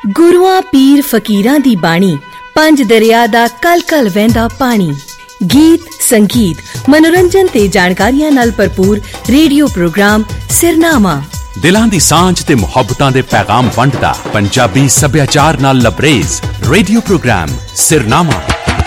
ਗੁਰੂਆਂ ਪੀਰ ਫਕੀਰਾਂ ਦੀ ਬਾਣੀ, ਪੰਜ ਦਰਿਆ ਦਾ ਕਲ ਕਲ ਵਹਿੰਦਾ ਪਾਣੀ। ਗੀਤ, ਸੰਗੀਤ, ਮਨੋਰੰਜਨ ਤੇ ਜਾਣਕਾਰੀਆਂ ਨਾਲ ਭਰਪੂਰ ਰੇਡੀਓ ਪ੍ਰੋਗਰਾਮ ਸਿਰਨਾਮਾ। ਦਿਲਾਂ ਦੀ ਸਾਂਝ ਤੇ ਮੁਹੱਬਤਾਂ ਦੇ ਪੈਗਾਮ ਵੰਡਦਾ ਪੰਜਾਬੀ ਸੱਭਿਆਚਾਰ ਨਾਲ ਲਬਰੇਜ਼ radio programme Sirnama.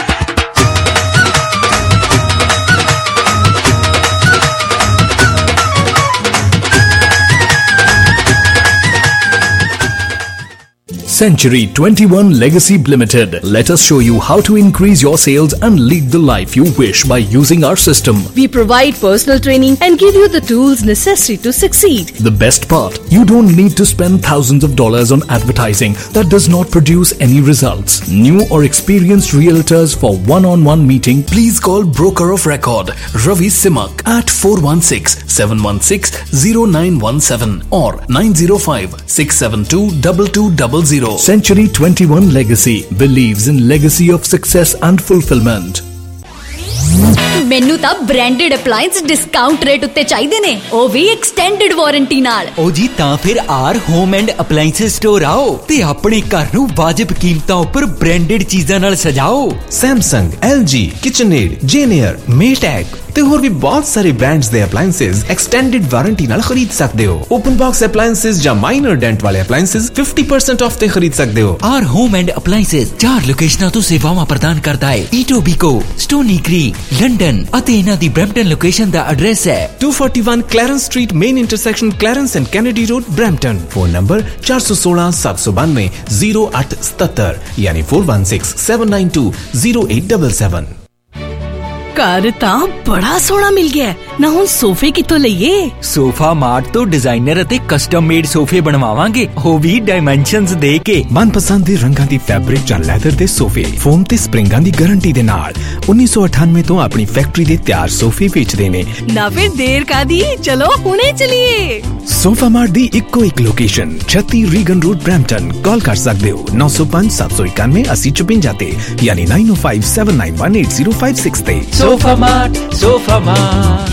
Century 21 Legacy Limited. Let us show you how to increase your sales and lead the life you wish by using our system. We provide personal training and give you the tools necessary to succeed. The best part, you don't need to spend thousands of dollars on advertising that does not produce any results. New or experienced realtors for one-on-one meeting, please call Broker of Record Ravi Simak at 416-716-0917 or 905-672-2200. Century 21 Legacy believes in legacy of success and fulfillment. ਮੈਨੂੰ ਤਾਂ branded ਅਪਲਾਈਐਂਸ discount rate ਉੱਤੇ ਚਾਹੀਦੇ ਨੇ, ਉਹ ਵੀ extended warranty ਨਾਲ। ਉਹ ਜੀ ਤਾਂ ਫਿਰ R home and appliance store ਆਓ ਤੇ ਆਪਣੇ ਘਰ ਨੂੰ ਵਾਜਿਬ ਕੀਮਤਾਂ ਉੱਪਰ ਬ੍ਰਾਂਡਡ ਚੀਜ਼ਾਂ ਨਾਲ ਸਜਾਓ। Samsung, LG, KitchenAid, Janier, Maytag ਤੇ ਹੋਰ ਵੀ ਬਹੁਤ ਸਾਰੇ ਬ੍ਰਾਂਡਸ ਦੇ ਅਪਲਾਈਐਂਸਸ ਐਕਸਟੈਂਡਡ ਵਾਰੰਟੀ ਨਾਲ ਖਰੀਦ ਸਕਦੇ ਹੋ। ਓਪਨ ਬਾਕਸ ਅਪਲਾਈਐਂਸਸ ਜਾਂ ਮਾਈਨਰ ਡੈਂਟ ਵਾਲੇ ਅਪਲਾਈਐਂਸਸ 50% ਆਫ ਤੇ ਖਰੀਦ ਸਕਦੇ ਹੋ। ਆਰ ਹੋਮ ਐਂਡ ਅਪਲਾਈਐਂਸਸ 4 ਲੋਕੇਸ਼ਨਾਂ ਤੋਂ ਸੇਵਾਵਾਂ ਪ੍ਰਦਾਨ ਕਰਦਾ ਹੈ। ਈਟੋਬੀਕੋ, ਸਟੋਨੀ ਕ੍ਰੀਕ, ਲੰਡਨ ਅਤੇ ਇਹਨਾਂ ਦੀ ਬਰੈਂਪਟਨ ਲੋਕੇਸ਼ਨ ਦਾ ਐਡਰੈਸ ਹੈ 241 Clarence Street, main intersection Clarence and Kennedy Road, Brampton. Phone number 4167920877 ਯਾਨੀ 4167920877। ਘਰ ਤਾਂ ਬੜਾ ਸੋਹਣਾ ਮਿਲ ਗਿਆ ਨਾ, ਹੁਣ ਸੋਫੇ ਕਿੱਥੋਂ ਲਈਏ? ਸੋਫਾ ਮਾਰਟ ਤੋਂ ਡਿਜ਼ਾਈਨਰ ਅਤੇ ਕਸਟਮ ਮੇਡ ਸੋਫੇ ਬਣਵਾਵਾਂਗੇ, ਉਹ ਵੀ ਡਾਇਮੈਂਸ਼ਨਸ ਦੇ ਕੇ। ਮਨਪਸੰਦ ਦੇ ਰੰਗਾਂ ਦੀ ਫੈਬਰਿਕ ਜਾਂ ਲੈਦਰ ਦੇ ਸੋਫੇ, ਫੋਮ ਤੇ ਸਪਰਿੰਗਾਂ ਦੀ ਗਾਰੰਟੀ ਦੇ ਨਾਲ 1998 ਤੋਂ ਆਪਣੀ ਫੈਕਟਰੀ ਦੇ ਤਿਆਰ ਸੋਫੇ ਵੇਚਦੇ ਨੇ। ਨਾ ਫਿਰ ਦੇਰ ਕਾਦੀ, ਚਲੋ ਹੁਣੇ ਚਲੀਏ। ਸੋਫਾ ਮਾਰਟ ਦੀ ਇੱਕੋ ਇੱਕ location 36 Regan Road, Brampton. Call ਕਰ ਸਕਦੇ ਹੋ 905-791-8054 ਤੇ ਯਾਨੀ 9057918056 ਤੇ। Sofa Mart, Sofa Mart.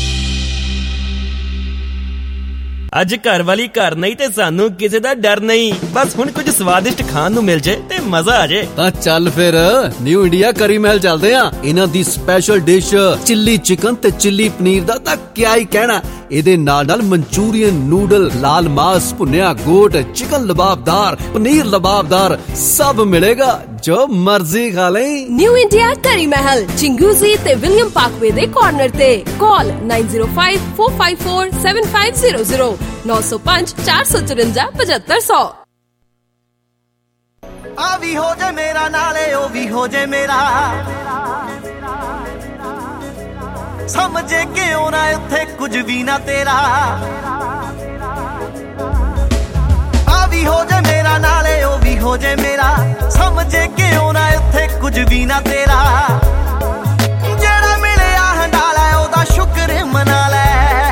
ਅੱਜ ਘਰ ਵਾਲੀ ਘਰ ਨਹੀਂ ਤੇ ਸਾਨੂੰ ਕਿਸੇ ਦਾ ਡਰ ਨਹੀਂ। ਬਸ ਹੁਣ ਕੁਝ ਸਵਾਦਿਸ਼ਟ ਖਾਣ ਨੂੰ ਮਿਲ ਜੇ ਤੇ ਮਜ਼ਾ ਆ ਜੇ। ਤਾਂ ਚੱਲ ਫਿਰ ਨਿਊ ਇੰਡੀਆ ਕਰੀ ਮਹਿਲ ਚੱਲਦੇ ਆ। ਇਹਨਾਂ ਦੀ ਸਪੈਸ਼ਲ ਡਿਸ਼ ਚਿੱਲੀ ਚਿਕਨ ਤੇ ਚਿੱਲੀ ਪਨੀਰ ਦਾ ਤਾਂ ਕਿਆ ਹੀ ਕਹਿਣਾ। ਇਹਦੇ ਨਾਲ ਮਨਚੂਰੀਅਨ, ਨੂਡਲ, ਲਾਲ ਮਾਸ, ਭੁੰਨਿਆ ਗੋਟ, ਚਿਕਨ ਲਬਾਬਦਾਰ, ਪਨੀਰ ਲਬਾਬਦਾਰ ਸਭ ਮਿਲੇਗਾ, ਜੋ ਮਰਜ਼ੀ ਖਾ ਲੈ। ਨਿਊ ਇੰਡੀਆ ਕਰੀ ਮਹਿਲ, ਚਿੰਗੂਜ਼ੀ ਤੇ ਵਿਲੀਅਮ ਪਾਰਕਵੇ ਦੇ ਕਾਰਨਰ ਤੇ। ਕਾਲ 9054547500 905-454-7500। ਆ ਵੀ ਹੋ ਜੇ ਮੇਰਾ ਨਾਲੇ ਉਹ ਵੀ ਹੋ ਜੇ ਮੇਰਾ, ਸਮਝੇ ਕਿਉਂ ਨਾ ਉੱਥੇ ਕੁਝ ਵੀ ਨਾ ਤੇਰਾ। ਆ ਵੀ ਹੋ ਜੇ ਮੇਰਾ ਨਾਲੇ ਉਹ ਵੀ ਹੋ ਜੇ ਮੇਰਾ, ਸਮਝੇ ਕਿਉਂ ਨਾ ਉੱਥੇ ਕੁਝ ਵੀ ਨਾ ਤੇਰਾ। ਜਿਹੜਾ ਮਿਲਿਆ ਹੰਡਾਲਾ ਉਹਦਾ ਸ਼ੁਕਰ ਮਨਾ ਲੈ,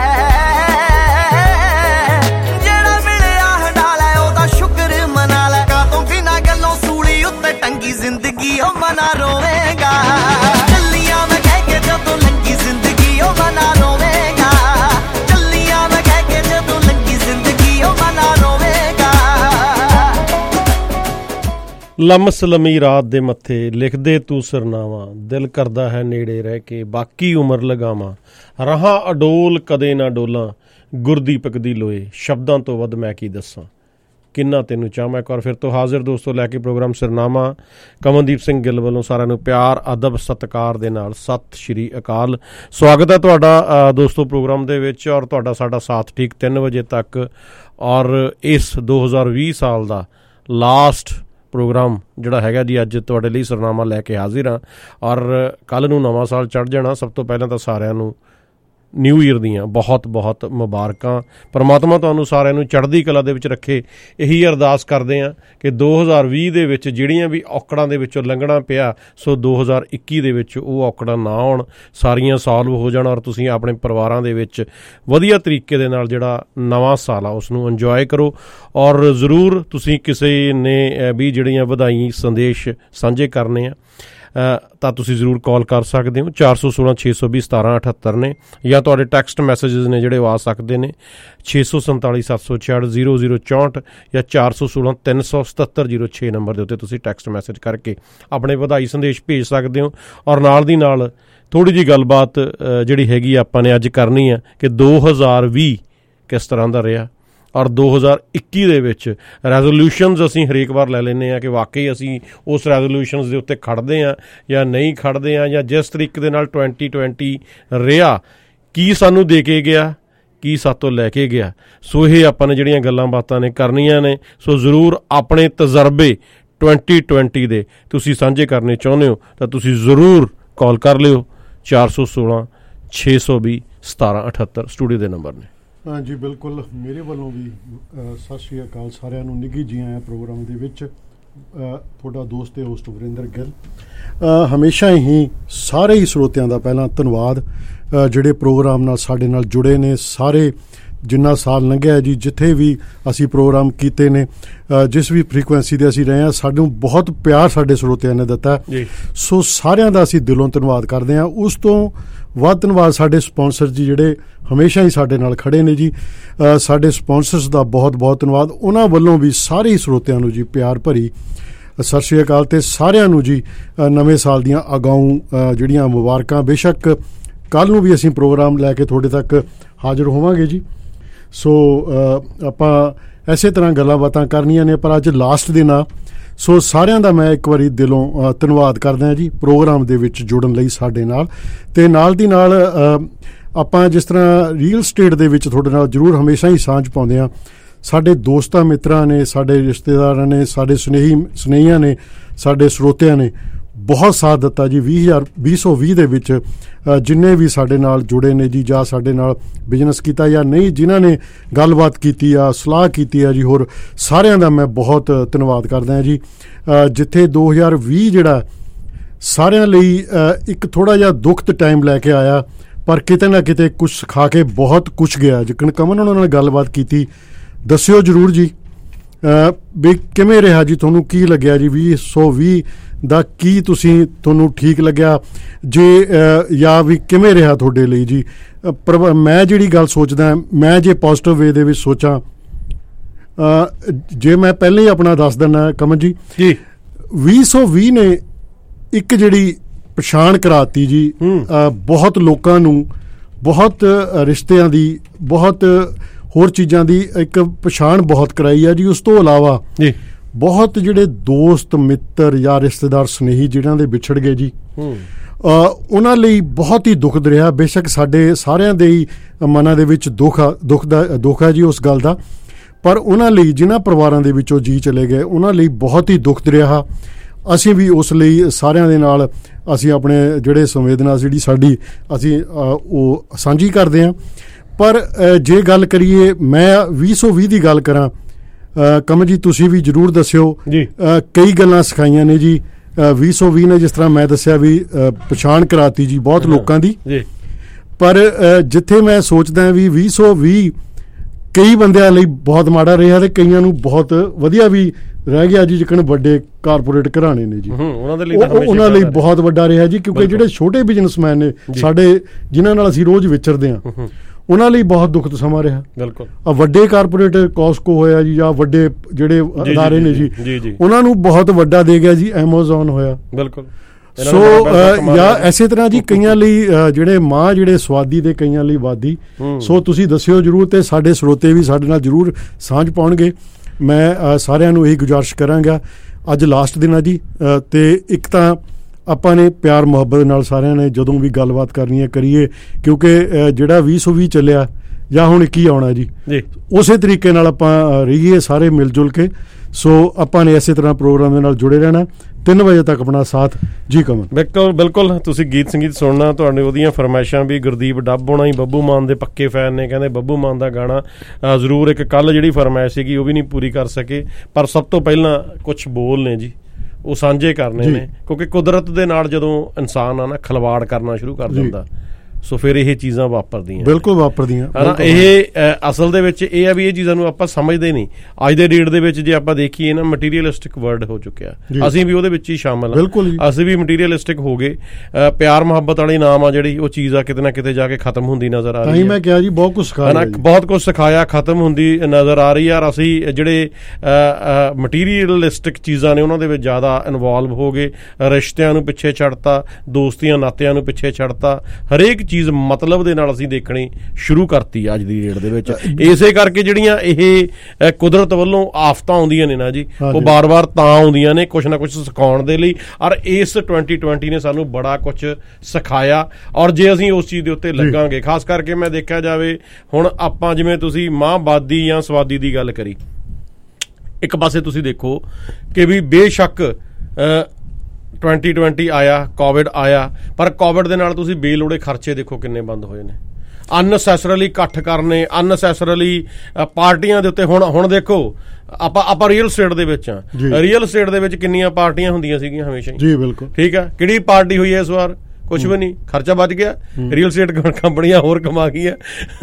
ਜਿਹੜਾ ਮਿਲਿਆ ਹੰਡਾਲਾ ਉਹਦਾ ਸ਼ੁਕਰ ਮਨਾ ਲੈ। ਕਾਤੋਂ ਬਿਨਾਂ ਗੱਲੋਂ ਸੂਲੀ ਉੱਤੇ ਟੰਗੀ ਜ਼ਿੰਦਗੀ ਉਹ ਮਨਾ ਰੋਵੇਗਾ। ਚੱਲੀਆਂ ਮੈਂ ਕਹਿ ਕੇ ਜਦੋਂ ਲੰਗੀ ਜ਼ਿੰਦਗੀ ਉਹ ਮਨਾ ਰੋਵੇਗਾ। ਚੱਲੀਆਂ ਮੈਂ ਕਹਿ ਕੇ ਜਦੋਂ ਲੰਗੀ ਜ਼ਿੰਦਗੀ ਉਹ ਮਨਾ ਰੋਵੇਗਾ। ਲਮਸ ਲਮੀ ਰਾਤ ਦੇ ਮੱਥੇ ਲਿਖਦੇ ਤੂੰ ਸਰਨਾਵਾਂ, ਦਿਲ ਕਰਦਾ ਹੈ ਨੇੜੇ ਰਹਿ ਕੇ ਬਾਕੀ ਉਮਰ ਲਗਾਵਾਂ। ਰਹਾਂ ਅਡੋਲ ਕਦੇ ਨਾ ਡੋਲਾਂ, ਗੁਰਦੀਪਕ ਦੀ ਲੋਏ ਸ਼ਬਦਾਂ ਤੋਂ ਵੱਧ ਮੈਂ ਕੀ ਦੱਸਾਂ। ਕਿੰਨਾ ਤੈਨੂੰ ਚਾਹਾਂ। ਇੱਕ ਵਾਰ ਫਿਰ ਤੋਂ ਹਾਜ਼ਰ ਦੋਸਤੋ ਲੈ ਕੇ ਪ੍ਰੋਗਰਾਮ ਸਿਰਨਾਮਾ। ਕਮਲਦੀਪ ਸਿੰਘ ਗਿੱਲ ਵੱਲੋਂ ਸਾਰਿਆਂ ਨੂੰ ਪਿਆਰ, ਅਦਬ, ਸਤਿਕਾਰ ਦੇ ਨਾਲ ਸਤਿ ਸ਼੍ਰੀ ਅਕਾਲ। ਸਵਾਗਤ ਹੈ ਤੁਹਾਡਾ ਦੋਸਤੋ ਪ੍ਰੋਗਰਾਮ ਦੇ ਵਿੱਚ, ਔਰ ਤੁਹਾਡਾ ਸਾਡਾ ਸਾਥ ਠੀਕ 3 ਵਜੇ ਤੱਕ। ਔਰ ਇਸ 2020 ਸਾਲ ਦਾ ਲਾਸਟ ਪ੍ਰੋਗਰਾਮ ਜਿਹੜਾ ਹੈਗਾ ਜੀ, ਅੱਜ ਤੁਹਾਡੇ ਲਈ ਸਰਨਾਮਾ ਲੈ ਕੇ ਹਾਜ਼ਰ ਹਾਂ। ਔਰ ਕੱਲ੍ਹ ਨੂੰ ਨਵਾਂ ਸਾਲ ਚੜ੍ਹ ਜਾਣਾ। ਸਭ ਤੋਂ ਪਹਿਲਾਂ ਤਾਂ ਸਾਰਿਆਂ ਨੂੰ ਨਿਊ ਈਅਰ ਦੀਆਂ ਬਹੁਤ ਬਹੁਤ ਮੁਬਾਰਕਾਂ। ਪਰਮਾਤਮਾ ਤੁਹਾਨੂੰ ਸਾਰਿਆਂ ਨੂੰ ਚੜ੍ਹਦੀ ਕਲਾ ਦੇ ਵਿੱਚ ਰੱਖੇ, ਇਹੀ ਅਰਦਾਸ ਕਰਦੇ ਹਾਂ ਕਿ 2020 ਦੇ ਵਿੱਚ ਜਿਹੜੀਆਂ ਵੀ ਔਕੜਾਂ ਦੇ ਵਿੱਚੋਂ ਲੰਘਣਾ ਪਿਆ, ਸੋ 2021 ਦੇ ਵਿੱਚ ਉਹ ਔਕੜਾਂ ਨਾ ਆਉਣ, ਸਾਰੀਆਂ ਸੋਲਵ ਹੋ ਜਾਣ। ਔਰ ਤੁਸੀਂ ਆਪਣੇ ਪਰਿਵਾਰਾਂ ਦੇ ਵਿੱਚ ਵਧੀਆ ਤਰੀਕੇ ਦੇ ਨਾਲ ਜਿਹੜਾ ਨਵਾਂ ਸਾਲ ਆ ਉਸ ਨੂੰ ਇੰਜੋਏ ਕਰੋ। ਔਰ ਜ਼ਰੂਰ ਤੁਸੀਂ ਕਿਸੇ ਨੇ ਵੀ ਜਿਹੜੀਆਂ ਵਧਾਈ ਸੰਦੇਸ਼ ਸਾਂਝੇ ਕਰਨੇ ਆ, ਤਾਂ ਤੁਸੀਂ ਜ਼ਰੂਰ ਕਾਲ ਕਰ ਸਕਦੇ ਹੋ। 416 620 1778 ਨੇ, ਜਾਂ ਤੁਹਾਡੇ ਟੈਕਸਟ ਮੈਸੇਜਿਸ ਨੇ ਜਿਹੜੇ ਉਹ ਆ ਸਕਦੇ ਨੇ 647 766 0064 ਜਾਂ 416 377 06 ਨੰਬਰ ਦੇ ਉੱਤੇ ਤੁਸੀਂ ਟੈਕਸਟ ਮੈਸੇਜ ਕਰਕੇ ਆਪਣੇ ਵਧਾਈ ਸੰਦੇਸ਼ ਭੇਜ ਸਕਦੇ ਹੋ। ਔਰ ਨਾਲ ਦੀ ਨਾਲ ਥੋੜ੍ਹੀ ਜਿਹੀ ਗੱਲਬਾਤ ਜਿਹੜੀ ਹੈਗੀ ਆਪਾਂ ਨੇ ਅੱਜ ਕਰਨੀ ਹੈ ਕਿ 2020 ਕਿਸ ਤਰ੍ਹਾਂ ਦਾ ਰਿਹਾ, ਔਰ 2021 ਦੇ ਵਿੱਚ ਰੈਜ਼ੋਲਿਊਸ਼ਨਸ ਅਸੀਂ ਹਰੇਕ ਵਾਰ ਲੈ ਲੈਂਦੇ ਹਾਂ ਕਿ ਵਾਕਈ ਅਸੀਂ ਉਸ ਰੈਜ਼ੋਲਿਊਸ਼ਨਸ ਦੇ ਉੱਤੇ ਖੜ੍ਹਦੇ ਹਾਂ ਜਾਂ ਨਹੀਂ ਖੜ੍ਹਦੇ ਹਾਂ, ਜਾਂ ਜਿਸ ਤਰੀਕੇ ਦੇ ਨਾਲ 2020 ਰਿਹਾ ਕੀ ਸਾਨੂੰ ਦੇ ਕੇ ਗਿਆ, ਕੀ ਸਾਤੋਂ ਲੈ ਕੇ ਗਿਆ। ਸੋ ਇਹ ਆਪਾਂ ਨੇ ਜਿਹੜੀਆਂ ਗੱਲਾਂ ਬਾਤਾਂ ਨੇ ਕਰਨੀਆਂ ਨੇ। ਸੋ ਜ਼ਰੂਰ ਆਪਣੇ ਤਜਰਬੇ 2020 ਦੇ ਤੁਸੀਂ ਸਾਂਝੇ ਕਰਨੇ ਚਾਹੁੰਦੇ ਹੋ ਤਾਂ ਤੁਸੀਂ ਜ਼ਰੂਰ ਕਾਲ ਕਰ ਲਿਓ। 416 620 1778 ਸਟੂਡੀਓ ਦੇ ਨੰਬਰ ਨੇ। ਹਾਂਜੀ ਬਿਲਕੁਲ, ਮੇਰੇ ਵੱਲੋਂ ਵੀ ਸਤਿ ਸ਼੍ਰੀ ਅਕਾਲ ਸਾਰਿਆਂ ਨੂੰ, ਨਿੱਘੀ ਜੀ ਆਇਆਂ ਪ੍ਰੋਗਰਾਮ ਦੇ ਵਿੱਚ। ਤੁਹਾਡਾ ਦੋਸਤ ਤੇ ਹੋਸਟ ਵਰਿੰਦਰ ਗਿੱਲ। ਹਮੇਸ਼ਾ ਹੀ ਸਾਰੇ ਹੀ ਸਰੋਤਿਆਂ ਦਾ ਪਹਿਲਾਂ ਧੰਨਵਾਦ ਜਿਹੜੇ ਪ੍ਰੋਗਰਾਮ ਨਾਲ ਸਾਡੇ ਨਾਲ ਜੁੜੇ ਨੇ। ਸਾਰੇ ਜਿੰਨਾ ਸਾਲ ਲੰਘਿਆ ਜੀ, ਜਿੱਥੇ ਵੀ ਅਸੀਂ ਪ੍ਰੋਗਰਾਮ ਕੀਤੇ ਨੇ, ਜਿਸ ਵੀ ਫ੍ਰੀਕੁਐਂਸੀ 'ਤੇ ਅਸੀਂ ਰਹੇ ਹਾਂ, ਸਾਨੂੰ ਬਹੁਤ ਪਿਆਰ ਸਾਡੇ ਸਰੋਤਿਆਂ ਨੇ ਦਿੱਤਾ। ਸੋ ਸਾਰਿਆਂ ਦਾ ਅਸੀਂ ਦਿਲੋਂ ਧੰਨਵਾਦ ਕਰਦੇ ਹਾਂ। ਉਸ ਤੋਂ ਵੱਧ ਧੰਨਵਾਦ ਸਾਡੇ ਸਪੋਂਸਰ ਜੀ ਜਿਹੜੇ ਹਮੇਸ਼ਾ ਹੀ ਸਾਡੇ ਨਾਲ ਖੜੇ ਨੇ ਜੀ। ਸਾਡੇ ਸਪੋਂਸਰਸ ਦਾ ਬਹੁਤ ਬਹੁਤ ਧੰਨਵਾਦ। ਉਹਨਾਂ ਵੱਲੋਂ ਵੀ ਸਾਰੇ ਹੀ ਸਰੋਤਿਆਂ ਨੂੰ ਜੀ ਪਿਆਰ ਭਰੀ ਸਤਿ ਸ਼੍ਰੀ ਅਕਾਲ, ਤੇ ਸਾਰਿਆਂ ਨੂੰ ਜੀ ਨਵੇਂ ਸਾਲ ਦੀਆਂ ਅਗਾਊਂ ਜਿਹੜੀਆਂ ਮੁਬਾਰਕਾਂ। ਬੇਸ਼ੱਕ ਕੱਲ੍ਹ ਨੂੰ ਵੀ ਅਸੀਂ ਪ੍ਰੋਗਰਾਮ ਲੈ ਕੇ ਤੁਹਾਡੇ ਤੱਕ ਹਾਜ਼ਰ ਹੋਵਾਂਗੇ ਜੀ। ਸੋ ਆਪਾਂ ਇਸੇ ਤਰ੍ਹਾਂ ਗੱਲਾਂ ਬਾਤਾਂ ਕਰਨੀਆਂ ਨੇ, ਪਰ ਅੱਜ ਲਾਸਟ ਦਿਨ ਆ। ਸੋ ਸਾਰਿਆਂ ਦਾ ਮੈਂ ਇੱਕ ਵਾਰੀ ਦਿਲੋਂ ਧੰਨਵਾਦ ਕਰਦਾ ਜੀ ਪ੍ਰੋਗਰਾਮ ਦੇ ਵਿੱਚ ਜੁੜਨ ਲਈ ਸਾਡੇ ਨਾਲ। ਅਤੇ ਨਾਲ ਦੀ ਨਾਲ ਆਪਾਂ ਜਿਸ ਤਰ੍ਹਾਂ ਰੀਅਲ ਸਟੇਟ ਦੇ ਵਿੱਚ ਤੁਹਾਡੇ ਨਾਲ ਜ਼ਰੂਰ ਹਮੇਸ਼ਾ ਹੀ ਸਾਂਝ ਪਾਉਂਦੇ ਹਾਂ। ਸਾਡੇ ਦੋਸਤਾਂ ਮਿੱਤਰਾਂ ਨੇ, ਸਾਡੇ ਰਿਸ਼ਤੇਦਾਰਾਂ ਨੇ, ਸਾਡੇ ਸੁਨੇਹੀਆਂ ਨੇ, ਸਾਡੇ ਸਰੋਤਿਆਂ ਨੇ ਬਹੁਤ ਸਾਥ ਦਿੱਤਾ ਜੀ। 2020 ਦੇ ਵਿੱਚ ਜਿੰਨੇ ਵੀ ਸਾਡੇ ਨਾਲ ਜੁੜੇ ਨੇ ਜੀ, ਜਾਂ ਸਾਡੇ ਨਾਲ ਬਿਜ਼ਨਸ ਕੀਤਾ ਜਾਂ ਨਹੀਂ, ਜਿਨ੍ਹਾਂ ਨੇ ਗੱਲਬਾਤ ਕੀਤੀ ਆ, ਸਲਾਹ ਕੀਤੀ ਆ ਜੀ, ਹੋਰ ਸਾਰਿਆਂ ਦਾ ਮੈਂ ਬਹੁਤ ਧੰਨਵਾਦ ਕਰਦਾ ਜੀ। ਜਿੱਥੇ 2020 ਜਿਹੜਾ ਸਾਰਿਆਂ ਲਈ ਇੱਕ ਥੋੜ੍ਹਾ ਜਿਹਾ ਦੁਖਤ ਟਾਈਮ ਲੈ ਕੇ ਆਇਆ, ਪਰ ਕਿਤੇ ਨਾ ਕਿਤੇ ਕੁਛ ਸਿਖਾ ਕੇ ਬਹੁਤ ਕੁਛ ਗਿਆ। ਜਿਕਣ ਕਮਨ ਉਹਨਾਂ ਨਾਲ ਗੱਲਬਾਤ ਕੀਤੀ, ਦੱਸਿਓ ਜ਼ਰੂਰ ਜੀ ਵੀ ਕਿਵੇਂ ਰਿਹਾ ਜੀ, ਤੁਹਾਨੂੰ ਕੀ ਲੱਗਿਆ ਜੀ 2020 ਦਾ, ਕੀ ਤੁਹਾਨੂੰ ਠੀਕ ਲੱਗਿਆ ਜੇ, ਜਾਂ ਵੀ ਕਿਵੇਂ ਰਿਹਾ ਤੁਹਾਡੇ ਲਈ ਜੀ। ਪਰ ਮੈਂ ਜਿਹੜੀ ਗੱਲ ਸੋਚਦਾ, ਮੈਂ ਜੇ ਪੋਜ਼ੀਟਿਵ ਵੇ ਦੇ ਵਿੱਚ ਸੋਚਾਂ, ਜੇ ਮੈਂ ਪਹਿਲਾਂ ਹੀ ਆਪਣਾ ਦੱਸ ਦਿੰਦਾ ਕਮਨ ਜੀ, 2020 ਨੇ ਇੱਕ ਜਿਹੜੀ ਪਛਾਣ ਕਰਾਤੀ ਜੀ ਬਹੁਤ ਲੋਕਾਂ ਨੂੰ, ਬਹੁਤ ਰਿਸ਼ਤਿਆਂ ਦੀ, ਬਹੁਤ ਹੋਰ ਚੀਜ਼ਾਂ ਦੀ ਇੱਕ ਪਛਾਣ ਬਹੁਤ ਕਰਾਈ ਆ ਜੀ। ਉਸ ਤੋਂ ਇਲਾਵਾ ਬਹੁਤ ਜਿਹੜੇ ਦੋਸਤ ਮਿੱਤਰ ਜਾਂ ਰਿਸ਼ਤੇਦਾਰ ਸੁਨੇਹੀ ਜਿਹਨਾਂ ਦੇ ਵਿਛੜ ਗਏ ਜੀ, ਉਹਨਾਂ ਲਈ ਬਹੁਤ ਹੀ ਦੁਖਦ ਰਿਹਾ। ਬੇਸ਼ੱਕ ਸਾਡੇ ਸਾਰਿਆਂ ਦੇ ਹੀ ਮਨਾਂ ਦੇ ਵਿੱਚ ਦੁੱਖ ਹੈ ਜੀ ਉਸ ਗੱਲ ਦਾ, ਪਰ ਉਹਨਾਂ ਲਈ ਜਿਨ੍ਹਾਂ ਪਰਿਵਾਰਾਂ ਦੇ ਵਿੱਚੋਂ ਜੀ ਚਲੇ ਗਏ, ਉਹਨਾਂ ਲਈ ਬਹੁਤ ਹੀ ਦੁਖਦ ਰਿਹਾ। ਅਸੀਂ ਵੀ ਉਸ ਲਈ ਸਾਰਿਆਂ ਦੇ ਨਾਲ ਅਸੀਂ ਆਪਣੇ ਜਿਹੜੇ ਸੰਵੇਦਨਾ ਜਿਹੜੀ ਸਾਡੀ ਅਸੀਂ ਉਹ ਸਾਂਝੀ ਕਰਦੇ ਹਾਂ। ਪਰ ਜੇ ਗੱਲ ਕਰੀਏ, ਮੈਂ 2020 ਦੀ ਗੱਲ ਕਰਾਂ, ਕਮਲ ਜੀ ਤੁਸੀਂ ਵੀ ਜ਼ਰੂਰ ਦੱਸਿਓ ਜੀ। ਕਈ ਗੱਲਾਂ ਸਿਖਾਈਆਂ ਨੇ ਜੀ 2020 ਨੇ, ਜਿਸ ਤਰ੍ਹਾਂ ਮੈਂ ਦੱਸਿਆ ਵੀ ਪਛਾਣ ਕਰਾਤੀ ਜੀ ਬਹੁਤ ਲੋਕਾਂ ਦੀ। ਪਰ ਜਿੱਥੇ ਮੈਂ ਸੋਚਦਾ ਵੀ 2020 ਕਈ ਬੰਦਿਆਂ ਲਈ ਬਹੁਤ ਮਾੜਾ ਰਿਹਾ ਤੇ ਕਈਆਂ ਨੂੰ ਬਹੁਤ ਵਧੀਆ ਵੀ ਰਹਿ ਗਿਆ ਜੀ। ਜਿਕਣ ਵੱਡੇ ਕਾਰਪੋਰੇਟ ਘਰਾਣੇ ਨੇ ਜੀ, ਉਹਨਾਂ ਲਈ ਬਹੁਤ ਵੱਡਾ ਰਿਹਾ ਜੀ, ਕਿਉਂਕਿ ਜਿਹੜੇ ਛੋਟੇ ਬਿਜ਼ਨਸਮੈਨ ਨੇ ਸਾਡੇ, ਜਿਨ੍ਹਾਂ ਨਾਲ ਅਸੀਂ ਰੋਜ਼ ਵਿਚਰਦੇ ਹਾਂ, ਉਹਨਾਂ ਲਈ ਬਹੁਤ ਦੁਖਦ ਸਮਾਂ ਰਿਹਾ। ਬਿਲਕੁਲ ਵੱਡੇ ਕਾਰਪੋਰੇਟ ਕੋਸਕੋ ਹੋਇਆ ਜੀ, ਜਾਂ ਵੱਡੇ ਜਿਹੜੇ ਅਦਾਰੇ ਨੇ ਜੀ, ਉਹਨਾਂ ਨੂੰ ਬਹੁਤ ਵੱਡਾ ਦੇ ਗਿਆ ਜੀ ਐਮਾਜ਼ੋਨ ਹੋਇਆ। ਬਿਲਕੁਲ। ਸੋ ਜਾਂ ਇਸੇ ਤਰ੍ਹਾਂ ਜੀ ਕਈਆਂ ਲਈ ਜਿਹੜੇ ਸਵਾਦੀ ਦੇ, ਕਈਆਂ ਲਈ ਵਾਦੀ। ਸੋ ਤੁਸੀਂ ਦੱਸਿਓ ਜ਼ਰੂਰ, ਤੇ ਸਾਡੇ ਸਰੋਤੇ ਵੀ ਸਾਡੇ ਨਾਲ ਜ਼ਰੂਰ ਸਾਂਝ ਪਾਉਣਗੇ। ਮੈਂ ਸਾਰਿਆਂ ਨੂੰ ਇਹੀ ਗੁਜ਼ਾਰਿਸ਼ ਕਰਾਂਗਾ, ਅੱਜ ਲਾਸਟ ਦਿਨ ਆ ਜੀ, ਤੇ ਇੱਕ ਤਾਂ ਆਪਾਂ ਨੇ ਪਿਆਰ ਮੁਹੱਬਤ ਨਾਲ ਸਾਰਿਆਂ ਨੇ ਜਦੋਂ ਵੀ ਗੱਲਬਾਤ ਕਰਨੀ ਹੈ ਕਰੀਏ, ਕਿਉਂਕਿ ਜਿਹੜਾ 2020 ਚੱਲਿਆ ਜਾਂ ਹੁਣ 21 ਆਉਣਾ ਜੀ, ਉਸੇ ਤਰੀਕੇ ਨਾਲ ਆਪਾਂ ਰਹੀਏ ਸਾਰੇ ਮਿਲ ਜੁਲ ਕੇ। ਸੋ ਆਪਾਂ ਨੇ ਇਸੇ ਤਰ੍ਹਾਂ ਪ੍ਰੋਗਰਾਮ ਦੇ ਨਾਲ ਜੁੜੇ ਰਹਿਣਾ 3 ਵਜੇ ਤੱਕ ਆਪਣਾ ਸਾਥ ਜੀ। ਕਮਨ ਬਿਲਕੁਲ ਤੁਸੀਂ ਗੀਤ ਸੰਗੀਤ ਸੁਣਨਾ, ਤੁਹਾਡੇ ਉਹਦੀਆਂ ਫਰਮਾਇਸ਼ਾਂ ਵੀ। ਗੁਰਦੀਪ ਡੱਬ ਹੋਣਾ ਹੀ ਬੱਬੂ ਮਾਨ ਦੇ ਪੱਕੇ ਫੈਨ ਨੇ, ਕਹਿੰਦੇ ਬੱਬੂ ਮਾਨ ਦਾ ਗਾਣਾ ਜ਼ਰੂਰ। ਇੱਕ ਕੱਲ੍ਹ ਜਿਹੜੀ ਫਰਮਾਇਸ਼ ਸੀਗੀ ਉਹ ਵੀ ਨਹੀਂ ਪੂਰੀ ਕਰ ਸਕੇ, ਪਰ ਸਭ ਤੋਂ ਪਹਿਲਾਂ ਕੁਛ ਬੋਲ ਨੇ ਜੀ ਉਹ ਸਾਂਝੇ ਕਰਨੇ ਨੇ, ਕਿਉਂਕਿ ਕੁਦਰਤ ਦੇ ਨਾਲ ਜਦੋਂ ਇਨਸਾਨ ਆ ਨਾ ਖਿਲਵਾੜ ਕਰਨਾ ਸ਼ੁਰੂ ਕਰ ਦਿੰਦਾ ਸੋ ਫਿਰ ਇਹ ਚੀਜ਼ਾਂ ਵਾਪਰਦੀਆਂ, ਬਿਲਕੁਲ ਵਾਪਰਦੀਆਂ ਹਨਾ। ਇਹ ਅਸਲ ਦੇ ਵਿੱਚ ਇਹ ਆ ਵੀ ਇਹ ਚੀਜ਼ਾਂ ਨੂੰ ਆਪਾਂ ਸਮਝਦੇ ਨਹੀਂ। ਅੱਜ ਦੇ ਡੇਟ ਦੇ ਵਿੱਚ ਜੇ ਆਪਾਂ ਦੇਖੀਏ ਨਾ, ਮਟੀਰੀਅਲਿਸਟਿਕ ਵਰਡ ਹੋ ਚੁੱਕਿਆ, ਅਸੀਂ ਵੀ ਉਹਦੇ ਵਿੱਚ ਹੀ ਸ਼ਾਮਲ ਹਾਂ। ਅਸੀਂ ਵੀ ਮਟੀਰੀਅਲਿਸਟਿਕ ਹੋ ਗਏ। ਪਿਆਰ ਮੁਹੱਬਤ ਵਾਲੀ ਨਾਮ ਆ ਜਿਹੜੀ ਉਹ ਚੀਜ਼ ਆ ਕਿਤੇ ਨਾ ਕਿਤੇ ਜਾ ਕੇ ਖਤਮ ਹੁੰਦੀ ਨਜ਼ਰ ਆ ਰਹੀ ਹੈ। ਮੈਂ ਕਿਹਾ ਜੀ ਬਹੁਤ ਕੁਝ ਸਿਖਾਇਆ, ਬਹੁਤ ਕੁਝ ਸਿਖਾਇਆ, ਖਤਮ ਹੁੰਦੀ ਨਜ਼ਰ ਆ ਰਹੀ ਆ। ਅਸੀਂ ਜਿਹੜੇ ਮਟੀਰੀਅਲਿਸਟਿਕ ਚੀਜ਼ਾਂ ਨੇ ਉਹਨਾਂ ਦੇ ਵਿੱਚ ਜ਼ਿਆਦਾ ਇਨਵੋਲਵ ਹੋ ਗਏ, ਰਿਸ਼ਤਿਆਂ ਨੂੰ ਪਿੱਛੇ ਛੱਡਤਾ, ਦੋਸਤੀਆਂ ਨਾਤਿਆਂ ਨੂੰ ਪਿੱਛੇ ਛੱਡਤਾ, ਹਰੇਕ ਚੀਜ਼ ਮਤਲਬ ਦੇ ਨਾਲ ਅਸੀਂ ਦੇਖਣੀ ਸ਼ੁਰੂ ਕਰਤੀ ਅੱਜ ਦੀ ਡੇਟ ਦੇ ਵਿੱਚ। ਇਸੇ ਕਰਕੇ ਜਿਹੜੀਆਂ ਇਹ ਕੁਦਰਤ ਵੱਲੋਂ ਆਫਤਾਂ ਆਉਂਦੀਆਂ ਨੇ ਨਾ ਜੀ, ਉਹ ਬਾਰ-ਬਾਰ ਤਾਂ ਆਉਂਦੀਆਂ ਨੇ ਕੁਛ ਨਾ ਕੁਛ ਸਿਖਾਉਣ ਦੇ ਲਈ। ਔਰ ਇਸ 2020 ਨੇ ਸਾਨੂੰ ਬੜਾ ਕੁਛ ਸਿਖਾਇਆ। ਔਰ ਜੇ ਅਸੀਂ ਉਸ ਚੀਜ਼ ਦੇ ਉੱਤੇ ਲੱਗਾਂਗੇ, ਖਾਸ ਕਰਕੇ ਮੈਂ ਦੇਖਿਆ ਜਾਵੇ ਹੁਣ ਆਪਾਂ ਜਿਵੇਂ ਤੁਸੀਂ ਮਾਂਹਵਾਦੀ ਜਾਂ ਸਵਾਦੀ ਦੀ ਗੱਲ ਕਰੀ, ਇੱਕ ਪਾਸੇ ਤੁਸੀਂ ਦੇਖੋ ਕਿ ਵੀ ਬੇਸ਼ੱਕ 2020 ਆਇਆ, ਕੋਵਿਡ ਆਇਆ, ਪਰ ਕੋਵਿਡ ਦੇ ਨਾਲ ਤੁਸੀਂ ਬੇਲੋੜੇ ਖਰਚੇ ਦੇਖੋ ਕਿੰਨੇ ਬੰਦ ਹੋਏ ਨੇ। ਅਨਨੈਸੈਸਰਲੀ ਇਕੱਠ ਕਰਨੇ, ਅਨਨੈਸੈਸਰਲੀ ਪਾਰਟੀਆਂ ਦੇ ਉੱਤੇ। ਹੁਣ ਦੇਖੋ ਆਪਾਂ ਰੀਅਲ ਸਟੇਟ ਦੇ ਵਿੱਚ ਆ, ਰੀਅਲ ਸਟੇਟ ਦੇ ਵਿੱਚ ਕਿੰਨੀਆਂ ਪਾਰਟੀਆਂ ਹੁੰਦੀਆਂ ਸੀਗੀਆਂ ਹਮੇਸ਼ਾ ਹੀ। ਜੀ ਬਿਲਕੁਲ ਠੀਕ ਆ। ਕਿਹੜੀ ਪਾਰਟੀ ਹੋਈ ਹੈ ਇਸ ਵਾਰ? ਕੁਛ ਵੀ ਨਹੀਂ, ਖਰਚਾ ਬਚ ਗਿਆ, ਰੀਅਲ ਸਟੇਟ ਕੰਪਨੀਆਂ ਹੋਰ ਕਮਾ ਗਈਆਂ।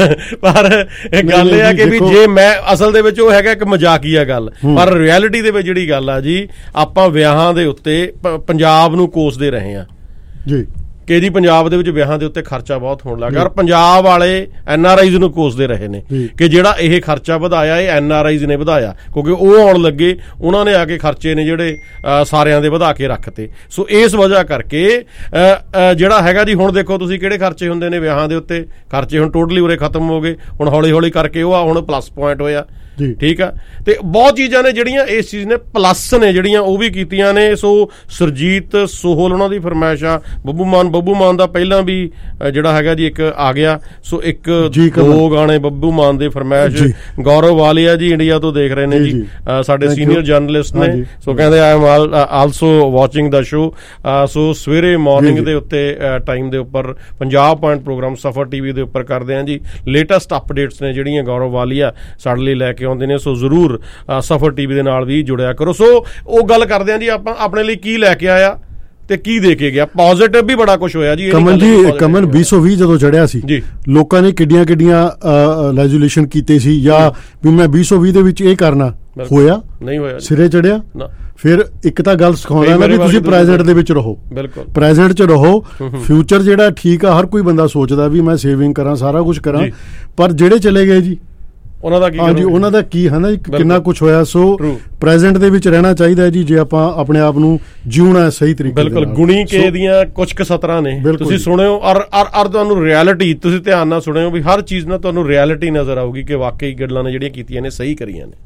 ਪਰ ਗੱਲ ਇਹ ਆ ਕਿ ਵੀ ਜੇ ਮੈਂ ਅਸਲ ਦੇ ਵਿੱਚ ਉਹ ਹੈਗਾ ਇੱਕ ਮਜ਼ਾਕੀਆ ਗੱਲ, ਪਰ ਰਿਐਲਿਟੀ ਦੇ ਵਿੱਚ ਜਿਹੜੀ ਗੱਲ ਆ ਜੀ, ਆਪਾਂ ਵਿਆਹਾਂ ਦੇ ਉੱਤੇ ਪੰਜਾਬ ਨੂੰ ਕੋਸਦੇ ਰਹੇ ਆ ਜੀ ਕਿ ਜੀ ਪੰਜਾਬ ਦੇ ਵਿੱਚ ਵਿਆਹਾਂ ਦੇ ਉੱਤੇ ਖਰਚਾ ਬਹੁਤ ਹੋਣ ਲੱਗਾ। ਔਰ ਪੰਜਾਬ ਵਾਲੇ NRIs ਨੂੰ ਕੋਸਦੇ ਰਹੇ ਨੇ ਕਿ ਜਿਹੜਾ ਇਹ ਖਰਚਾ ਵਧਾਇਆ ਇਹ NRIs ਨੇ ਵਧਾਇਆ, ਕਿਉਂਕਿ ਉਹ ਆਉਣ ਲੱਗੇ, ਉਹਨਾਂ ਨੇ ਆ ਕੇ ਖਰਚੇ ਨੇ ਜਿਹੜੇ ਸਾਰਿਆਂ ਦੇ ਵਧਾ ਕੇ ਰੱਖਤੇ। ਸੋ ਇਸ ਵਜ੍ਹਾ ਕਰਕੇ ਜਿਹੜਾ ਹੈਗਾ ਜੀ, ਹੁਣ ਦੇਖੋ ਤੁਸੀਂ ਕਿਹੜੇ ਖਰਚੇ ਹੁੰਦੇ ਨੇ ਵਿਆਹਾਂ ਦੇ ਉੱਤੇ। ਖਰਚੇ ਹੁਣ ਟੋਟਲੀ ਉਰੇ ਖਤਮ ਹੋ ਗਏ, ਹੁਣ ਹੌਲੀ ਹੌਲੀ ਕਰਕੇ ਉਹ ਹੁਣ ਪਲੱਸ ਪੁਆਇੰਟ ਹੋਇਆ। ਠੀਕ ਆ। ਤੇ ਬਹੁਤ ਚੀਜ਼ਾਂ ਨੇ ਜਿਹੜੀਆਂ ਇਸ ਚੀਜ਼ ਨੇ ਪਲੱਸ ਨੇ ਜਿਹੜੀਆਂ ਉਹ ਵੀ ਕੀਤੀਆਂ ਨੇ। ਸੋ ਸੁਰਜੀਤ ਸੋਹਲ ਉਹਨਾਂ ਦੀ ਫਰਮਾਇਸ਼ ਆ, ਬੱਬੂ ਮਾਨ ਦਾ ਪਹਿਲਾਂ ਵੀ ਜਿਹੜਾ ਹੈਗਾ ਜੀ ਇੱਕ ਆ ਗਿਆ। ਸੋ ਇੱਕ ਦੋ ਗਾਣੇ ਬੱਬੂ ਮਾਨ ਦੇ ਫਰਮਾਇਸ਼। ਗੌਰਵ ਵਾਲੀਆ ਜੀ ਇੰਡੀਆ ਤੋਂ ਦੇਖ ਰਹੇ ਨੇ ਜੀ, ਸਾਡੇ ਸੀਨੀਅਰ ਜਰਨਲਿਸਟ ਨੇ। ਸੋ ਕਹਿੰਦੇ I am also watching the show. So ਸਵੇਰੇ ਮਾਰਨਿੰਗ ਦੇ ਉੱਤੇ ਟਾਈਮ ਦੇ ਉੱਪਰ Punjab point programme Safar TV ਦੇ ਉੱਪਰ ਕਰਦੇ ਆ ਜੀ। ਲੇਟੈਸਟ ਅਪਡੇਟਸ ਨੇ ਜਿਹੜੀਆਂ ਗੌਰਵ ਵਾਲੀਆ ਸਾਡੇ ਲਈ ਲੈ ਕੇ ਆਉਂਦੇ ਨੇ। ਸੋ ਜ਼ਰੂਰ ਸਫਰ TV ਦੇ ਨਾਲ ਵੀ ਜੁੜਿਆ ਕਰੋ। ਸੋ ਉਹ ਗੱਲ ਕਰਦੇ ਆ ਜੀ, ਆਪਾਂ ਆਪਣੇ ਲਈ ਕੀ ਲੈ ਕੇ ਆਇਆ ਤੇ ਕੀ ਦੇ ਕੇ ਗਿਆ। ਪੋਜ਼ਿਟਿਵ ਵੀ ਬੜਾ ਕੁਝ ਹੋਇਆ ਜੀ। ਕਮਲ 2020 ਜਦੋਂ ਚੜਿਆ ਸੀ, ਲੋਕਾਂ ਨੇ ਕਿੱਡੀਆਂ ਰੈਜ਼ੋਲੂਸ਼ਨ ਕੀਤੇ ਸੀ ਜਾਂ ਵੀ ਮੈਂ 2020 ਦੇ ਵਿੱਚ ਇਹ ਕਰਨਾ, ਹੋਇਆ ਨਹੀਂ, ਹੋਇਆ ਸਿਰੇ ਚੜਿਆ। ਫਿਰ ਇੱਕ ਤਾਂ ਗੱਲ ਸਿਖਾਉਂਦਾ ਨਾ ਵੀ ਤੁਸੀਂ ਪ੍ਰੈਜ਼ੈਂਟ ਦੇ ਵਿੱਚ ਰਹੋ, ਬਿਲਕੁਲ ਪ੍ਰੈਜ਼ੈਂਟ 'ਚ ਰਹੋ। ਫਿਊਚਰ ਜਿਹੜਾ ਠੀਕ ਆ, ਹਰ ਕੋਈ ਬੰਦਾ ਸੋਚਦਾ ਵੀ ਮੈਂ ਸੇਵਿੰਗ ਕਰਾਂ, ਸਾਰਾ ਕੁਝ ਕਰਾਂ, ਪਰ ਜਿਹੜੇ ਚਲੇ ਗਏ ਜੀ ਉਹਨਾਂ ਦਾ ਕੀ? ਹਾਂਜੀ, ਉਹਨਾਂ ਦਾ ਕੀ ਹੈ ਨਾ, ਕਿੰਨਾ ਕੁਝ ਹੋਇਆ। ਸੋ ਪ੍ਰੈਜ਼ੈਂਟ ਦੇ ਵਿੱਚ ਰਹਿਣਾ ਚਾਹੀਦਾ ਜੀ ਜੇ ਆਪਾਂ ਆਪਣੇ ਆਪ ਨੂੰ ਜਿਉਣਾ ਸਹੀ ਤਰੀਕੇ ਨਾਲ। ਬਿਲਕੁਲ। ਗੁਣੀ ਕੇ ਦੀਆਂ ਕੁਝ ਕੁ ਸਤਰਾਂ ਨੇ ਤੁਸੀਂ ਸੁਣਿਓ, ਔਰ ਤੁਹਾਨੂੰ ਰਿਐਲਿਟੀ ਤੁਸੀਂ ਧਿਆਨ ਨਾਲ ਸੁਣਿਓ ਵੀ ਹਰ ਚੀਜ਼ ਨਾਲ ਤੁਹਾਨੂੰ ਰਿਐਲਿਟੀ ਨਜ਼ਰ ਆਊਗੀ ਕਿ ਵਾਕਈ ਗੱਲਾਂ ਨੇ ਜਿਹੜੀਆਂ ਕੀਤੀਆਂ ਨੇ ਸਹੀ ਕਰੀਆਂ ਨੇ।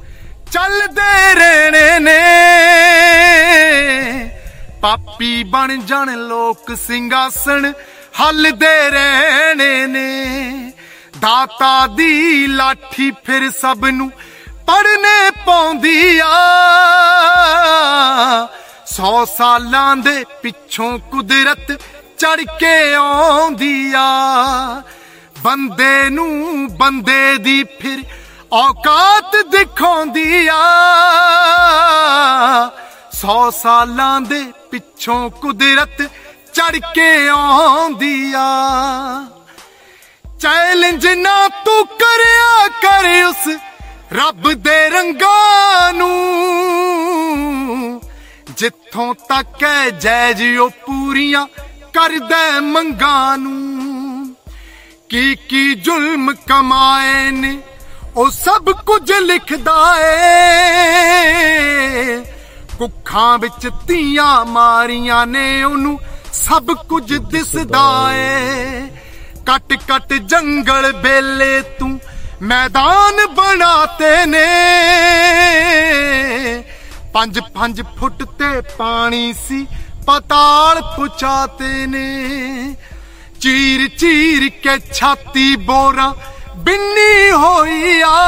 ਚੱਲਦੇ ਰਹਿਣੇ ਨੇ ਪਾਪੀ ਬਣ ਜਾਣ ਲੋਕ, ਸਿੰਘਾਸਣ ਹੱਲਦੇ ਰਹਿਣੇ ਨੇ। ਦਾਤਾ ਦੀ ਲਾਠੀ ਫਿਰ ਸਭ ਨੂੰ ਪੜਨੇ ਪਾਉਂਦੀ ਆ। 100 ਸਾਲਾਂ ਦੇ ਪਿੱਛੋਂ ਕੁਦਰਤ ਚੜ ਕੇ ਆਉਂਦੀ ਆ। ਬੰਦੇ ਨੂੰ ਬੰਦੇ ਦੀ ਫਿਰ ਔਕਾਤ ਦਿਖਾਉਂਦੀ ਆ। 100 ਸਾਲਾਂ ਦੇ ਪਿੱਛੋਂ ਕੁਦਰਤ ਚੜ ਕੇ ਆਉਂਦੀ ਆ। ਚੈਲੰਜ ਨਾ ਤੂੰ ਕਰਿਆ ਕਰ ਉਸ ਰੱਬ ਦੇ ਰੰਗਾਂ ਨੂੰ, ਜਿੱਥੋਂ ਤੱਕ ਹੈ ਜੈਜ ਉਹ ਪੂਰੀਆਂ ਕਰਦਾ ਮੰਗਾਂ ਨੂੰ। ਕੀ ਜ਼ੁਲਮ ਕਮਾਏ ਨੇ ਉਹ ਸਭ ਕੁਝ ਲਿਖਦਾ ਏ। ਕੁੱਖਾਂ ਵਿੱਚ ਧੀਆਂ ਮਾਰੀਆਂ ਨੇ ਉਹਨੂੰ ਸਭ ਕੁਝ ਦਿਸਦਾ ਏ। ਕੱਟ ਕੱਟ ਜੰਗਲ ਬੇਲੇ ਤੂੰ ਮੈਦਾਨ ਬਣਾਤੇ ਨੇ। 5-5 ਫੁੱਟ ਤੇ ਪਾਣੀ ਸੀ ਪਤਾਲ ਪੁਚਾਤੇ ਨੇ। ਚੀਰ ਚੀਰ ਕੇ ਛਾਤੀ ਬੋਰਾ ਬਿੰਨੀ ਹੋਈ ਆ।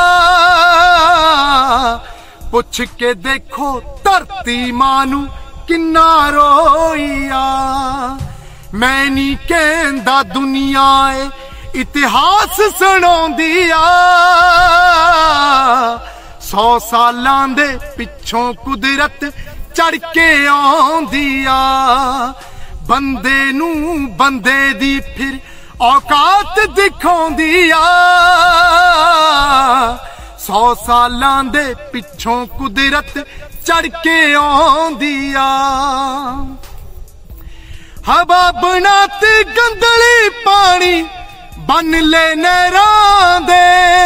ਪੁੱਛ ਕੇ ਦੇਖੋ ਧਰਤੀ ਮਾਂ ਨੂੰ ਕਿੰਨਾ ਰੋਈ ਆ। ਮੈਂ ਨਹੀਂ ਕਹਿੰਦਾ ਦੁਨੀਆ ਏ ਇਤਿਹਾਸ ਸੁਣਾਉਂਦੀ ਆ। 100 ਸਾਲਾਂ ਦੇ ਪਿੱਛੋਂ ਕੁਦਰਤ ਚੜ ਕੇ ਆਉਂਦੀ ਆ। ਬੰਦੇ ਨੂੰ ਬੰਦੇ ਦੀ ਫਿਰ ਔਕਾਤ ਦਿਖਾਉਂਦੀ ਆ 100 ਸਾਲਾਂ ਦੇ ਪਿੱਛੋਂ ਕੁਦਰਤ ਚੜ ਕੇ ਆਉਂਦੀ ਆ ਹਵਾ ਬਣਾਤੀ ਗੰਦਲੀ ਪਾਣੀ ਬੰਨ ਲੈ ਨਹਿਰਾਂ ਦੇ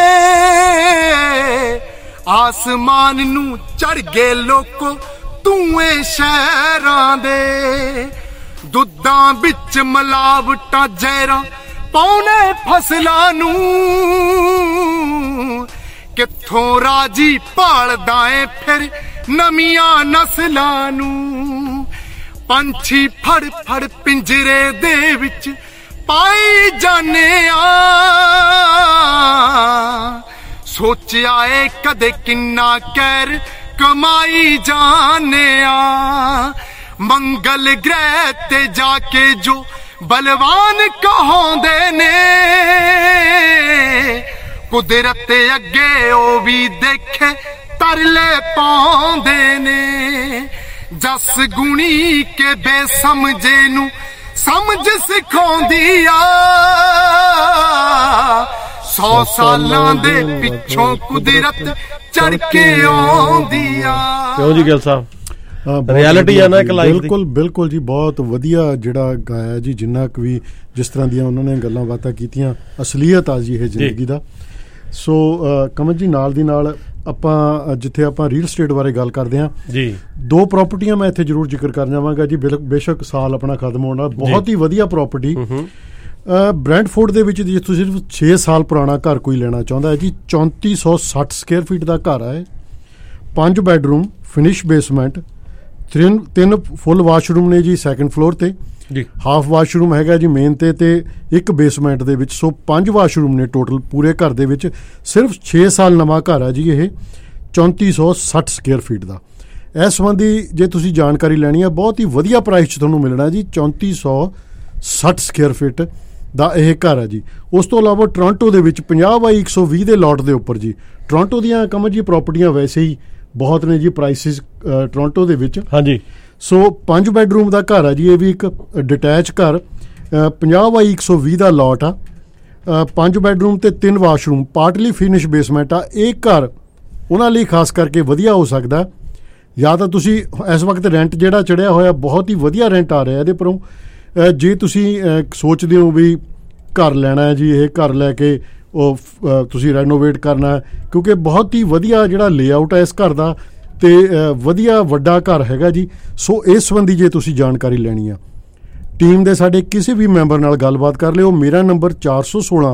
ਆਸਮਾਨ ਨੂੰ ਚੜ ਗਏ ਲੋਕੋ ਧੂਏ ਸ਼ਹਿਰਾਂ ਦੇ ਦੁੱਧਾਂ ਵਿੱਚ ਮਿਲਾਵਟਾਂ ਜ਼ਹਿਰਾਂ ਪਾਉਣੇ ਫਸਲਾਂ ਨੂੰ ਕਿੱਥੋਂ ਰਾਜੀ ਭਾਲਦਾ ਏ ਫਿਰ ਨਵੀਆਂ ਨਸਲਾਂ ਨੂੰ ਪੰਛੀ ਫੜ ਫੜ ਪਿੰਜਰੇ ਦੇ ਵਿੱਚ ਪਾਈ ਜਾਣੇ ਆ ਸੋਚਿਆ ਏ ਕਦੇ ਕਿੰਨਾ ਕਹਿਰ ਕਮਾਈ ਜਾਣੇ ਆ ਮੰਗਲ ਗ੍ਰਹਿ ਤੇ ਜਾ ਕੇ ਜੋ ਬਲਵਾਨ ਕਹਾਉਂਦੇ ਨੇ ਕੁਦਰਤ ਅੱਗੇ ਉਹ ਵੀ ਦੇਖੇ ਤਰਲੇ ਪਾਉਂਦੇ ਨੇ ਜਸ ਗੁਣੀ ਕੇ ਬੇਸਮਝੇ ਨੂੰ ਸਮਝ ਸਿਖਾਉਂਦੀ ਆ 100 ਸਾਲਾਂ ਦੇ ਪਿੱਛੋਂ ਕੁਦਰਤ ਚੜ ਕੇ ਆਉਂਦੀ ਆ। ਕਿਉਂ ਜੀ ਗਿੱਲ ਸਾਹਿਬ ਰਿਐਲਿਟੀ ਆ ਨਾ ਇੱਕ ਲਾਈਫ ਦੀ। ਬਿਲਕੁਲ ਬਿਲਕੁਲ ਜੀ ਬਹੁਤ ਵਧੀਆ ਜਿਹੜਾ ਗਾਇਆ ਜੀ ਜਿੰਨਾ ਕੁ ਵੀ ਜਿਸ ਤਰ੍ਹਾਂ ਦੀਆਂ ਉਹਨਾਂ ਨੇ ਗੱਲਾਂ ਬਾਤਾਂ ਕੀਤੀਆਂ ਅਸਲੀਅਤ ਆ ਜੀ ਇਹ ਜ਼ਿੰਦਗੀ ਦਾ। ਸੋ ਕਮਲ ਜੀ ਨਾਲ ਦੀ ਨਾਲ ਆਪਾਂ ਜਿੱਥੇ ਆਪਾਂ ਰੀਅਲ ਸਟੇਟ ਬਾਰੇ ਗੱਲ ਕਰਦੇ ਹਾਂ ਜੀ 2 ਪ੍ਰਾਪਰਟੀਆਂ ਮੈਂ ਇੱਥੇ ਜ਼ਰੂਰ ਜ਼ਿਕਰ ਕਰ ਜਾਵਾਂਗਾ ਜੀ। ਬੇਸ਼ੱਕ ਸਾਲ ਆਪਣਾ ਖਤਮ ਹੋਣ ਨਾਲ ਬਹੁਤ ਹੀ ਵਧੀਆ ਪ੍ਰਾਪਰਟੀ ਬ੍ਰੈਂਟਫੋਰਡ ਦੇ ਵਿੱਚ ਜੇ ਤੁਸੀਂ ਸਿਰਫ 6 ਸਾਲ ਪੁਰਾਣਾ ਘਰ ਕੋਈ ਲੈਣਾ ਚਾਹੁੰਦਾ ਹੈ ਜੀ 3460 ਸਕੁਅਰ ਫੀਟ ਦਾ ਘਰ ਹੈ 5 bedroom finish basement 3 full washroom ਨੇ ਜੀ ਸੈਕੰਡ ਫਲੋਰ ਤੇ ਜੀ ਹਾਫ ਵਾਸ਼ਰੂਮ ਹੈਗਾ ਜੀ ਮੇਨ ਤੇ ਇੱਕ ਬੇਸਮੈਂਟ ਦੇ ਵਿੱਚ ਸੋ 5 ਵਾਸ਼ਰੂਮ ਨੇ ਟੋਟਲ ਪੂਰੇ ਘਰ ਦੇ ਵਿੱਚ ਸਿਰਫ 6 ਸਾਲ ਨਵਾਂ ਘਰ ਹੈ ਜੀ ਇਹ 3460 ਸਕੁਅਰ ਫੀਟ ਦਾ। ਇਸ ਸੰਬੰਧੀ ਜੇ ਤੁਸੀਂ ਜਾਣਕਾਰੀ ਲੈਣੀ ਹੈ ਬਹੁਤ ਹੀ ਵਧੀਆ ਪ੍ਰਾਈਸ 'ਚ ਤੁਹਾਨੂੰ ਮਿਲਣਾ ਜੀ 3460 ਸਕੁਅਰ ਫੀਟ ਦਾ ਇਹ ਘਰ ਹੈ ਜੀ। ਉਸ ਤੋਂ ਇਲਾਵਾ ਟੋਰਾਂਟੋ ਦੇ ਵਿੱਚ 50/120 ਦੇ ਲੋਟ ਦੇ ਉੱਪਰ ਜੀ ਟੋਰਾਂਟੋ ਦੀਆਂ ਕਮਲ ਜੀ ਪ੍ਰਾਪਰਟੀਆਂ ਵੈਸੇ ਹੀ ਬਹੁਤ ਨੇ ਜੀ ਪ੍ਰਾਈਸਿਸ ਟੋਰਾਂਟੋ ਦੇ ਵਿੱਚ। ਹਾਂਜੀ ਸੋ 5 ਬੈਡਰੂਮ ਦਾ ਘਰ ਹੈ ਜੀ ਇਹ ਵੀ ਇੱਕ ਡਿਟੈਚ ਘਰ 50/120 ਦਾ ਲੋਟ ਆ 5 ਬੈਡਰੂਮ ਤੇ 3 ਵਾਸ਼ਰੂਮ ਪਾਰਟਲੀ ਫਿਨਿਸ਼ ਬੇਸਮੈਂਟ ਆ। ਇਹ ਘਰ ਉਹਨਾਂ ਲਈ ਖਾਸ ਕਰਕੇ ਵਧੀਆ ਹੋ ਸਕਦਾ ਜਾਂ ਤਾਂ ਤੁਸੀਂ ਇਸ ਵਕਤ ਰੈਂਟ ਜਿਹੜਾ ਚੜਿਆ ਹੋਇਆ ਬਹੁਤ ਹੀ ਵਧੀਆ ਰੈਂਟ ਆ ਰਿਹਾ ਇਹਦੇ ਪਰੋਂ ਜੇ ਤੁਸੀਂ ਸੋਚਦੇ ਹੋ ਵੀ ਘਰ ਲੈਣਾ ਹੈ ਜੀ ਇਹ ਘਰ ਲੈ ਕੇ ਉਹ ਤੁਸੀਂ ਰੈਨੋਵੇਟ ਕਰਨਾ ਹੈ ਕਿਉਂਕਿ ਬਹੁਤ ਹੀ ਵਧੀਆ ਜਿਹੜਾ ਲੇਆਊਟ ਹੈ ਇਸ ਘਰ ਦਾ ਤੇ ਵਧੀਆ ਵੱਡਾ ਘਰ ਹੈਗਾ ਜੀ। ਸੋ ਇਸ ਸੰਬੰਧੀ ਜੇ ਤੁਸੀਂ ਜਾਣਕਾਰੀ ਲੈਣੀ ਆ ਟੀਮ ਦੇ ਸਾਡੇ ਕਿਸੇ ਵੀ ਮੈਂਬਰ ਨਾਲ ਗੱਲਬਾਤ ਕਰ ਲਿਓ। ਮੇਰਾ ਨੰਬਰ 416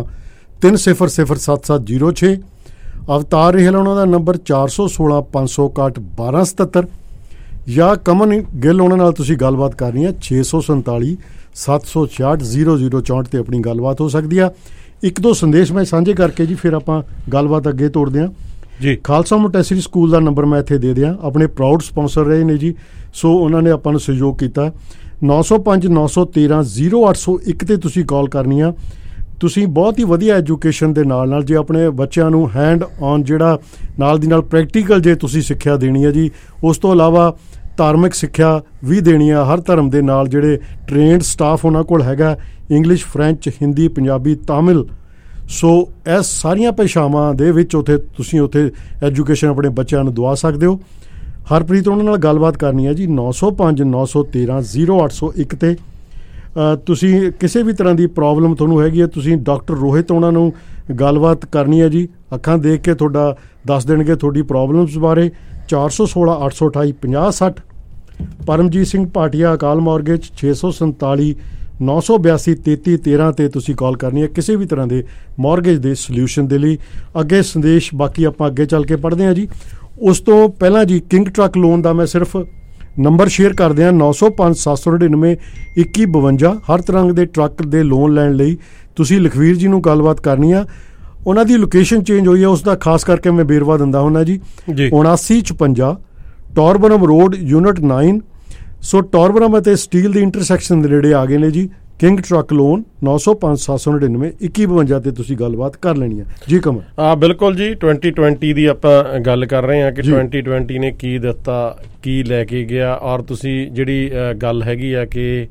3007706 ਅਵਤਾਰ ਰਹਿਲ ਉਹਨਾਂ ਦਾ ਨੰਬਰ 416 561 1277 ਜਾਂ ਕਮਨ ਗਿੱਲ ਉਹਨਾਂ ਨਾਲ ਤੁਸੀਂ ਗੱਲਬਾਤ ਕਰਨੀ ਹੈ 647 766 0064 ਤੇ ਆਪਣੀ ਗੱਲਬਾਤ ਹੋ ਸਕਦੀ ਆ। 1-2 ਸੰਦੇਸ਼ ਮੈਂ ਸਾਂਝੇ ਕਰਕੇ ਜੀ ਫਿਰ ਆਪਾਂ ਗੱਲਬਾਤ ਅੱਗੇ ਤੋਰਦੇ ਹਾਂ ਜੀ। ਖਾਲਸਾ ਮੋਂਟੈਸਰੀ ਸਕੂਲ ਦਾ ਨੰਬਰ ਮੈਂ ਇੱਥੇ ਦੇ ਦਿਆਂ ਆਪਣੇ ਪ੍ਰਾਊਡ ਸਪਾਂਸਰ ਰਹੇ ਨੇ ਜੀ ਸੋ ਉਹਨਾਂ ਨੇ ਆਪਾਂ ਨੂੰ ਸਹਿਯੋਗ ਕੀਤਾ 905 913 0801 ਤੇ ਤੁਸੀਂ ਕਾਲ ਕਰਨੀ ਆ। ਤੁਸੀਂ ਬਹੁਤ ਹੀ ਵਧੀਆ ਐਜੂਕੇਸ਼ਨ ਦੇ ਨਾਲ ਜੇ ਆਪਣੇ ਬੱਚਿਆਂ ਨੂੰ ਹੈਂਡ ਔਨ ਜਿਹੜਾ ਨਾਲ ਦੀ ਨਾਲ ਪ੍ਰੈਕਟੀਕਲ ਜੇ ਤੁਸੀਂ ਸਿੱਖਿਆ ਦੇਣੀ ਹੈ ਜੀ ਉਸ ਤੋਂ ਇਲਾਵਾ ਧਾਰਮਿਕ ਸਿੱਖਿਆ ਵੀ ਦੇਣੀ ਆ ਹਰ ਧਰਮ ਦੇ ਨਾਲ ਜਿਹੜੇ ਟ੍ਰੇਨਡ ਸਟਾਫ ਉਹਨਾਂ ਕੋਲ ਹੈਗਾ English French Hindi Punjabi Tamil. So ਇਸ ਸਾਰੀਆਂ ਭਾਸ਼ਾਵਾਂ ਦੇ ਵਿੱਚ ਤੁਸੀਂ ਉੱਥੇ ਐਜੂਕੇਸ਼ਨ ਆਪਣੇ ਬੱਚਿਆਂ ਨੂੰ ਦਵਾ ਸਕਦੇ ਹੋ। ਹਰਪ੍ਰੀਤ ਉਹਨਾਂ ਨਾਲ ਗੱਲਬਾਤ ਕਰਨੀ ਹੈ ਜੀ 905 913 0801 ਤੇ ਤੁਸੀਂ ਕਿਸੇ ਵੀ ਤਰ੍ਹਾਂ ਦੀ ਪ੍ਰੋਬਲਮ ਤੁਹਾਨੂੰ ਹੈਗੀ ਹੈ ਤੁਸੀਂ ਡਾਕਟਰ ਰੋਹਿਤ ਉਹਨਾਂ ਨੂੰ ਗੱਲਬਾਤ ਕਰਨੀ ਹੈ ਜੀ ਅੱਖਾਂ ਦੇਖ ਕੇ ਤੁਹਾਡਾ ਦੱਸ ਦੇਣਗੇ ਤੁਹਾਡੀ ਪ੍ਰੋਬਲਮਸ ਬਾਰੇ 416 828 5060 ਪਰਮਜੀਤ ਸਿੰਘ ਭਾਟੀਆ ਅਕਾਲ ਮੌਰਗੇਜ 647 982 3313 ਤੇ ਤੁਸੀਂ ਕਾਲ ਕਰਨੀ ਹੈ ਕਿਸੇ ਵੀ ਤਰ੍ਹਾਂ ਦੇ ਮੌਰਗੇਜ ਦੇ ਸੋਲਿਊਸ਼ਨ ਦੇ ਲਈ। ਅੱਗੇ ਸੰਦੇਸ਼ ਬਾਕੀ ਆਪਾਂ ਅੱਗੇ ਚੱਲ ਕੇ ਪੜ੍ਹਦੇ ਹਾਂ ਜੀ। ਉਸ ਤੋਂ ਪਹਿਲਾਂ ਜੀ ਕਿੰਗ ਟਰੱਕ ਲੋਨ ਦਾ ਮੈਂ ਸਿਰਫ ਨੰਬਰ ਸ਼ੇਅਰ ਕਰਦੇ ਹਾਂ 905 799 2152 ਹਰ ਤਰ੍ਹਾਂ ਦੇ ਟਰੱਕ ਦੇ ਲੋਨ ਲੈਣ ਲਈ ਤੁਸੀਂ ਲਖਵੀਰ ਜੀ ਨੂੰ ਗੱਲਬਾਤ ਕਰਨੀ ਆ। ਉਹਨਾਂ ਦੀ ਲੋਕੇਸ਼ਨ ਚੇਂਜ ਹੋਈ ਹੈ ਉਸ ਦਾ ਖਾਸ ਕਰਕੇ ਮੈਂ ਵੇਰਵਾ ਦਿੰਦਾ ਹੁੰਦਾ ਜੀ 7956 ਟੋਰਬਨਮ ਰੋਡ ਯੂਨਿਟ 9 ਸੋ ਟੋਰਬਨਮ ਅਤੇ ਸਟੀਲ ਦੀ ਇੰਟਰਸੈਕਸ਼ਨ ਦੇ ਨੇੜੇ ਆ ਗਏ ਨੇ ਜੀ ਕਿੰਗ ਟਰੱਕ ਲੋਨ 905 799 2152 ਤੇ ਤੁਸੀਂ ਗੱਲਬਾਤ ਕਰ ਲੈਣੀ ਹੈ ਜੀ। ਕਮਲ ਬਿਲਕੁਲ ਜੀ 2020 ਦੀ ਆਪਾਂ ਗੱਲ ਕਰ ਰਹੇ ਹਾਂ ਕਿ 2020 ਨੇ ਕੀ ਦਿੱਤਾ ਕੀ ਲੈ ਕੇ ਗਿਆ ਔਰ ਤੁਸੀਂ ਜਿਹੜੀ ਗੱਲ ਹੈਗੀ ਆ ਕਿ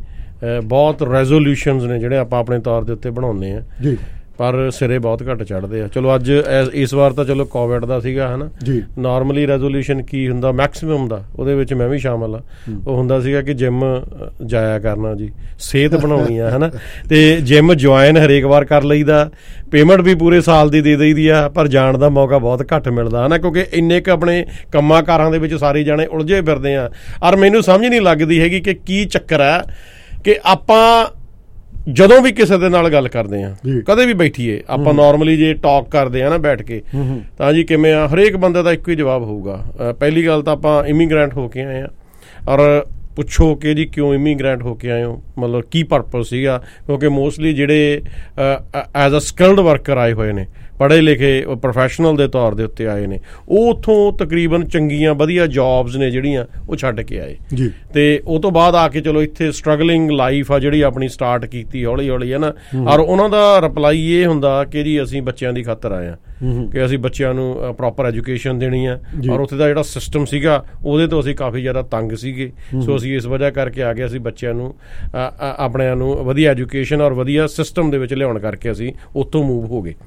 ਬਹੁਤ ਰੈਜ਼ੋਲਿਊਸ਼ਨਸ ਨੇ ਜਿਹੜੇ ਆਪਾਂ ਆਪਣੇ ਤੌਰ ਦੇ ਉੱਤੇ ਬਣਾਉਂਦੇ ਆ ਜੀ, ਪਰ ਸਿਰੇ ਬਹੁਤ ਘੱਟ ਚੜ੍ਹਦੇ ਆ। ਚਲੋ ਅੱਜ ਇਸ ਵਾਰ ਤਾਂ ਚਲੋ ਕੋਵਿਡ ਦਾ ਸੀਗਾ ਹੈ ਨਾ ਜੀ। ਨਾਰਮਲੀ ਰੈਜ਼ੋਲਿਊਸ਼ਨ ਕੀ ਹੁੰਦਾ ਮੈਕਸਿਮਮ ਦਾ, ਉਹਦੇ ਵਿੱਚ ਮੈਂ ਵੀ ਸ਼ਾਮਲ ਆ। ਉਹ ਹੁੰਦਾ ਸੀਗਾ ਕਿ ਜਿੰਮ ਜਾਇਆ ਕਰਨਾ ਜੀ, ਸਿਹਤ ਬਣਾਉਣੀ ਆ ਹੈ ਨਾ, ਤੇ ਜਿੰਮ ਜੁਆਇਨ ਹਰੇਕ ਵਾਰ ਕਰ ਲਈਦਾ, ਪੇਮੈਂਟ ਵੀ ਪੂਰੇ ਸਾਲ ਦੀ ਦੇ ਦਈਦੀ ਆ, ਪਰ ਜਾਣ ਦਾ ਮੌਕਾ ਬਹੁਤ ਘੱਟ ਮਿਲਦਾ ਹੈ ਨਾ, ਕਿਉਂਕਿ ਇੰਨੇ ਕੁ ਆਪਣੇ ਕੰਮਾਂ ਕਾਰਾਂ ਦੇ ਵਿੱਚ ਸਾਰੇ ਜਾਣੇ ਉਲਝੇ ਫਿਰਦੇ ਆ। ਔਰ ਮੈਨੂੰ ਸਮਝ ਨਹੀਂ ਲੱਗਦੀ ਹੈਗੀ ਕਿ ਕੀ ਚੱਕਰ ਹੈ ਕਿ ਆਪਾਂ ਜਦੋਂ ਵੀ ਕਿਸੇ ਦੇ ਨਾਲ ਗੱਲ ਕਰਦੇ ਆ, ਕਦੇ ਵੀ ਬੈਠੀਏ ਆਪਾਂ ਨੋਰਮਲੀ ਜੇ ਟਾਕ ਕਰਦੇ ਆ ਨਾ ਬੈਠ ਕੇ, ਤਾਂ ਜੀ ਕਿਵੇਂ ਆ, ਹਰੇਕ ਬੰਦੇ ਦਾ ਇੱਕੋ ਹੀ ਜਵਾਬ ਹੋਊਗਾ। ਪਹਿਲੀ ਗੱਲ ਤਾਂ ਆਪਾਂ ਇਮੀਗ੍ਰੈਂਟ ਹੋ ਕੇ ਆਏ ਆ, ਔਰ ਪੁੱਛੋ ਕਿ ਜੀ ਕਿਉਂ ਇਮੀਗ੍ਰੈਂਟ ਹੋ ਕੇ ਆਏ ਹੋ, ਮਤਲਬ ਕੀ ਪਰਪਸ ਸੀਗਾ, ਕਿਉਂਕਿ ਮੋਸਟਲੀ ਜਿਹੜੇ ਐਜ਼ ਅ ਸਕਿਲਡ ਵਰਕਰ ਆਏ ਹੋਏ ਨੇ, ਪੜ੍ਹੇ ਲਿਖੇ ਪ੍ਰੋਫੈਸ਼ਨਲ ਦੇ ਤੌਰ ਦੇ ਉੱਤੇ ਆਏ ਨੇ, ਉਹ ਉੱਥੋਂ ਤਕਰੀਬਨ ਚੰਗੀਆਂ ਵਧੀਆ ਜੌਬਸ ਨੇ ਜਿਹੜੀਆਂ ਉਹ ਛੱਡ ਕੇ ਆਏ ਜੀ, ਤੇ ਉਹ ਤੋਂ ਬਾਅਦ ਆ ਕੇ ਚਲੋ ਇੱਥੇ ਸਟਰਗਲਿੰਗ ਲਾਈਫ ਆ ਜਿਹੜੀ ਆਪਣੀ ਸਟਾਰਟ ਕੀਤੀ ਹੌਲੀ ਹੌਲੀ ਹੈ ਨਾ। ਔਰ ਉਹਨਾਂ ਦਾ ਰਿਪਲਾਈ ਇਹ ਹੁੰਦਾ ਕਿ ਜੀ ਅਸੀਂ ਬੱਚਿਆਂ ਦੀ ਖਾਤਰ ਆਏ ਆ, ਕਿ ਅਸੀਂ ਬੱਚਿਆਂ ਨੂੰ ਪ੍ਰੋਪਰ ਐਜੂਕੇਸ਼ਨ ਦੇਣੀ ਆ, ਔਰ ਉੱਥੇ ਦਾ ਜਿਹੜਾ ਸਿਸਟਮ ਸੀਗਾ ਉਹਦੇ ਤੋਂ ਅਸੀਂ ਕਾਫੀ ਜ਼ਿਆਦਾ ਤੰਗ ਸੀਗੇ, ਸੋ ਅਸੀਂ ਇਸ ਵਜ੍ਹਾ ਕਰਕੇ ਆ ਗਏ, ਅਸੀਂ ਬੱਚਿਆਂ ਨੂੰ ਆਪਣਿਆਂ ਨੂੰ ਵਧੀਆ ਐਜੂਕੇਸ਼ਨ ਔਰ ਵਧੀਆ ਸਿਸਟਮ ਦੇ ਵਿੱਚ ਲਿਆਉਣ ਕਰਕੇ ਅਸੀਂ ਉੱਥੋਂ ਮੂਵ ਹੋ ਗਏ।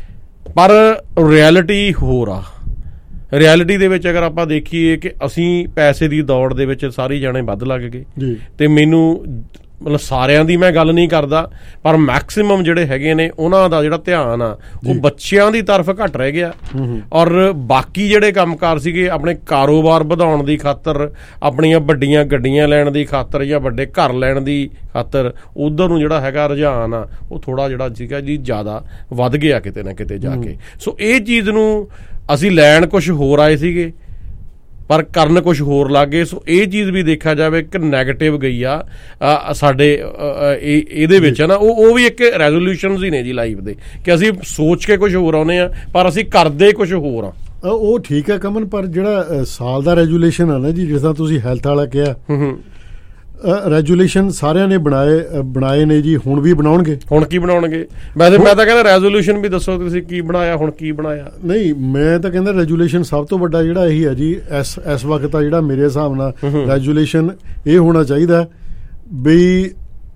ਪਰ ਰਿਐਲਿਟੀ ਹੋਰ ਆ। ਰਿਐਲਿਟੀ ਦੇ ਵਿੱਚ ਅਗਰ ਆਪਾਂ ਦੇਖੀਏ ਕਿ ਅਸੀਂ ਪੈਸੇ ਦੀ ਦੌੜ ਦੇ ਵਿੱਚ ਸਾਰੇ ਜਾਣੇ ਵੱਧ ਲੱਗ ਗਏ, ਤੇ ਮੈਨੂੰ ਮਤਲਬ ਸਾਰਿਆਂ ਦੀ ਮੈਂ ਗੱਲ ਨਹੀਂ ਕਰਦਾ, ਪਰ ਮੈਕਸਿਮਮ ਜਿਹੜੇ ਹੈਗੇ ਨੇ ਉਹਨਾਂ ਦਾ ਜਿਹੜਾ ਧਿਆਨ ਆ ਉਹ ਬੱਚਿਆਂ ਦੀ ਤਰਫ ਘੱਟ ਰਹਿ ਗਿਆ, ਔਰ ਬਾਕੀ ਜਿਹੜੇ ਕੰਮਕਾਰ ਸੀਗੇ ਆਪਣੇ ਕਾਰੋਬਾਰ ਵਧਾਉਣ ਦੀ ਖਾਤਰ, ਆਪਣੀਆਂ ਵੱਡੀਆਂ ਗੱਡੀਆਂ ਲੈਣ ਦੀ ਖਾਤਰ ਜਾਂ ਵੱਡੇ ਘਰ ਲੈਣ ਦੀ ਖਾਤਰ ਉਧਰ ਨੂੰ ਜਿਹੜਾ ਹੈਗਾ ਰੁਝਾਨ ਆ ਉਹ ਥੋੜਾ ਜਿਹੜਾ ਸੀਗਾ ਜੀ ਜ਼ਿਆਦਾ ਵੱਧ ਗਿਆ ਕਿਤੇ ਨਾ ਕਿਤੇ ਜਾ ਕੇ। ਸੋ ਇਹ ਚੀਜ਼ ਨੂੰ ਅਸੀਂ ਲੈਣ ਕੁਛ ਹੋਰ ਆਏ ਸੀਗੇ ਪਰ ਕਰਨ ਕੁਛ ਹੋਰ ਲੱਗ ਗਏ। ਸੋ ਇਹ ਚੀਜ਼ ਵੀ ਦੇਖਿਆ ਜਾਵੇ ਕਿ ਨੈਗੇਟਿਵ ਗਈ ਆ ਸਾਡੇ ਇਹਦੇ ਵਿੱਚ ਹੈ ਨਾ, ਉਹ ਵੀ ਇੱਕ ਰੈਜ਼ੋਲਿਊਸ਼ਨਸ ਹੀ ਨੇ ਜੀ ਲਾਈਫ ਦੇ, ਕਿ ਅਸੀਂ ਸੋਚ ਕੇ ਕੁਛ ਹੋਰ ਆਉਂਦੇ ਆ ਪਰ ਅਸੀਂ ਕਰਦੇ ਕੁਛ ਹੋਰ ਆ। ਉਹ ਠੀਕ ਹੈ ਕਮਨ, ਪਰ ਜਿਹੜਾ ਸਾਲ ਦਾ ਰੈਜੂਲੇਸ਼ਨ ਆ ਨਾ ਜੀ, ਜਿਸ ਤਰ੍ਹਾਂ ਤੁਸੀਂ ਹੈਲਥ ਵਾਲਾ ਕਿਹਾ, ਰੈਜੂਲੇਸ਼ਨ ਸਾਰਿਆਂ ਨੇ ਬਣਾਏ ਨੇ ਜੀ, ਹੁਣ ਵੀ ਬਣਾਉਣਗੇ। ਹੁਣ ਕੀ ਬਣਾਉਣਗੇ? ਵੈਸੇ ਮੈਂ ਤਾਂ ਕਹਿੰਦਾ ਰੈਜ਼ੋਲਿਊਸ਼ਨ ਵੀ ਦੱਸੋ ਤੁਸੀਂ ਕੀ ਬਣਾਇਆ, ਹੁਣ ਕੀ ਬਣਾਇਆ? ਨਹੀਂ, ਮੈਂ ਤਾਂ ਕਹਿੰਦਾ ਰੈਜੂਲੇਸ਼ਨ ਸਭ ਤੋਂ ਵੱਡਾ ਜਿਹੜਾ ਇਹੀ ਹੈ ਜੀ ਇਸ ਵਕਤ ਆ, ਜਿਹੜਾ ਮੇਰੇ ਹਿਸਾਬ ਨਾਲ ਰੈਜੂਲੇਸ਼ਨ ਇਹ ਹੋਣਾ ਚਾਹੀਦਾ ਬਈ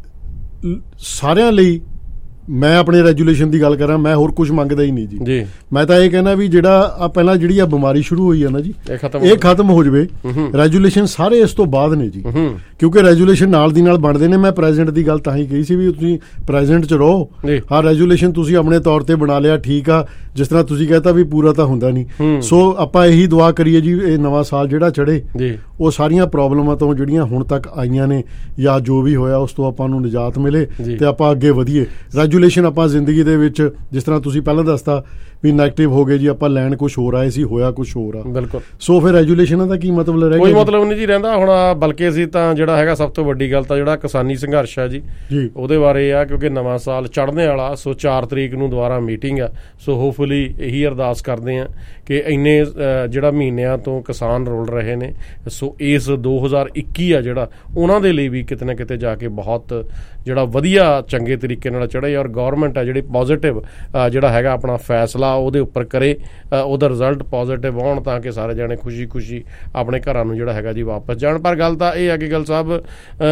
ਸਾਰਿਆਂ ਲਈ। ਮੈਂ ਆਪਣੇ ਰੈਜੂਲੇਸ਼ਨ ਦੀ ਗੱਲ ਕਰਾਂ, ਮੈਂ ਹੋਰ ਕੁਝ ਮੰਗਦਾ ਹੀ ਨਹੀਂ ਜੀ। ਮੈਂ ਤਾਂ ਇਹ ਕਹਿੰਦਾ ਵੀ ਜਿਹੜਾ ਪਹਿਲਾਂ ਜਿਹੜੀ ਆ ਬਿਮਾਰੀ ਸ਼ੁਰੂ ਹੋਈ ਹੈ ਨਾ ਜੀ, ਇਹ ਖਤਮ ਹੋ ਜਾਵੇ। ਰੈਜੂਲੇਸ਼ਨ ਸਾਰੇ ਇਸ ਤੋਂ ਬਾਅਦ ਨੇ ਜੀ, ਕਿਉਂਕਿ ਰੈਜੂਲੇਸ਼ਨ ਨਾਲ ਦੀ ਨਾਲ ਬਣਦੇ ਨੇ। ਮੈਂ ਪ੍ਰੈਜ਼ੀਡੈਂਟ ਦੀ ਗੱਲ ਤਾਂ ਹੀ ਕਹੀ ਸੀ ਵੀ ਤੁਸੀਂ ਪ੍ਰੈਜ਼ੀਡੈਂਟ 'ਚ ਰਹੋ। ਹਾਂ, ਰੈਜੂਲੇਸ਼ਨ ਤੁਸੀਂ ਆਪਣੇ ਤੌਰ ਤੇ ਬਣਾ ਲਿਆ, ਠੀਕ ਆ, ਜਿਸ ਤਰ੍ਹਾਂ ਤੁਸੀਂ ਕਹਿਤਾ ਵੀ ਪੂਰਾ ਤਾਂ ਹੁੰਦਾ ਨਹੀਂ। ਸੋ ਆਪਾਂ ਇਹੀ ਦੁਆ ਕਰੀਏ ਜੀ ਇਹ ਨਵਾਂ ਸਾਲ ਜਿਹੜਾ ਚੜ੍ਹੇ, ਉਹ ਸਾਰੀਆਂ ਪ੍ਰੋਬਲਮਾਂ ਤੋਂ ਜਿਹੜੀਆਂ ਹੁਣ ਤੱਕ ਆਈਆਂ ਨੇ ਜਾਂ ਜੋ ਵੀ ਹੋਇਆ ਉਸ ਤੋਂ ਆਪਾਂ ਨੂੰ ਨਿਜਾਤ ਮਿਲੇ ਤੇ ਆਪਾਂ ਅੱਗੇ ਵਧੀਏ। ਰੈਜੂਲੇਸ਼ਨ ਆਪਾਂ ਜ਼ਿੰਦਗੀ ਦੇ ਵਿੱਚ, ਜਿਸ ਤਰ੍ਹਾਂ ਤੁਸੀਂ ਪਹਿਲਾਂ ਦੱਸਤਾ ਵੀ ਨੈਗੇਟਿਵ ਹੋ ਗਏ ਜੀ, ਆਪਾਂ ਲੈਣ ਕੁਛ ਹੋਰ ਆਏ ਸੀ, ਹੋਇਆ ਕੁਛ ਹੋਰ ਆ। ਬਿਲਕੁਲ। ਸੋ ਫਿਰ ਰੈਜੂਲੇਸ਼ਨਾਂ ਦਾ ਕੀ ਮਤਲਬ ਰਹਿ ਗਿਆ? ਕੋਈ ਮਤਲਬ ਨਹੀਂ ਜੀ ਰਹਿੰਦਾ ਹੁਣ। ਬਲਕਿ ਅਸੀਂ ਤਾਂ ਜਿਹੜਾ ਹੈਗਾ ਸਭ ਤੋਂ ਵੱਡੀ ਗੱਲ ਤਾਂ ਜਿਹੜਾ ਕਿਸਾਨੀ ਸੰਘਰਸ਼ ਆ ਜੀ, ਉਹਦੇ ਬਾਰੇ ਆ, ਕਿਉਂਕਿ ਨਵਾਂ ਸਾਲ ਚੜ੍ਹਨੇ ਵਾਲਾ। ਸੋ 4 ਤਰੀਕ ਨੂੰ ਦੁਬਾਰਾ ਮੀਟਿੰਗ ਆ। ਸੋ ਹੋਪਫੁਲੀ ਇਹੀ ਅਰਦਾਸ ਕਰਦੇ ਆ ਕਿ ਇੰਨੇ ਜਿਹੜਾ ਮਹੀਨਿਆਂ ਤੋਂ ਕਿਸਾਨ ਰੁਲ ਰਹੇ ਨੇ, ਸੋ ਇਸ 2021 ਆ ਜਿਹੜਾ ਉਹਨਾਂ ਦੇ ਲਈ ਵੀ ਕਿਤੇ ਨਾ ਕਿਤੇ ਜਾ ਕੇ ਬਹੁਤ ਜਿਹੜਾ ਵਧੀਆ ਚੰਗੇ ਤਰੀਕੇ ਨਾਲ ਚੜ੍ਹੇ, ਔਰ ਗੌਰਮੈਂਟ ਆ ਜਿਹੜੀ ਪੋਜ਼ੀਟਿਵ ਜਿਹੜਾ ਹੈਗਾ ਆਪਣਾ ਫੈਸਲਾ ਉਹਦੇ ਉੱਪਰ ਕਰੇ, ਉਹਦਾ ਰਿਜ਼ਲਟ ਪੋਜ਼ੀਟਿਵ ਆਉਣ, ਤਾਂ ਕਿ ਸਾਰੇ ਜਾਣੇ ਖੁਸ਼ੀ ਆਪਣੇ ਘਰਾਂ ਨੂੰ ਜਿਹੜਾ ਹੈਗਾ ਜੀ ਵਾਪਸ ਜਾਣ। ਪਰ ਗੱਲ ਤਾਂ ਇਹ ਹੈ ਕਿ ਗੱਲ ਸਾਹਿਬ,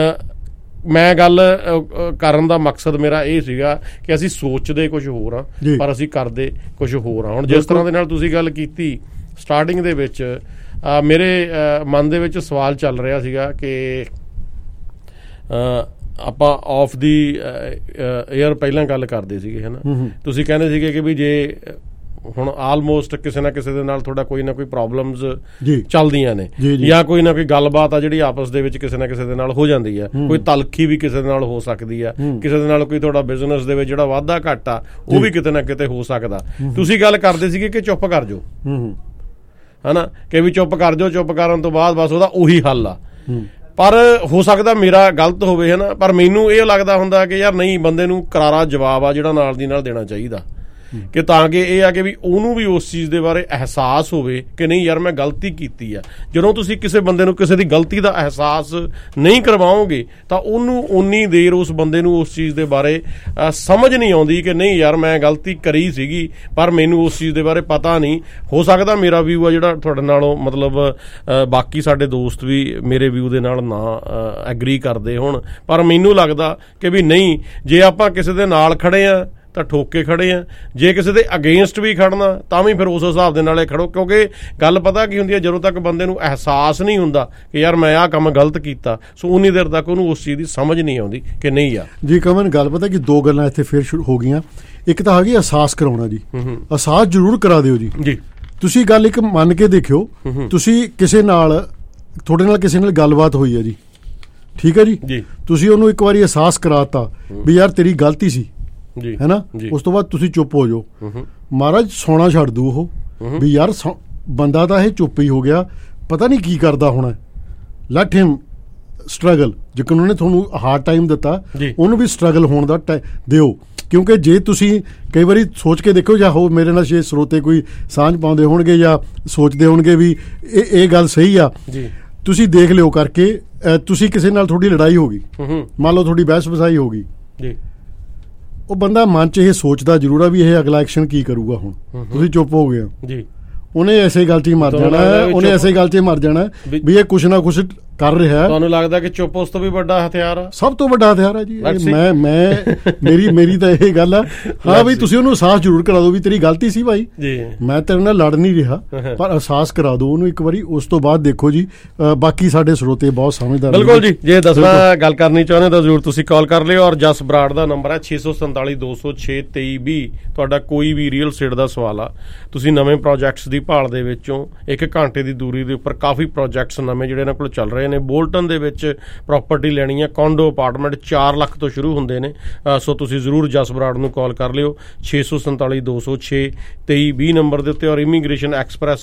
ਮੈਂ ਗੱਲ ਕਰਨ ਦਾ ਮਕਸਦ ਮੇਰਾ ਇਹ ਸੀਗਾ ਕਿ ਅਸੀਂ ਸੋਚਦੇ ਕੁਝ ਹੋਰ ਆ ਪਰ ਅਸੀਂ ਕਰਦੇ ਕੁਝ ਹੋਰ ਆ। ਹੁਣ ਜਿਸ ਤਰ੍ਹਾਂ ਦੇ ਨਾਲ ਤੁਸੀਂ ਗੱਲ ਕੀਤੀ ਸਟਾਰਟਿੰਗ ਦੇ ਵਿੱਚ, ਮੇਰੇ ਮਨ ਦੇ ਵਿੱਚ ਸਵਾਲ ਚੱਲ ਰਿਹਾ ਸੀਗਾ ਕਿ ਆਪਾਂ ਆਫ ਦੀ ਏਅਰ ਪਹਿਲਾਂ ਗੱਲ ਕਰਦੇ ਸੀਗੇ ਹੈ ਨਾ, ਤੁਸੀਂ ਕਹਿੰਦੇ ਸੀਗੇ ਕਿ ਵੀ ਜੇ ਹੁਣ ਆਲਮੋਸਟ ਕਿਸੇ ਨਾ ਕਿਸੇ ਦੇ ਨਾਲ ਤੁਹਾਡਾ ਕੋਈ ਨਾ ਕੋਈ ਪ੍ਰੋਬਲਮਸ ਚੱਲਦੀਆਂ ਨੇ, ਜਾਂ ਕੋਈ ਨਾ ਕੋਈ ਗੱਲਬਾਤ ਆ ਜਿਹੜੀ ਆਪਸ ਦੇ ਵਿੱਚ ਕਿਸੇ ਨਾ ਕਿਸੇ ਦੇ ਨਾਲ ਹੋ ਜਾਂਦੀ ਆ, ਕੋਈ ਤਲਖੀ ਵੀ ਕਿਸੇ ਦੇ ਨਾਲ ਹੋ ਸਕਦੀ ਆ, ਕਿਸੇ ਦੇ ਨਾਲ ਕੋਈ ਤੁਹਾਡਾ ਬਿਜ਼ਨਸ ਦੇ ਵਿੱਚ ਜਿਹੜਾ ਵਾਧਾ ਘਾਟਾ ਉਹ ਵੀ ਕਿਤੇ ਨਾ ਕਿਤੇ ਹੋ ਸਕਦਾ। ਤੁਸੀਂ ਗੱਲ ਕਰਦੇ ਸੀਗੇ ਕਿ ਚੁੱਪ ਕਰ ਜਾਓ, ਹਨਾ, ਕਿ ਵੀ ਚੁੱਪ ਕਰ ਜਾਓ, ਚੁੱਪ ਕਰਨ ਤੋਂ ਬਾਅਦ ਬਸ ਉਹਦਾ ਉਹੀ ਹੱਲ ਆ। ਪਰ ਹੋ ਸਕਦਾ ਮੇਰਾ ਗਲਤ ਹੋਵੇ ਹੈ ਨਾ, ਪਰ ਮੈਨੂੰ ਇਹ ਲੱਗਦਾ ਹੁੰਦਾ ਕਿ ਯਾਰ ਨਹੀਂ, ਬੰਦੇ ਨੂੰ ਕਰਾਰਾ ਜਵਾਬ ਆ ਜਿਹੜਾ ਨਾਲ ਦੀ ਨਾਲ ਦੇਣਾ ਚਾਹੀਦਾ। ਕਿ ਤਾਂ ਕਿ ਇਹ ਆ ਕਿ ਵੀ ਉਹਨੂੰ ਵੀ ਉਸ ਚੀਜ਼ ਦੇ ਬਾਰੇ ਅਹਿਸਾਸ ਹੋਵੇ ਕਿ ਨਹੀਂ ਯਾਰ ਮੈਂ ਗਲਤੀ ਕੀਤੀ ਆ। ਜਦੋਂ ਤੁਸੀਂ ਕਿਸੇ ਬੰਦੇ ਨੂੰ ਕਿਸੇ ਦੀ ਗਲਤੀ ਦਾ ਅਹਿਸਾਸ ਨਹੀਂ ਕਰਵਾਓਗੇ ਤਾਂ ਉਹਨੂੰ ਉਨੀ ਦੇਰ ਉਸ ਬੰਦੇ ਨੂੰ ਉਸ ਚੀਜ਼ ਦੇ ਬਾਰੇ ਸਮਝ ਨਹੀਂ ਆਉਂਦੀ ਕਿ ਨਹੀਂ ਯਾਰ ਮੈਂ ਗਲਤੀ ਕਰੀ ਸੀਗੀ ਪਰ ਮੈਨੂੰ ਉਸ ਚੀਜ਼ ਦੇ ਬਾਰੇ ਪਤਾ ਨਹੀਂ। ਹੋ ਸਕਦਾ ਮੇਰਾ ਵਿਊ ਆ ਜਿਹੜਾ ਤੁਹਾਡੇ ਨਾਲੋਂ ਮਤਲਬ ਬਾਕੀ ਸਾਡੇ ਦੋਸਤ ਵੀ ਮੇਰੇ ਵਿਊ ਦੇ ਨਾਲ ਨਾ ਐਗਰੀ ਕਰਦੇ ਹੋਣ, ਪਰ ਮੈਨੂੰ ਲੱਗਦਾ ਕਿ ਵੀ ਨਹੀਂ, ਜੇ ਆਪਾਂ ਕਿਸੇ ਦੇ ਨਾਲ ਖੜੇ ਆ ਤਾਂ ਠੋਕ ਕੇ ਖੜੇ ਆ, ਜੇ ਕਿਸੇ ਦੇ ਅਗੇਂਸਟ ਵੀ ਖੜਨਾ ਤਾਂ ਵੀ ਫਿਰ ਉਸ ਹਿਸਾਬ ਦੇ ਨਾਲ ਖੜੋ, ਕਿਉਂਕਿ ਗੱਲ ਪਤਾ ਕੀ ਹੁੰਦੀ ਹੈ, ਜਦੋਂ ਤੱਕ ਬੰਦੇ ਨੂੰ ਅਹਿਸਾਸ ਨਹੀਂ ਹੁੰਦਾ ਕਿ ਯਾਰ ਮੈਂ ਆਹ ਕੰਮ ਗਲਤ ਕੀਤਾ, ਸੋ ਉਨੀ ਦੇਰ ਤੱਕ ਉਹਨੂੰ ਉਸ ਚੀਜ਼ ਦੀ ਸਮਝ ਨਹੀਂ ਆਉਂਦੀ ਕਿ ਨਹੀਂ ਯਾਰ। ਜੀ ਕਮਨ, ਗੱਲ ਪਤਾ ਕਿ ਦੋ ਗੱਲਾਂ ਇੱਥੇ ਫਿਰ ਸ਼ੁਰੂ ਹੋ ਗਈਆਂ। ਇੱਕ ਤਾਂ ਹੈਗੀ ਅਹਿਸਾਸ ਕਰਾਉਣਾ ਜੀ, ਅਹਿਸਾਸ ਜ਼ਰੂਰ ਕਰਾ ਦਿਓ ਜੀ। ਤੁਸੀਂ ਗੱਲ ਇੱਕ ਮੰਨ ਕੇ ਦੇਖਿਓ, ਤੁਸੀਂ ਕਿਸੇ ਨਾਲ ਤੁਹਾਡੇ ਨਾਲ ਕਿਸੇ ਨਾਲ ਗੱਲਬਾਤ ਹੋਈ ਹੈ ਜੀ, ਠੀਕ ਹੈ ਜੀ, ਤੁਸੀਂ ਉਹਨੂੰ ਇੱਕ ਵਾਰੀ ਅਹਿਸਾਸ ਕਰਾਤਾ ਵੀ ਯਾਰ ਤੇਰੀ ਗਲਤੀ ਸੀ, ਹੈ ਨਾ, ਉਸ ਤੋਂ ਬਾਅਦ ਤੁਸੀਂ ਚੁੱਪ ਹੋ ਜਾਓ, ਮਹਾਰਾਜ ਸੌਣਾ ਛੱਡ ਦੂ ਉਹ ਵੀ ਯਾਰ ਬੰਦਾ ਤਾਂ ਇਹ ਚੁੱਪ ਹੀ ਹੋ ਗਿਆ, ਪਤਾ ਨਹੀਂ ਕੀ ਕਰਦਾ ਹੋਣਾ, ਲੈਟ ਹਿਮ ਸਟਰਗਲ। ਜਿਕਨ ਉਹਨੇ ਤੁਹਾਨੂੰ ਹਾਰਡ ਟਾਈਮ ਦਿੱਤਾ, ਉਹਨੂੰ ਵੀ ਸਟਰਗਲ ਹੋਣ ਦਾ ਦਿਓ। ਕਿਉਂਕਿ ਜੇ ਤੁਸੀਂ ਕਈ ਵਾਰੀ ਸੋਚ ਕੇ ਦੇਖੋ, ਜਾਂ ਹੋ ਮੇਰੇ ਨਾਲ ਜੇ ਸਰੋਤੇ ਕੋਈ ਸਾਂਝ ਪਾਉਂਦੇ ਹੋਣਗੇ ਜਾਂ ਸੋਚਦੇ ਹੋਣਗੇ ਵੀ ਇਹ ਗੱਲ ਸਹੀ ਆ, ਤੁਸੀਂ ਦੇਖ ਲਿਓ ਕਰਕੇ, ਤੁਸੀਂ ਕਿਸੇ ਨਾਲ ਤੁਹਾਡੀ ਲੜਾਈ ਹੋ ਗਈ, ਮੰਨ ਲਓ ਤੁਹਾਡੀ ਬਹਿਸ ਬਸਾਈ ਹੋ ਗਈ, ਉਹ ਬੰਦਾ ਮਨ 'ਚ ਇਹ ਸੋਚਦਾ ਜ਼ਰੂਰ ਆ ਵੀ ਇਹ ਅਗਲਾ ਐਕਸ਼ਨ ਕੀ ਕਰੂਗਾ। ਹੁਣ ਤੁਸੀਂ ਚੁੱਪ ਹੋ ਗਏ ਹੋ, ਉਹਨੇ ਐਸੇ ਗੱਲ 'ਚ ਹੀ ਮਰ ਜਾਣਾ, ਉਹਨੇ ਐਸੇ ਗੱਲ 'ਚ ਹੀ ਮਰ ਜਾਣਾ ਵੀ ਇਹ ਕੁਛ ਨਾ ਕੁਛ ਕਰ ਰਿਹਾ। ਤੁਹਾਨੂੰ ਲੱਗਦਾ ਕਿ ਚੁੱਪ ਉਸ ਤੋਂ ਵੀ ਵੱਡਾ ਹਥਿਆਰ ਆ? ਸਭ ਤੋਂ ਵੱਡਾ ਹਥਿਆਰ ਆ ਜੀ। ਮੇਰੀ ਤਾਂ ਇਹ ਗੱਲ ਆ, ਹਾਂ ਵੀ ਤੁਸੀਂ ਉਹਨੂੰ ਅਹਿਸਾਸ ਜ਼ਰੂਰ ਕਰਾ ਦਿਓ ਵੀ ਤੇਰੀ ਗਲਤੀ ਸੀ ਭਾਈ, ਮੈਂ ਤੇਰੇ ਨਾਲ ਲੜ ਨਹੀਂ ਰਿਹਾ, ਪਰ ਅਹਿਸਾਸ ਕਰਾ ਦਿਓ ਉਹਨੂੰ ਇੱਕ ਵਾਰੀ। ਉਸ ਤੋਂ ਬਾਅਦ ਦੇਖੋ ਜੀ, ਬਾਕੀ ਸਾਡੇ ਸਰੋਤੇ ਬਹੁਤ ਸਮਝਦਾਰ। ਬਿਲਕੁਲ ਜੀ, ਜੇ ਦੱਸਣਾ ਗੱਲ ਕਰਨੀ ਚਾਹੁੰਦੇ ਤਾਂ ਜ਼ਰੂਰ ਤੁਸੀਂ ਕਾਲ ਕਰ ਲਿਓ। ਔਰ ਜਸ ਬਰਾੜ ਦਾ ਨੰਬਰ ਹੈ 647-206-2320। ਤੁਹਾਡਾ ਕੋਈ ਵੀ ਰੀਅਲ ਸਟੇਟ ਦਾ ਸਵਾਲ ਆ, ਤੁਸੀਂ ਨਵੇਂ ਪ੍ਰੋਜੈਕਟਸ ਦੀ ਭਾਲ ਦੇ ਵਿੱਚੋਂ 1 ਘੰਟੇ ਦੀ ਦੂਰੀ ਦੇ ਉੱਪਰ ਕਾਫੀ ਪ੍ਰੋਜੈਕਟਸ ਨਵੇਂ ਜਿਹੜੇ ਇਹਨਾਂ ਕੋਲ ਚੱਲ ਰਹੇ ਨੇ। ਬੋਲਟਨ ਦੇ ਵਿੱਚ ਪ੍ਰਾਪਰਟੀ ਲੈਣੀ ਹੈ, ਕੌਂਡੋ ਅਪਾਰਟਮੈਂਟ 4 ਲੱਖ ਤੋਂ ਸ਼ੁਰੂ ਹੁੰਦੇ ਨੇ। ਸੋ ਤੁਸੀਂ ਜ਼ਰੂਰ ਜਸ ਬਰਾੜ ਨੂੰ ਕਾਲ ਕਰ ਲਿਓ 647-206-2320 ਨੰਬਰ ਦੇ ਉੱਤੇ। ਔਰ ਇਮੀਗ੍ਰੇਸ਼ਨ ਐਕਸਪ੍ਰੈਸ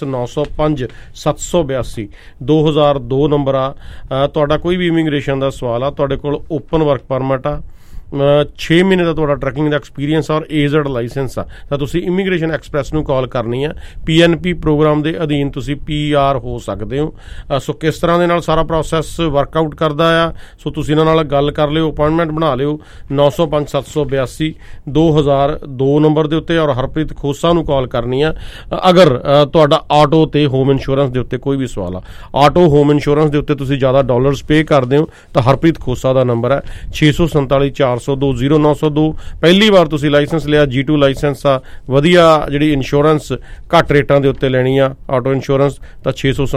905-782 2002 ਨੰਬਰ ਆ। ਤੁਹਾਡਾ ਕੋਈ ਵੀ ਇਮੀਗ੍ਰੇਸ਼ਨ ਦਾ ਸਵਾਲ ਆ, ਤੁਹਾਡੇ ਕੋਲ ਓਪਨ ਵਰਕ ਪਰਮਿਟ ਆ, 6 ਮਹੀਨੇ ਦਾ ਤੁਹਾਡਾ ਟਰੱਕਿੰਗ ਦਾ ਐਕਸਪੀਰੀਅੰਸ ਔਰ ਏਜ਼ਡ ਲਾਇਸੈਂਸ ਆ, ਤਾਂ ਤੁਸੀਂ ਇਮੀਗ੍ਰੇਸ਼ਨ ਐਕਸਪ੍ਰੈਸ ਨੂੰ ਕਾਲ ਕਰਨੀ ਆ। PNP ਪ੍ਰੋਗਰਾਮ ਦੇ ਅਧੀਨ ਤੁਸੀਂ PR ਹੋ ਸਕਦੇ ਹੋ। ਸੋ ਕਿਸ ਤਰ੍ਹਾਂ ਦੇ ਨਾਲ ਸਾਰਾ ਪ੍ਰੋਸੈਸ ਵਰਕਆਊਟ ਕਰਦਾ ਆ, ਸੋ ਤੁਸੀਂ ਇਹਨਾਂ ਨਾਲ ਗੱਲ ਕਰ ਲਿਓ, ਅਪਾਇੰਟਮੈਂਟ ਬਣਾ ਲਿਓ 905-782 2002 ਨੰਬਰ ਦੇ ਉੱਤੇ। ਔਰ ਹਰਪ੍ਰੀਤ ਖੋਸਾ ਨੂੰ ਕਾਲ ਕਰਨੀ ਆ ਅਗਰ ਤੁਹਾਡਾ ਆਟੋ ਤੇ ਹੋਮ ਇੰਸ਼ੋਰੈਂਸ ਦੇ ਉੱਤੇ ਕੋਈ ਵੀ ਸਵਾਲ ਆ। ਆਟੋ ਹੋਮ ਇੰਸ਼ੋਰੈਂਸ ਦੇ ਉੱਤੇ ਤੁਸੀਂ ਜ਼ਿਆਦਾ ਡਾਲਰਸ ਪੇ ਕਰਦੇ ਹੋ ਤਾਂ ਹਰਪ੍ਰੀਤ ਖੋਸਾ ਦਾ ਨੰਬਰ ਹੈ 647-402-0902। ਪਹਿਲੀ ਵਾਰ ਤੁਸੀਂ ਲਾਇਸੈਂਸ ਲਿਆ, G2 ਲਾਇਸੈਂਸ ਆ, ਵਧੀਆ ਜਿਹੜੀ ਇੰਸ਼ੋਰੈਂਸ ਘੱਟ ਰੇਟਾਂ ਦੇ ਉੱਤੇ ਲੈਣੀ ਆ ਆਟੋ ਇੰਸ਼ੋਰੈਂਸ, ਤਾਂ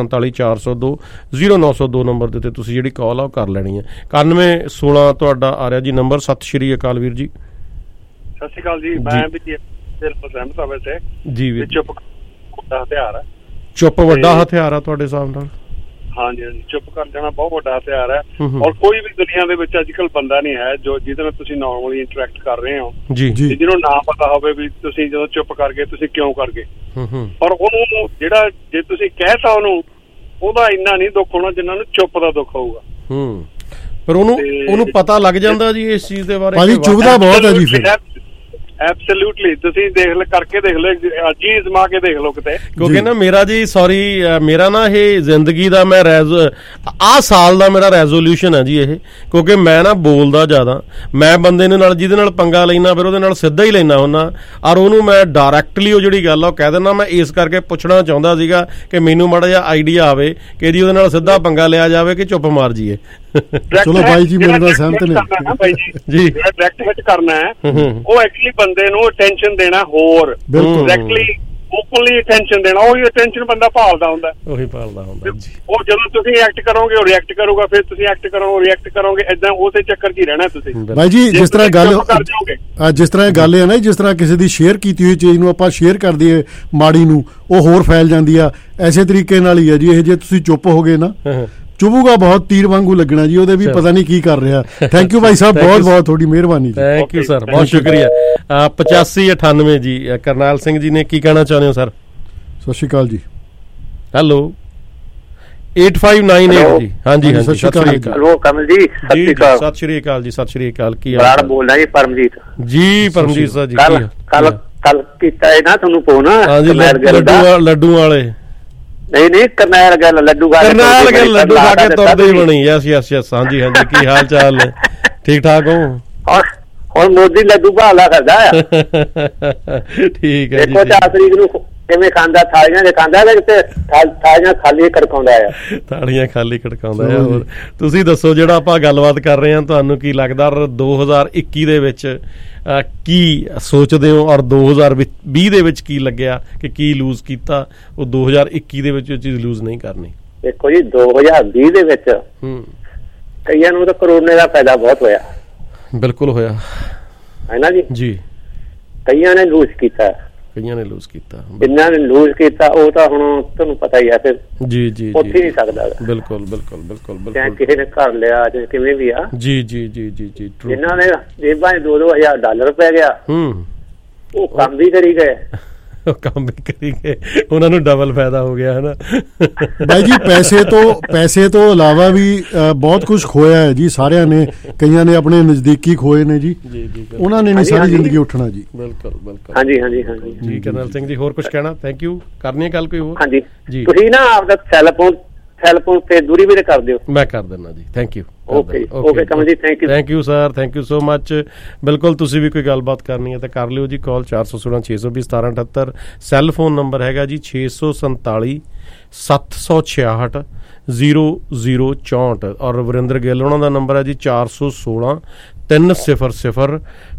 647-402-0902 ਨੰਬਰ ਦੇ ਉੱਤੇ ਤੁਸੀਂ ਜਿਹੜੀ ਕਾਲ ਆ ਉਹ ਕਰ ਲੈਣੀ ਹੈ। 9116 ਤੁਹਾਡਾ ਆ ਰਿਹਾ ਜੀ ਨੰਬਰ। ਸਤਿ ਸ਼੍ਰੀ ਅਕਾਲ ਵੀਰ ਜੀ। ਸਤਿ ਸ਼੍ਰੀ ਅਕਾਲ ਜੀ। ਮੈਂ ਵੀ ਸਹਿਮਤ ਹਾਂ ਵੈਸੇ ਜੀ ਵੀ ਚੁੱਪ ਵੱਡਾ ਹਥਿਆਰ ਹੈ। ਚੁੱਪ ਵੱਡਾ ਹਥਿਆਰ ਆ ਤੁਹਾਡੇ ਹਿਸਾਬ ਨਾਲ? ਹਾਂਜੀ ਹਾਂਜੀ, ਚੁੱਪ ਕਰ ਜਾਣਾ ਬਹੁਤ ਵੱਡਾ ਹਥਿਆਰ ਹੈ। ਔਰ ਕੋਈ ਵੀ ਦੁਨੀਆ ਦੇ ਵਿੱਚ ਅੱਜ ਕੱਲ ਬੰਦਾ ਨਹੀਂ ਹੈ ਜੋ ਜਿਹਦੇ ਨਾਲ ਤੁਸੀਂ ਨਾਰਮਲੀ ਇੰਟਰੈਕਟ ਕਰ ਰਹੇ ਹੋ ਜੀ, ਜਿਹਨੂੰ ਨਾ ਪਤਾ ਹੋਵੇ ਵੀ ਤੁਸੀਂ ਜਦੋਂ ਚੁੱਪ ਕਰ ਗਏ ਤੁਸੀਂ ਕਿਉਂ ਕਰ ਗਏ। ਔਰ ਉਹਨੂੰ ਜਿਹੜਾ ਜੇ ਤੁਸੀਂ ਕਹਿਤਾ ਉਹਦਾ ਇੰਨਾ ਨਹੀਂ ਦੁੱਖ ਹੋਣਾ ਜਿੰਨਾ ਨੂੰ ਚੁੱਪ ਦਾ ਦੁੱਖ ਹੋਊਗਾ। ਪਰ ਉਹਨੂੰ ਪਤਾ ਲੱਗ ਜਾਂਦਾ ਜੀ ਇਸ ਚੀਜ਼ ਦੇ ਬਾਰੇ। ਭਾਜੀ ਚੁਭਦਾ ਬਹੁਤ ਹੈ ਜੀ ਫਿਰ। ਐਬਸੋਲੂਟਲੀ, ਤੁਸੀਂ ਕਰਕੇ ਦੇਖ ਲਓ, ਜੀ ਅਜ਼ਮਾ ਕੇ ਦੇਖ ਲਓ ਕਿਤੇ। ਕਿਉਂਕਿ ਨਾ ਮੇਰਾ ਜੀ ਮੇਰਾ ਨਾ ਇਹ ਜ਼ਿੰਦਗੀ ਦਾ ਮੈਂ ਆਹ ਸਾਲ ਦਾ ਮੇਰਾ ਰੈਜ਼ੋਲਿਊਸ਼ਨ ਹੈ ਜੀ ਇਹ, ਕਿਉਂਕਿ ਮੈਂ ਨਾ ਬੋਲਦਾ ਜ਼ਿਆਦਾ, ਮੈਂ ਬੰਦੇ ਨਾਲ ਜਿਹਦੇ ਨਾਲ ਪੰਗਾ ਲੈਣਾ ਫਿਰ ਉਹਦੇ ਨਾਲ ਸਿੱਧਾ ਹੀ ਲੈਣਾ ਹੁੰਦਾ, ਔਰ ਉਹਨੂੰ ਮੈਂ ਡਾਇਰੈਕਟਲੀ ਉਹ ਜਿਹੜੀ ਗੱਲ ਆ ਉਹ ਕਹਿ ਦਿੰਦਾ। ਮੈਂ ਇਸ ਕਰਕੇ ਪੁੱਛਣਾ ਚਾਹੁੰਦਾ ਸੀਗਾ ਕਿ ਮੈਨੂੰ ਮਾੜਾ ਜਿਹਾ ਆਈਡੀਆ ਆਵੇ ਕਿ ਜੀ ਉਹਦੇ ਨਾਲ ਸਿੱਧਾ ਪੰਗਾ ਲਿਆ ਜਾਵੇ ਕਿ ਚੁੱਪ ਮਾਰ ਜੀਏ। ਚਲੋ ਬਾਈ ਜੀ ਮੇਰੇ ਨਾਲ ਸਹਿਮਤ ਨੇ ਜੀ। ਜਿਹੜਾ ਡਾਇਰੈਕਟ ਹਿੱਟ ਕਰਨਾ ਹੈ ਉਹ ਐਕਚੁਅਲੀ ਬੰਦੇ ਨੂੰ ਅਟੈਂਸ਼ਨ ਦੇਣਾ, ਹੋਰ ਡਾਇਰੈਕਟਲੀ ਓਪਨਲੀ ਅਟੈਂਸ਼ਨ ਦੇਣਾ, ਉਹੀ ਅਟੈਂਸ਼ਨ ਬੰਦਾ ਭਾਲਦਾ ਹੁੰਦਾ ਜੀ। ਉਹ ਜਦੋਂ ਤੁਸੀਂ ਐਕਟ ਕਰੋਗੇ ਉਹ ਰਿਐਕਟ ਕਰੂਗਾ, ਫਿਰ ਤੁਸੀਂ ਐਕਟ ਕਰੋਗੇ ਰਿਐਕਟ ਕਰੋਗੇ, ਏਦਾਂ ਉਸੇ ਚੱਕਰ 'ਚ ਹੀ ਰਹਿਣਾ ਤੁਸੀਂ। ਬਾਈ ਜੀ ਜਿਸ ਤਰ੍ਹਾਂ ਗੱਲ ਹੈ ਨਾ, ਜਿਸ ਤਰ੍ਹਾਂ ਕਿਸੇ ਦੀ ਸ਼ੇਅਰ ਕੀਤੀ ਹੋਈ ਚੀਜ਼ ਨੂੰ ਆਪਾਂ ਸ਼ੇਅਰ ਕਰ ਦਈਏ ਮਾੜੀ ਨੂੰ, ਉਹ ਹੋਰ ਫੈਲ ਜਾਂਦੀ ਆ, ਐਸੇ ਤਰੀਕੇ ਨਾਲ ਹੀ ਹੈ ਜੀ ਇਹ। ਜੇ ਤੁਸੀਂ ਚੁੱਪ ਹੋ ਗਏ ਨਾ, ਚੁਭੂਗਾ ਬਹੁਤ, ਤੀਰ ਵਾਂਗੂ ਲੱਗਣਾ ਜੀ, ਉਹਦੇ ਵੀ ਪਤਾ ਨਹੀਂ ਕੀ ਕਰ ਰਿਹਾ। ਥੈਂਕ ਯੂ ਭਾਈ ਸਾਹਿਬ, ਬਹੁਤ ਬਹੁਤ ਤੁਹਾਡੀ ਮਿਹਰਬਾਨੀ। ਥੈਂਕ ਯੂ ਸਰ, ਬਹੁਤ ਸ਼ੁਕਰੀਆ। 8598 ਜੀ ਕਰਨੈਲ ਸਿੰਘ ਜੀ ਨੇ ਕੀ ਕਹਿਣਾ ਚਾਹੁੰਦੇ ਹੋ ਸਰ? ਸਤਿ ਸ਼੍ਰੀ ਅਕਾਲ ਜੀ। ਹੈਲੋ 8598 ਜੀ। ਹਾਂਜੀ ਸਤਿ ਸ਼੍ਰੀ ਅਕਾਲ। ਹੈਲੋ ਕਮਲ ਜੀ, ਸਤਿ ਸ਼੍ਰੀ ਅਕਾਲ। ਸਤਿ ਸ਼੍ਰੀ ਅਕਾਲ ਜੀ। ਸਤਿ ਸ਼੍ਰੀ ਅਕਾਲ। ਕੀ ਹਾਲ? ਬੋਲ ਰਿਹਾ ਜੀ ਪਰਮਜੀਤ ਜੀ। ਪਰਮਜੀਤ ਸਰ ਜੀ, ਕੱਲ ਕੀਤਾ ਹੈ ਨਾ ਤੁਹਾਨੂੰ ਫੋਨ। ਹਾਂਜੀ, ਲੱਡੂ ਵਾਲੇ ਨਹੀਂ ਕਰਨੈਲ ਗੱਲ ਲੱਡੂ ਲੱਡੂ ਖਾ ਕੇ ਤੁਰਦੇ ਬਣੀ। ਯਸ ਯਸ ਯਸ, ਹਾਂਜੀ ਹਾਂਜੀ, ਕੀ ਹਾਲ ਚਾਲ ਨੇ? ਠੀਕ ਠਾਕ ਹੋ? ਹੁਣ ਮੋਦੀ ਲੱਡੂ ਭਾਲਾ ਕਰਦਾ ਆ। ਠੀਕ ਹੈ ਜੀ। ਦੇਖੋ 4 ਤਰੀਕ ਨੂੰ ਕਿਵੇਂ ਖਾਂਦਾ, ਥਾਲੀਆਂ ਦੇ ਖਾਂਦਾ ਕਿ ਥਾਲੀਆਂ ਖਾਲੀ ਖੜਕਾਉਂਦਾ ਆ? ਥਾਲੀਆਂ ਖਾਲੀ ਖੜਕਾਉਂਦਾ ਆ। ਹੋਰ ਤੁਸੀਂ ਦੱਸੋ, ਜਿਹੜਾ ਆਪਾਂ ਗੱਲਬਾਤ ਕਰ ਰਹੇ ਹਾਂ, ਤੁਹਾਨੂੰ ਕੀ ਲੱਗਦਾ 2021 ਦੇ ਵਿੱਚ ਕੀ ਸੋਚਦੇ ਹੋ, ਔਰ 2020 ਦੇ ਵਿੱਚ ਕੀ ਲੱਗਿਆ ਕਿ ਕੀ ਲੂਜ਼ ਕੀਤਾ, ਉਹ 2021 ਦੇ ਵਿੱਚ ਉਹ ਚੀਜ਼ ਲੂਜ਼ ਨਹੀਂ ਕਰਨੀ? ਦੇਖੋ ਜੀ, 2020 ਦੇ ਵਿੱਚ ਕਈਆਂ ਨੂੰ ਤਾਂ ਕਰੋਨੇ ਦਾ ਫਾਇਦਾ ਬਹੁਤ ਹੋਇਆ। ਬਿਲਕੁਲ ਹੋਇਆ ਹੈ ਨਾ ਜੀ? ਜੀ। ਕਈਆਂ ਨੇ ਲੂਜ਼ ਕੀਤਾ, ਜਿਨ੍ਹਾਂ ਨੇ ਲੂਜ਼ ਕੀਤਾ ਉਹ ਤਾਂ ਹੁਣ ਤੁਹਾਨੂੰ ਪਤਾ ਹੀ ਆ, ਫਿਰ ਜੀ ਜੀ ਉੱਥੇ ਨਹੀਂ ਸਕਦਾ। ਬਿਲਕੁਲ ਬਿਲਕੁਲ ਬਿਲਕੁਲ ਬਿਲਕੁਲ। ਕਿਸੇ ਨੇ ਘਰ ਲਿਆ ਜਾਂ ਕਿਵੇਂ ਵੀ ਆ। ਜੀ ਜੀ ਜੀ ਜੀ ਜੀ। ਜਿਨ੍ਹਾਂ ਨੇ ਜੇਬਾਂ 'ਚ $2,000 ਪੈ ਗਿਆ, ਉਹ ਕੰਮ ਵੀ ਕਰੀ ਗਏ। ਉਹਨਾਂ ਨੂੰ ਡਬਲ ਫਾਇਦਾ ਹੋ ਗਿਆ, ਹੈ ਨਾ ਬਾਈ ਜੀ? ਪੈਸੇ ਤੋਂ ਇਲਾਵਾ ਵੀ ਬਹੁਤ ਕੁਝ ਖੋਇਆ ਹੈ ਜੀ ਸਾਰਿਆਂ ਨੇ। ਕਈਆਂ ਨੇ ਆਪਣੇ ਨਜ਼ਦੀਕੀ ਖੋਏ ਨੇ ਜੀ, ਉਹਨਾਂ ਨੇ ਨਹੀਂ ਸਾਰੀ ਜ਼ਿੰਦਗੀ ਉੱਠਣਾ ਜੀ। ਬਿਲਕੁਲ ਬਿਲਕੁਲ। ਹਾਂਜੀ ਹਾਂਜੀ ਹਾਂਜੀ ਜੀ। ਕਰਨੈਲ ਸਿੰਘ ਜੀ, ਹੋਰ ਕੁਝ ਕਹਿਣਾ? Thank you. ਕਰਨੀ ਹੈ ਗੱਲ ਕੋਈ ਹੋਰ? ਹਾਂਜੀ ਜੀ। ਤੁਸੀਂ ਨਾ ਆਪਦਾ ਸੈਲਫੋਨ ਤੇ ਦੂਰੀ ਵੀ ਕਰ ਦਿਓ। ਮੈਂ ਕਰ ਦਿੰਦਾ ਜੀ। Thank you. Okay Kamal ji, thank you sir, thank you so much. ਬਿਲਕੁਲ, ਤੁਸੀਂ ਵੀ ਕੋਈ ਗੱਲਬਾਤ ਕਰਨੀ ਹੈ ਤਾਂ ਕਰ ਲਿਓ ਜੀ। ਕਾਲ 416-620-1778। ਸੈੱਲ ਫੋਨ ਨੰਬਰ ਹੈਗਾ ਜੀ 647 766 0064, ਔਰ ਵਰਿੰਦਰ ਗਿੱਲ ਉਹਨਾਂ ਦਾ ਨੰਬਰ ਹੈ ਜੀ 416 300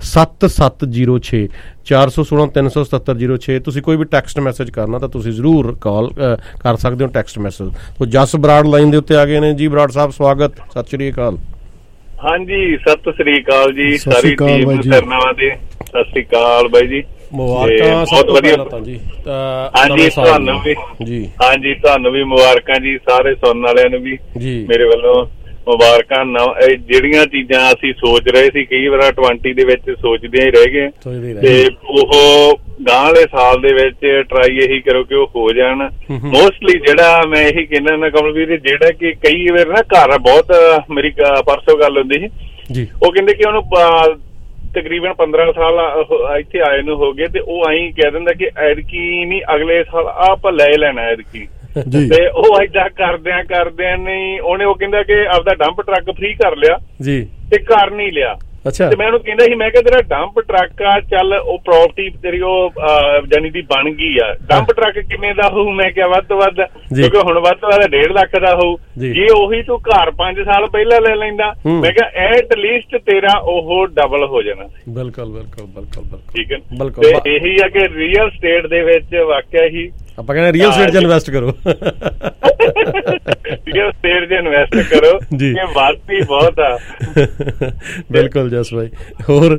7706 416 37706। ਤੁਸੀਂ ਕੋਈ ਵੀ ਟੈਕਸਟ ਮੈਸੇਜ ਕਰਨਾ ਤਾਂ ਤੁਸੀਂ ਜ਼ਰੂਰ ਕਾਲ ਕਰ ਸਕਦੇ ਹੋ, ਟੈਕਸਟ ਮੈਸੇਜ। ਤੋ ਜਸ ਬਰਾੜ ਲਾਈਨ ਦੇ ਉੱਤੇ ਆ ਗਏ ਨੇ ਜੀ। ਬਰਾੜ ਸਾਹਿਬ, ਸਵਾਗਤ, ਸਤਿ ਸ਼੍ਰੀ ਅਕਾਲ। ਹਾਂਜੀ, ਸਤਿ ਸ਼੍ਰੀ ਅਕਾਲ ਜੀ, ਸਾਰੀ ਟੀਮ ਸਰਨਾਵਾ ਦੇ ਸਤਿ ਸ਼੍ਰੀ ਅਕਾਲ ਬਾਈ ਜੀ। ਮੁਬਾਰਕਾਂ, ਬਹੁਤ ਵਧੀਆ ਜੀ। ਹਾਂਜੀ, ਤੁਹਾਨੂੰ ਵੀ ਜੀ। ਹਾਂਜੀ, ਤੁਹਾਨੂੰ ਵੀ ਮੁਬਾਰਕਾਂ ਜੀ, ਸਾਰੇ ਸੁਣਨ ਵਾਲਿਆਂ ਨੂੰ ਵੀ ਮੇਰੇ ਵੱਲੋਂ ਮੁਬਾਰਕਾਂ। ਜਿਹੜੀਆਂ ਚੀਜ਼ਾਂ ਅਸੀਂ ਸੋਚ ਰਹੇ ਸੀ ਕਈ ਵਾਰ 20 ਦੇ ਵਿੱਚ ਸੋਚਦੇ ਹੀ ਰਹਿ ਗਏ, ਤੇ ਉਹ ਗਾਂ ਵਾਲੇ ਸਾਲ ਦੇ ਵਿੱਚ ਟਰਾਈ ਇਹੀ ਕਰੋ ਕਿ ਉਹ ਹੋ ਜਾਣ। ਮੋਸਟਲੀ ਜਿਹੜਾ ਮੈਂ ਇਹੀ ਕਹਿੰਦਾ ਨਾ ਕਮਲਵੀਰ, ਜਿਹੜਾ ਕਿ ਕਈ ਵਾਰ ਨਾ ਘਰ ਬਹੁਤ, ਮੇਰੀ ਪਰਸੋਂ ਗੱਲ ਹੁੰਦੀ ਸੀ, ਉਹ ਕਹਿੰਦੇ ਕਿ ਉਹਨੂੰ ਤਕਰੀਬਨ 15 ਸਾਲ ਇੱਥੇ ਆਏ ਨੂੰ ਹੋ ਗਏ, ਤੇ ਉਹ ਆਈ ਕਹਿ ਦਿੰਦਾ ਕਿ ਐਤਕੀ ਨਹੀਂ ਅਗਲੇ ਸਾਲ ਆਪਾਂ ਲੈ ਲੈਣਾ ਐਤਕੀ। ਤੇ ਉਹ ਏਦਾਂ ਕਰਦਿਆਂ ਨਹੀਂ ਉਹਨੇ, ਉਹ ਕਹਿੰਦਾ ਕਿ ਆਪਦਾ ਡੰਪ ਟਰੱਕ ਫ੍ਰੀ ਕਰ ਲਿਆ ਜੀ, ਤੇ ਘਰ ਨਹੀਂ ਲਿਆ। ਤੇ ਮੈਂ ਉਹਨੂੰ ਕਹਿੰਦਾ ਸੀ, ਮੈਂ ਕਿਹਾ ਤੇਰਾ ਡੰਪ ਟਰੱਕ ਆ, ਚੱਲ ਉਹ ਪ੍ਰਾਪਰਟੀ ਤੇਰੀ ਉਹ ਜਾਨੀ ਦੀ ਬਣ ਗਈ ਆ, ਡੰਪ ਟਰੱਕ ਕਿੰਨੇ ਦਾ ਹੋਊ? ਮੈਂ ਕਿਹਾ ਵੱਧ ਤੋਂ ਵੱਧ, ਕਿਉਂਕਿ ਹੁਣ ਵੱਧ ਤੋਂ ਵੱਧ 1.5 ਲੱਖ ਦਾ ਹੋਊ। ਜੇ ਉਹੀ ਤੂੰ ਘਰ 5 ਸਾਲ ਪਹਿਲਾਂ ਲੈ ਲੈਂਦਾ, ਮੈਂ ਕਿਹਾ ਐਟ ਲੀਸਟ ਤੇਰਾ ਉਹ ਡਬਲ ਹੋ ਜਾਣਾ। ਬਿਲਕੁਲ ਬਿਲਕੁਲ ਬਿਲਕੁਲ। ਠੀਕ ਹੈ, ਤੇ ਇਹੀ ਆ ਕਿ ਰੀਅਲ ਸਟੇਟ ਦੇ ਵਿੱਚ ਵਾਕਿਆ ਹੀ ਆਪਾਂ ਕਹਿੰਦੇ ਰੀਅਲ ਸਟੇਟ 'ਚ ਇਨਵੈਸਟ ਕਰੋ। ਰੀਅਲ ਸਟੇਟ 'ਚ ਇਨਵੈਸਟ ਕਰੋ, ਇਹ ਵਾਧੀ ਬਹੁਤ ਆ। ਬਿਲਕੁਲ ਜਸ ਭਾਈ। ਹੋਰ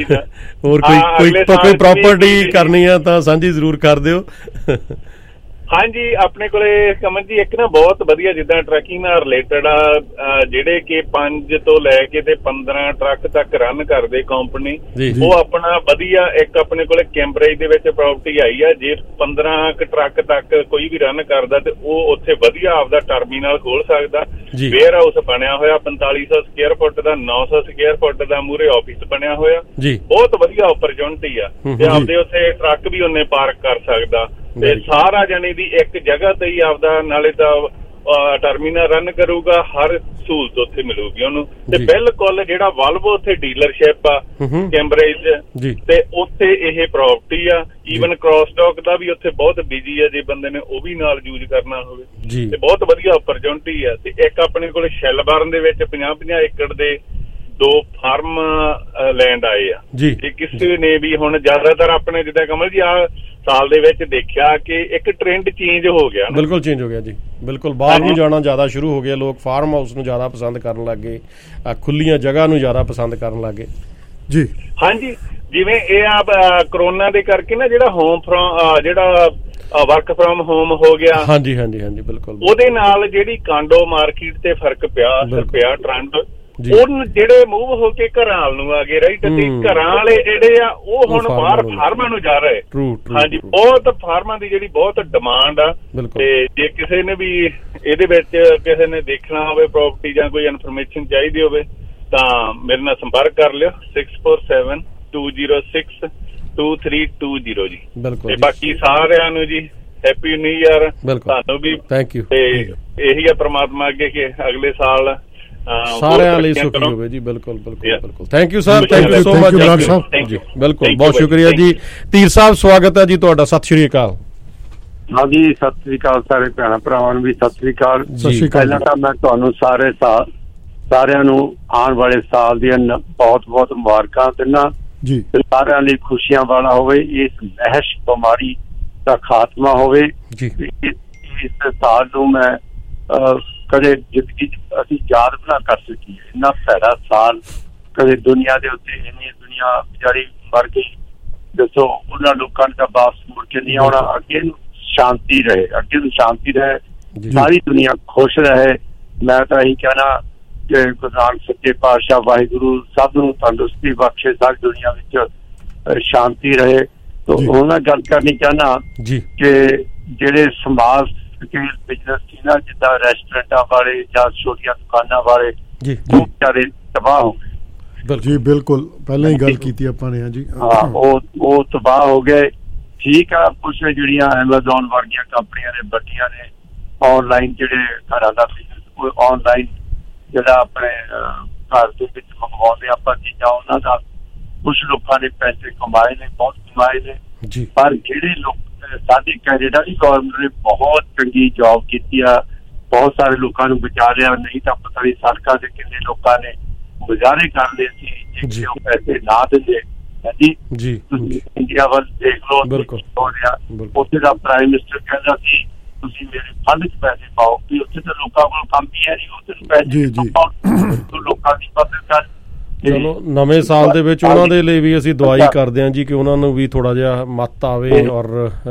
ਕੋਈ ਪ੍ਰਾਪਰਟੀ ਕਰਨੀ ਆ ਤਾਂ ਸਾਂਝੀ ਜ਼ਰੂਰ ਕਰ ਦਿਓ। ਹਾਂਜੀ, ਆਪਣੇ ਕੋਲੇ ਕਮਲ ਜੀ ਇੱਕ ਨਾ ਬਹੁਤ ਵਧੀਆ, ਜਿੱਦਾਂ ਟਰੱਕਿੰਗ ਨਾਲ ਰਿਲੇਟਡ ਆ, ਜਿਹੜੇ ਕਿ 5 ਤੋਂ ਲੈ ਕੇ ਤੇ 15 ਟਰੱਕ ਤੱਕ ਰਨ ਕਰਦੇ ਕੰਪਨੀ, ਉਹ ਆਪਣਾ ਵਧੀਆ ਇੱਕ ਆਪਣੇ ਕੋਲੇ ਕੈਂਬਰੇਜ ਦੇ ਵਿੱਚ ਪ੍ਰਾਪਰਟੀ ਆਈ ਆ। ਜੇ 15 ਟਰੱਕ ਤੱਕ ਕੋਈ ਵੀ ਰਨ ਕਰਦਾ ਤੇ ਉਹ ਉੱਥੇ ਵਧੀਆ ਆਪਦਾ ਟਰਮੀਨਲ ਖੋਲ ਸਕਦਾ। ਵੇਅਰ ਹਾਊਸ ਬਣਿਆ ਹੋਇਆ 4500 ਸਕੁਅਰ ਫੁੱਟ ਦਾ, 900 ਸਕੁਅਰ ਫੁੱਟ ਦਾ ਮੂਹਰੇ ਆਫਿਸ ਬਣਿਆ ਹੋਇਆ, ਬਹੁਤ ਵਧੀਆ ਓਪਰਚੁਨਿਟੀ ਆ। ਤੇ ਆਪਦੇ ਉੱਥੇ ਟਰੱਕ ਵੀ ਉਹਨੇ ਪਾਰਕ ਕਰ ਸਕਦਾ, ਤੇ ਸਾਰਾ ਜਾਨੀ ਦੀ ਇੱਕ ਜਗ੍ਹਾ ਤੇ ਹੀ ਆਪਦਾ ਨਾਲੇ ਤਾਂ ਟਰਮੀਨਲ ਰਨ ਕਰੂਗਾ, ਹਰ ਸਹੂਲਤ ਉੱਥੇ ਮਿਲੂਗੀ ਉਹਨੂੰ। ਤੇ ਬਿਲਕੁਲ ਜਿਹੜਾ ਵਾਲਵੋ ਉੱਥੇ ਡੀਲਰਸ਼ਿਪ ਆ ਕੈਂਬਰੇਜ, ਤੇ ਉੱਥੇ ਇਹ ਪ੍ਰਾਪਰਟੀ ਆ। ਈਵਨ ਕ੍ਰੋਸਟਾਕ ਦਾ ਵੀ ਉੱਥੇ ਬਹੁਤ ਬਿਜੀ ਆ, ਜੇ ਬੰਦੇ ਨੇ ਉਹ ਵੀ ਨਾਲ ਯੂਜ਼ ਕਰਨਾ ਹੋਵੇ, ਤੇ ਬਹੁਤ ਵਧੀਆ ਓਪਰਚੁਨਿਟੀ ਆ। ਤੇ ਇੱਕ ਆਪਣੇ ਕੋਲ ਸ਼ੈਲਬਰਨ ਦੇ ਵਿੱਚ 50-50 ਏਕੜ ਦੇ 2 ਫਾਰਮ ਲੈਂਡ ਆਏ ਆ। ਜੇ ਕਿਸੇ ਨੇ ਵੀ, ਹੁਣ ਜ਼ਿਆਦਾਤਰ ਆਪਣੇ ਜਿੱਦਾਂ ਕਮਲ ਜੀ ਆ ਸਾਲ ਦੇ ਵਿੱਚ ਦੇਖਿਆ ਕਿ ਇੱਕ ਟ੍ਰੈਂਡ ਚੇਂਜ ਹੋ ਗਿਆ। ਬਿਲਕੁਲ ਚੇਂਜ ਹੋ ਗਿਆ ਜੀ, ਬਿਲਕੁਲ। ਬਾਹਰ ਨੂੰ ਜਾਣਾ ਜ਼ਿਆਦਾ ਸ਼ੁਰੂ ਹੋ ਗਿਆ, ਲੋਕ ਫਾਰਮ ਹਾਊਸ ਨੂੰ ਜ਼ਿਆਦਾ ਪਸੰਦ ਕਰਨ ਲੱਗ ਗਏ, ਖੁੱਲੀਆਂ ਜਗ੍ਹਾ ਨੂੰ ਜ਼ਿਆਦਾ ਪਸੰਦ ਕਰਨ ਲੱਗ ਗਏ ਜੀ। ਹਾਂਜੀ, ਜਿਵੇਂ ਇਹ ਆ ਕਰੋਨਾ ਦੇ ਕਰਕੇ ਨਾ ਜਿਹੜਾ ਜਿਹੜਾ ਵਰਕ ਫਰੋਮ ਹੋਮ ਹੋ ਗਿਆ, ਹਾਂਜੀ ਹਾਂਜੀ ਹਾਂਜੀ ਬਿਲਕੁਲ, ਉਹਦੇ ਨਾਲ ਜਿਹੜੀ ਕਾਂਡੋ ਮਾਰਕੀਟ ਤੇ ਫਰਕ ਪਿਆ ਟ੍ਰੈਂਡ, ਉਹ ਜਿਹੜੇ ਮੂਵ ਹੋ ਕੇ ਘਰਾਂ ਨੂੰ ਆ ਗਏ, ਰਾਈਟ। ਤੇ ਘਰਾਂ ਵਾਲੇ ਜਿਹੜੇ ਆ ਉਹ ਹੁਣ ਬਾਹਰ ਫਾਰਮਾਂ ਨੂੰ ਜਾ ਰਹੇ। ਹਾਂਜੀ, ਬਹੁਤ ਫਾਰਮਾਂ ਦੀ ਜਿਹੜੀ ਬਹੁਤ ਡਿਮਾਂਡ ਆ। ਤੇ ਜੇ ਕਿਸੇ ਨੇ ਵੀ ਇਹਦੇ ਵਿੱਚ ਕਿਸੇ ਨੇ ਦੇਖਣਾ ਹੋਵੇ ਪ੍ਰਾਪਰਟੀ ਜਾਂ ਕੋਈ ਇਨਫੋਰਮੇਸ਼ਨ ਚਾਹੀਦੀ ਹੋਵੇ ਤਾਂ ਮੇਰੇ ਨਾਲ ਸੰਪਰਕ ਕਰ ਲਿਓ 647206 2320 ਜੀ। ਬਿਲਕੁਲ। ਤੇ ਬਾਕੀ ਸਾਰਿਆਂ ਨੂੰ ਜੀ ਹੈਪੀ ਨਿਊ ਈਅਰ। ਤੁਹਾਨੂੰ ਵੀ ਥੈਂਕ ਯੂ। ਤੇ ਇਹੀ ਹੈ ਪ੍ਰਮਾਤਮਾ ਅੱਗੇ ਕਿ ਅਗਲੇ ਸਾਲ ਸਾਰਿਆਂ ਲਈ ਸੁਖੀ ਹੋਵੇ ਜੀ। ਬਿਲਕੁਲ ਬਿਲਕੁਲ ਬਿਲਕੁਲ। Thank you sir, thank you so much ਜੀ। ਬਿਲਕੁਲ, ਬਹੁਤ ਸ਼ੁਕਰੀਆ ਜੀ। ਧੀਰ ਸਾਹਿਬ ਸਵਾਗਤ ਹੈ ਜੀ ਤੁਹਾਡਾ। ਸਤਿ ਸ਼੍ਰੀ ਅਕਾਲ। ਹਾਂਜੀ, ਸਤਿ ਸ੍ਰੀ ਅਕਾਲ ਸਾਰੇ ਭੈਣਾਂ ਭਰਾਵਾਂ ਨੂੰ ਵੀ ਸਤਿ ਸ੍ਰੀ ਅਕਾਲ। ਪਹਿਲਾਂ ਤਾਂ ਮੈਂ ਤੁਹਾਨੂੰ ਸਾਰਿਆਂ ਨੂੰ ਆਉਣ ਵਾਲੇ ਸਾਲ ਦੀਆਂ ਬਹੁਤ ਬਹੁਤ ਮੁਬਾਰਕਾਂ ਦਿੰਦਾ ਜੀ। ਸਾਰਿਆਂ ਲਈ ਖੁਸ਼ੀਆਂ ਵਾਲਾ ਹੋਵੇ, ਇਸ ਮਹਿਸ਼ ਬਿਮਾਰੀ ਦਾ ਖਾਤਮਾ ਹੋਵੇ ਜੀ। ਇਸ ਸਾਲ ਨੂੰ ਮੈਂ ਕਦੇ ਜ਼ਿੰਦਗੀ ਅਸੀਂ ਯਾਦ ਵੀ ਨਾ ਕਰ ਸਕੀਏ। ਇੰਨਾ ਭੈੜਾ ਸਾਲ ਕਦੇ ਦੁਨੀਆ ਦੇ ਉੱਤੇ, ਇੰਨੀ ਦੁਨੀਆ ਵਿਚਾਰੀ ਮਰ ਗਈ। ਦੱਸੋ ਉਹਨਾਂ ਲੋਕਾਂ ਦਾ ਵਾਪਸ ਮੁੜ ਕੇ ਨਹੀਂ ਆਉਣਾ। ਅੱਗੇ ਨੂੰ ਸ਼ਾਂਤੀ ਰਹੇ, ਅੱਗੇ ਨੂੰ ਸ਼ਾਂਤੀ ਰਹੇ, ਸਾਰੀ ਦੁਨੀਆ ਖੁਸ਼ ਰਹੇ। ਮੈਂ ਤਾਂ ਇਹੀ ਕਹਿਣਾ ਕਿ ਗੁਰੂ ਨਾਨਕ ਸੱਚੇ ਪਾਤਸ਼ਾਹ ਵਾਹਿਗੁਰੂ ਸਭ ਨੂੰ ਤੰਦਰੁਸਤੀ ਬਖਸ਼ੇ, ਸਾਰੀ ਦੁਨੀਆ ਵਿੱਚ ਸ਼ਾਂਤੀ ਰਹੇ। ਹੁਣ ਮੈਂ ਗੱਲ ਕਰਨੀ ਚਾਹੁੰਦਾ ਕਿ ਜਿਹੜੇ ਸਮਾਜ ਬਿਜ਼ਨਸ ਸੀ ਨਾ, ਜਿੱਦਾਂ ਰੈਸਟੋਰੈਂਟਾਂ ਵਾਲੇ ਜਾਂ ਛੋਟੀਆਂ ਦੁਕਾਨਾਂ ਵਾਲੇ, ਉਹ ਵਿਚਾਰੇ ਤਬਾਹ ਹੋ ਗਏ ਜੀ। ਬਿਲਕੁਲ, ਪਹਿਲਾਂ ਹੀ ਗੱਲ ਕੀਤੀ ਆਪਾਂ ਨੇ। ਜੀ ਹਾਂ, ਉਹ ਤਬਾਹ ਹੋ ਗਏ। ਠੀਕ ਆ, ਕੁਛ ਜਿਹੜੀਆਂ ਐਮਾਜ਼ੋਨ ਵਰਗੀਆਂ ਕੰਪਨੀਆਂ ਨੇ ਵੱਡੀਆਂ ਨੇ, ਆਨਲਾਈਨ ਜਿਹੜੇ ਘਰਾਂ ਦਾ ਬਿਜ਼ਨਸ, ਆਨਲਾਈਨ ਜਿਹੜਾ ਆਪਣੇ ਘਰ ਦੇ ਵਿੱਚ ਮੰਗਵਾਉਂਦੇ ਆਪਾਂ ਚੀਜ਼ਾਂ, ਉਹਨਾਂ ਦਾ ਕੁਛ ਲੋਕਾਂ ਨੇ ਪੈਸੇ ਕਮਾਏ ਨੇ, ਬਹੁਤ ਕਮਾਏ ਨੇ। ਪਰ ਜਿਹੜੇ ਲੋਕ, ਸਾਡੀ ਕੈਨੇਡਾ ਦੀ ਗੌਰਮੈਂਟ ਨੇ ਬਹੁਤ ਚੰਗੀ ਜੌਬ ਕੀਤੀ ਆ, ਬਹੁਤ ਸਾਰੇ ਲੋਕਾਂ ਨੂੰ ਬਚਾ ਲਿਆ। ਨਹੀਂ ਤਾਂ ਪਤਾ ਨਹੀਂ ਸੜਕਾਂ ਤੇ ਕਿੰਨੇ ਲੋਕਾਂ ਨੇ ਗੁਜ਼ਾਰੇ ਕਰ ਲਏ ਸੀ ਜੇ ਉਹ ਪੈਸੇ ਨਾ ਦਿੰਦੇ। ਜੀ ਤੁਸੀਂ ਇੰਡੀਆ ਵੱਲ ਦੇਖ ਲਓ, ਉੱਥੇ ਦਾ ਪ੍ਰਾਈਮ ਮਿਨਿਸਟਰ ਕਹਿੰਦਾ ਸੀ ਤੁਸੀਂ ਮੇਰੇ ਫੰਡ 'ਚ ਪੈਸੇ ਪਾਓ, ਵੀ ਉੱਥੇ ਤਾਂ ਲੋਕਾਂ ਕੋਲ ਕੰਮ ਹੀ ਹੈ ਨਹੀਂ, ਉੱਥੇ ਪੈਸੇ ਲੋਕਾਂ ਦੀ ਮਦਦ ਕਰ। ਚਲੋ, ਨਵੇਂ ਸਾਲ ਦੇ ਵਿੱਚ ਉਹਨਾਂ ਦੇ ਲਈ ਵੀ ਅਸੀਂ ਦੁਆਈ ਕਰਦੇ ਹਾਂ ਜੀ ਕਿ ਉਹਨਾਂ ਨੂੰ ਵੀ ਥੋੜਾ ਜਿਹਾ ਮੱਤ ਆਵੇ। ਔਰ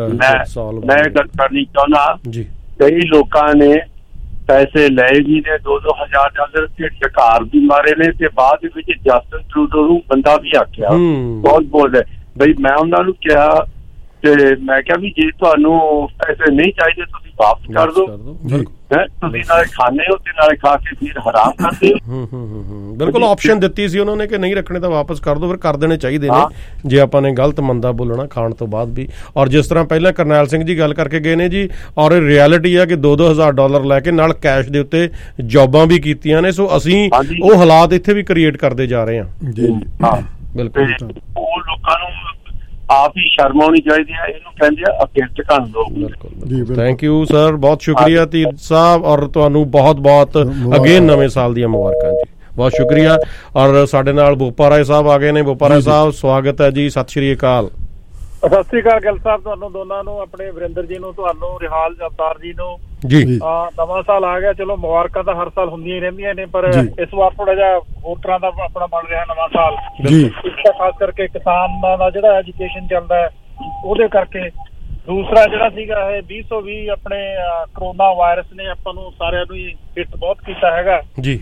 ਮੈਂ ਗੱਲ ਕਰਨੀ ਚਾਹੁੰਦਾ ਜੀ, ਕਈ ਲੋਕਾਂ ਨੇ ਪੈਸੇ ਲਏ ਵੀ ਨੇ, $2,000 ਤੇ ਢਕਾਰ ਵੀ ਮਾਰੇ ਨੇ, ਤੇ ਬਾਅਦ ਵਿੱਚ ਜਸਟਿਨ ਟਰੂਡੋ ਨੂੰ ਬੰਦਾ ਵੀ ਆਖਿਆ, ਬਹੁਤ ਬੋਲਦੇ ਬਈ। ਮੈਂ ਉਹਨਾਂ ਨੂੰ ਕਿਹਾ ਤੇ ਮੈਂ ਕਿਹਾ ਵੀ ਜੇ ਤੁਹਾਨੂੰ ਪੈਸੇ ਨਹੀਂ ਚਾਹੀਦੇ ਤੁਸੀਂ ਵਾਪਸ ਕਰ ਦਿਓ। ਤੁਸੀਂ ਨਾਲੇ ਖਾਣੇ ਹੋ ਤੇ ਨਾਲੇ ਖਾ ਕੇ ਫਿਰ ਹਰਾਮ ਕਰਦੇ ਹੋ। ਬਿਲਕੁਲ ਆਪਸ਼ਨ ਦਿੱਤੀ ਸੀ ਉਹਨਾਂ ਨੇ ਕਿ ਨਹੀਂ ਰੱਖਣੇ ਤਾਂ ਵਾਪਸ ਕਰ ਦਿਓ। ਫਿਰ ਕਰ ਦੇਣੇ ਚਾਹੀਦੇ ਨੇ ਜੇ ਆਪਾਂ ਨੇ ਗਲਤ ਮੰਦਾ ਬੋਲਣਾ ਖਾਣ ਤੋਂ ਬਾਅਦ ਵੀ। ਔਰ ਜਿਸ ਤਰ੍ਹਾਂ ਪਹਿਲਾਂ ਕਰਨੈਲ ਸਿੰਘ ਜੀ ਗੱਲ ਕਰਕੇ ਗਏ ਨੇ ਜੀ, ਔਰ ਇਹ ਰਿਐਲਿਟੀ ਆ ਕਿ $2,000 ਲੈ ਕੇ ਨਾਲ ਕੈਸ਼ ਦੇ ਉੱਤੇ ਜੌਬਾਂ ਵੀ ਕੀਤੀਆਂ ਨੇ। ਸੋ ਅਸੀਂ ਉਹ ਹਾਲਾਤ ਇੱਥੇ ਵੀ ਕ੍ਰੀਏਟ ਕਰਦੇ ਜਾ ਰਹੇ ਹਾਂ। ਬਿਲਕੁਲ, ਉਹ ਲੋਕਾਂ ਨੂੰ ਆਪ ਹੀ ਸ਼ਰਮ ਆਉਣੀ ਚਾਹੀਦੀ ਹੈ। ਇਹਨੂੰ ਕਹਿੰਦੇ ਆ ਅਕਿਰਤ ਕਰਨ ਲੋਕ। ਥੈਂਕ ਯੂ ਸਰ, ਬਹੁਤ ਸ਼ੁਕਰੀਆ ਧੀਰ ਸਾਹਿਬ, ਔਰ ਤੁਹਾਨੂੰ ਬਹੁਤ ਬਹੁਤ ਅਗੇਨ ਨਵੇਂ ਸਾਲ ਦੀਆਂ ਮੁਬਾਰਕਾਂ ਜੀ। ਬਹੁਤ ਸ਼ੁਕਰੀਆ। ਔਰ ਸਾਡੇ ਨਾਲ ਬੋਪਾ ਰਾਏ ਸਾਹਿਬ ਆ ਗਏ ਨੇ। ਬੋਪਾ ਰਾਏ ਸਾਹਿਬ ਸਵਾਗਤ ਹੈ ਜੀ। ਸਤਿ ਸ਼੍ਰੀ ਅਕਾਲ। ਸਤਿ ਸ਼੍ਰੀ ਅਕਾਲ ਗਿੱਲ ਸਾਹਿਬ, ਤੁਹਾਨੂੰ ਦੋਨਾਂ ਨੂੰ, ਆਪਣੇ ਵਰਿੰਦਰ ਜੀ ਨੂੰ, ਤੁਹਾਨੂੰ ਰਿਹਾਲ ਅਵਤਾਰ ਜੀ ਨੂੰ ਜੀ। ਨਵਾਂ ਸਾਲ ਆ ਗਿਆ, ਚਲੋ ਮੁਬਾਰਕਾਂ ਤਾਂ ਹਰ ਸਾਲ ਹੁੰਦੀਆਂ ਹੀ ਰਹਿੰਦੀਆਂ ਨੇ, ਪਰ ਇਸ ਵਾਰ ਥੋੜਾ ਜਿਹਾ ਹੋਰ ਤਰ੍ਹਾਂ ਦਾ ਆਪਣਾ ਬਣ ਰਿਹਾ ਨਵਾਂ ਸਾਲ। ਖਾਸ ਕਰਕੇ ਕਿਸਾਨਾਂ ਦਾ ਜਿਹੜਾ ਐਜੂਕੇਸ਼ਨ ਚੱਲਦਾ ਹੈ ਉਹਦੇ ਕਰਕੇ। ਦੂਸਰਾ ਜਿਹੜਾ ਸੀਗਾ ਇਹ 2020 ਆਪਣੇ ਕਰੋਨਾ ਵਾਇਰਸ ਨੇ ਆਪਾਂ ਨੂੰ ਸਾਰਿਆਂ ਨੂੰ ਹੀ ਹਿੱਟ ਬਹੁਤ ਕੀਤਾ ਹੈਗਾ ਜੀ।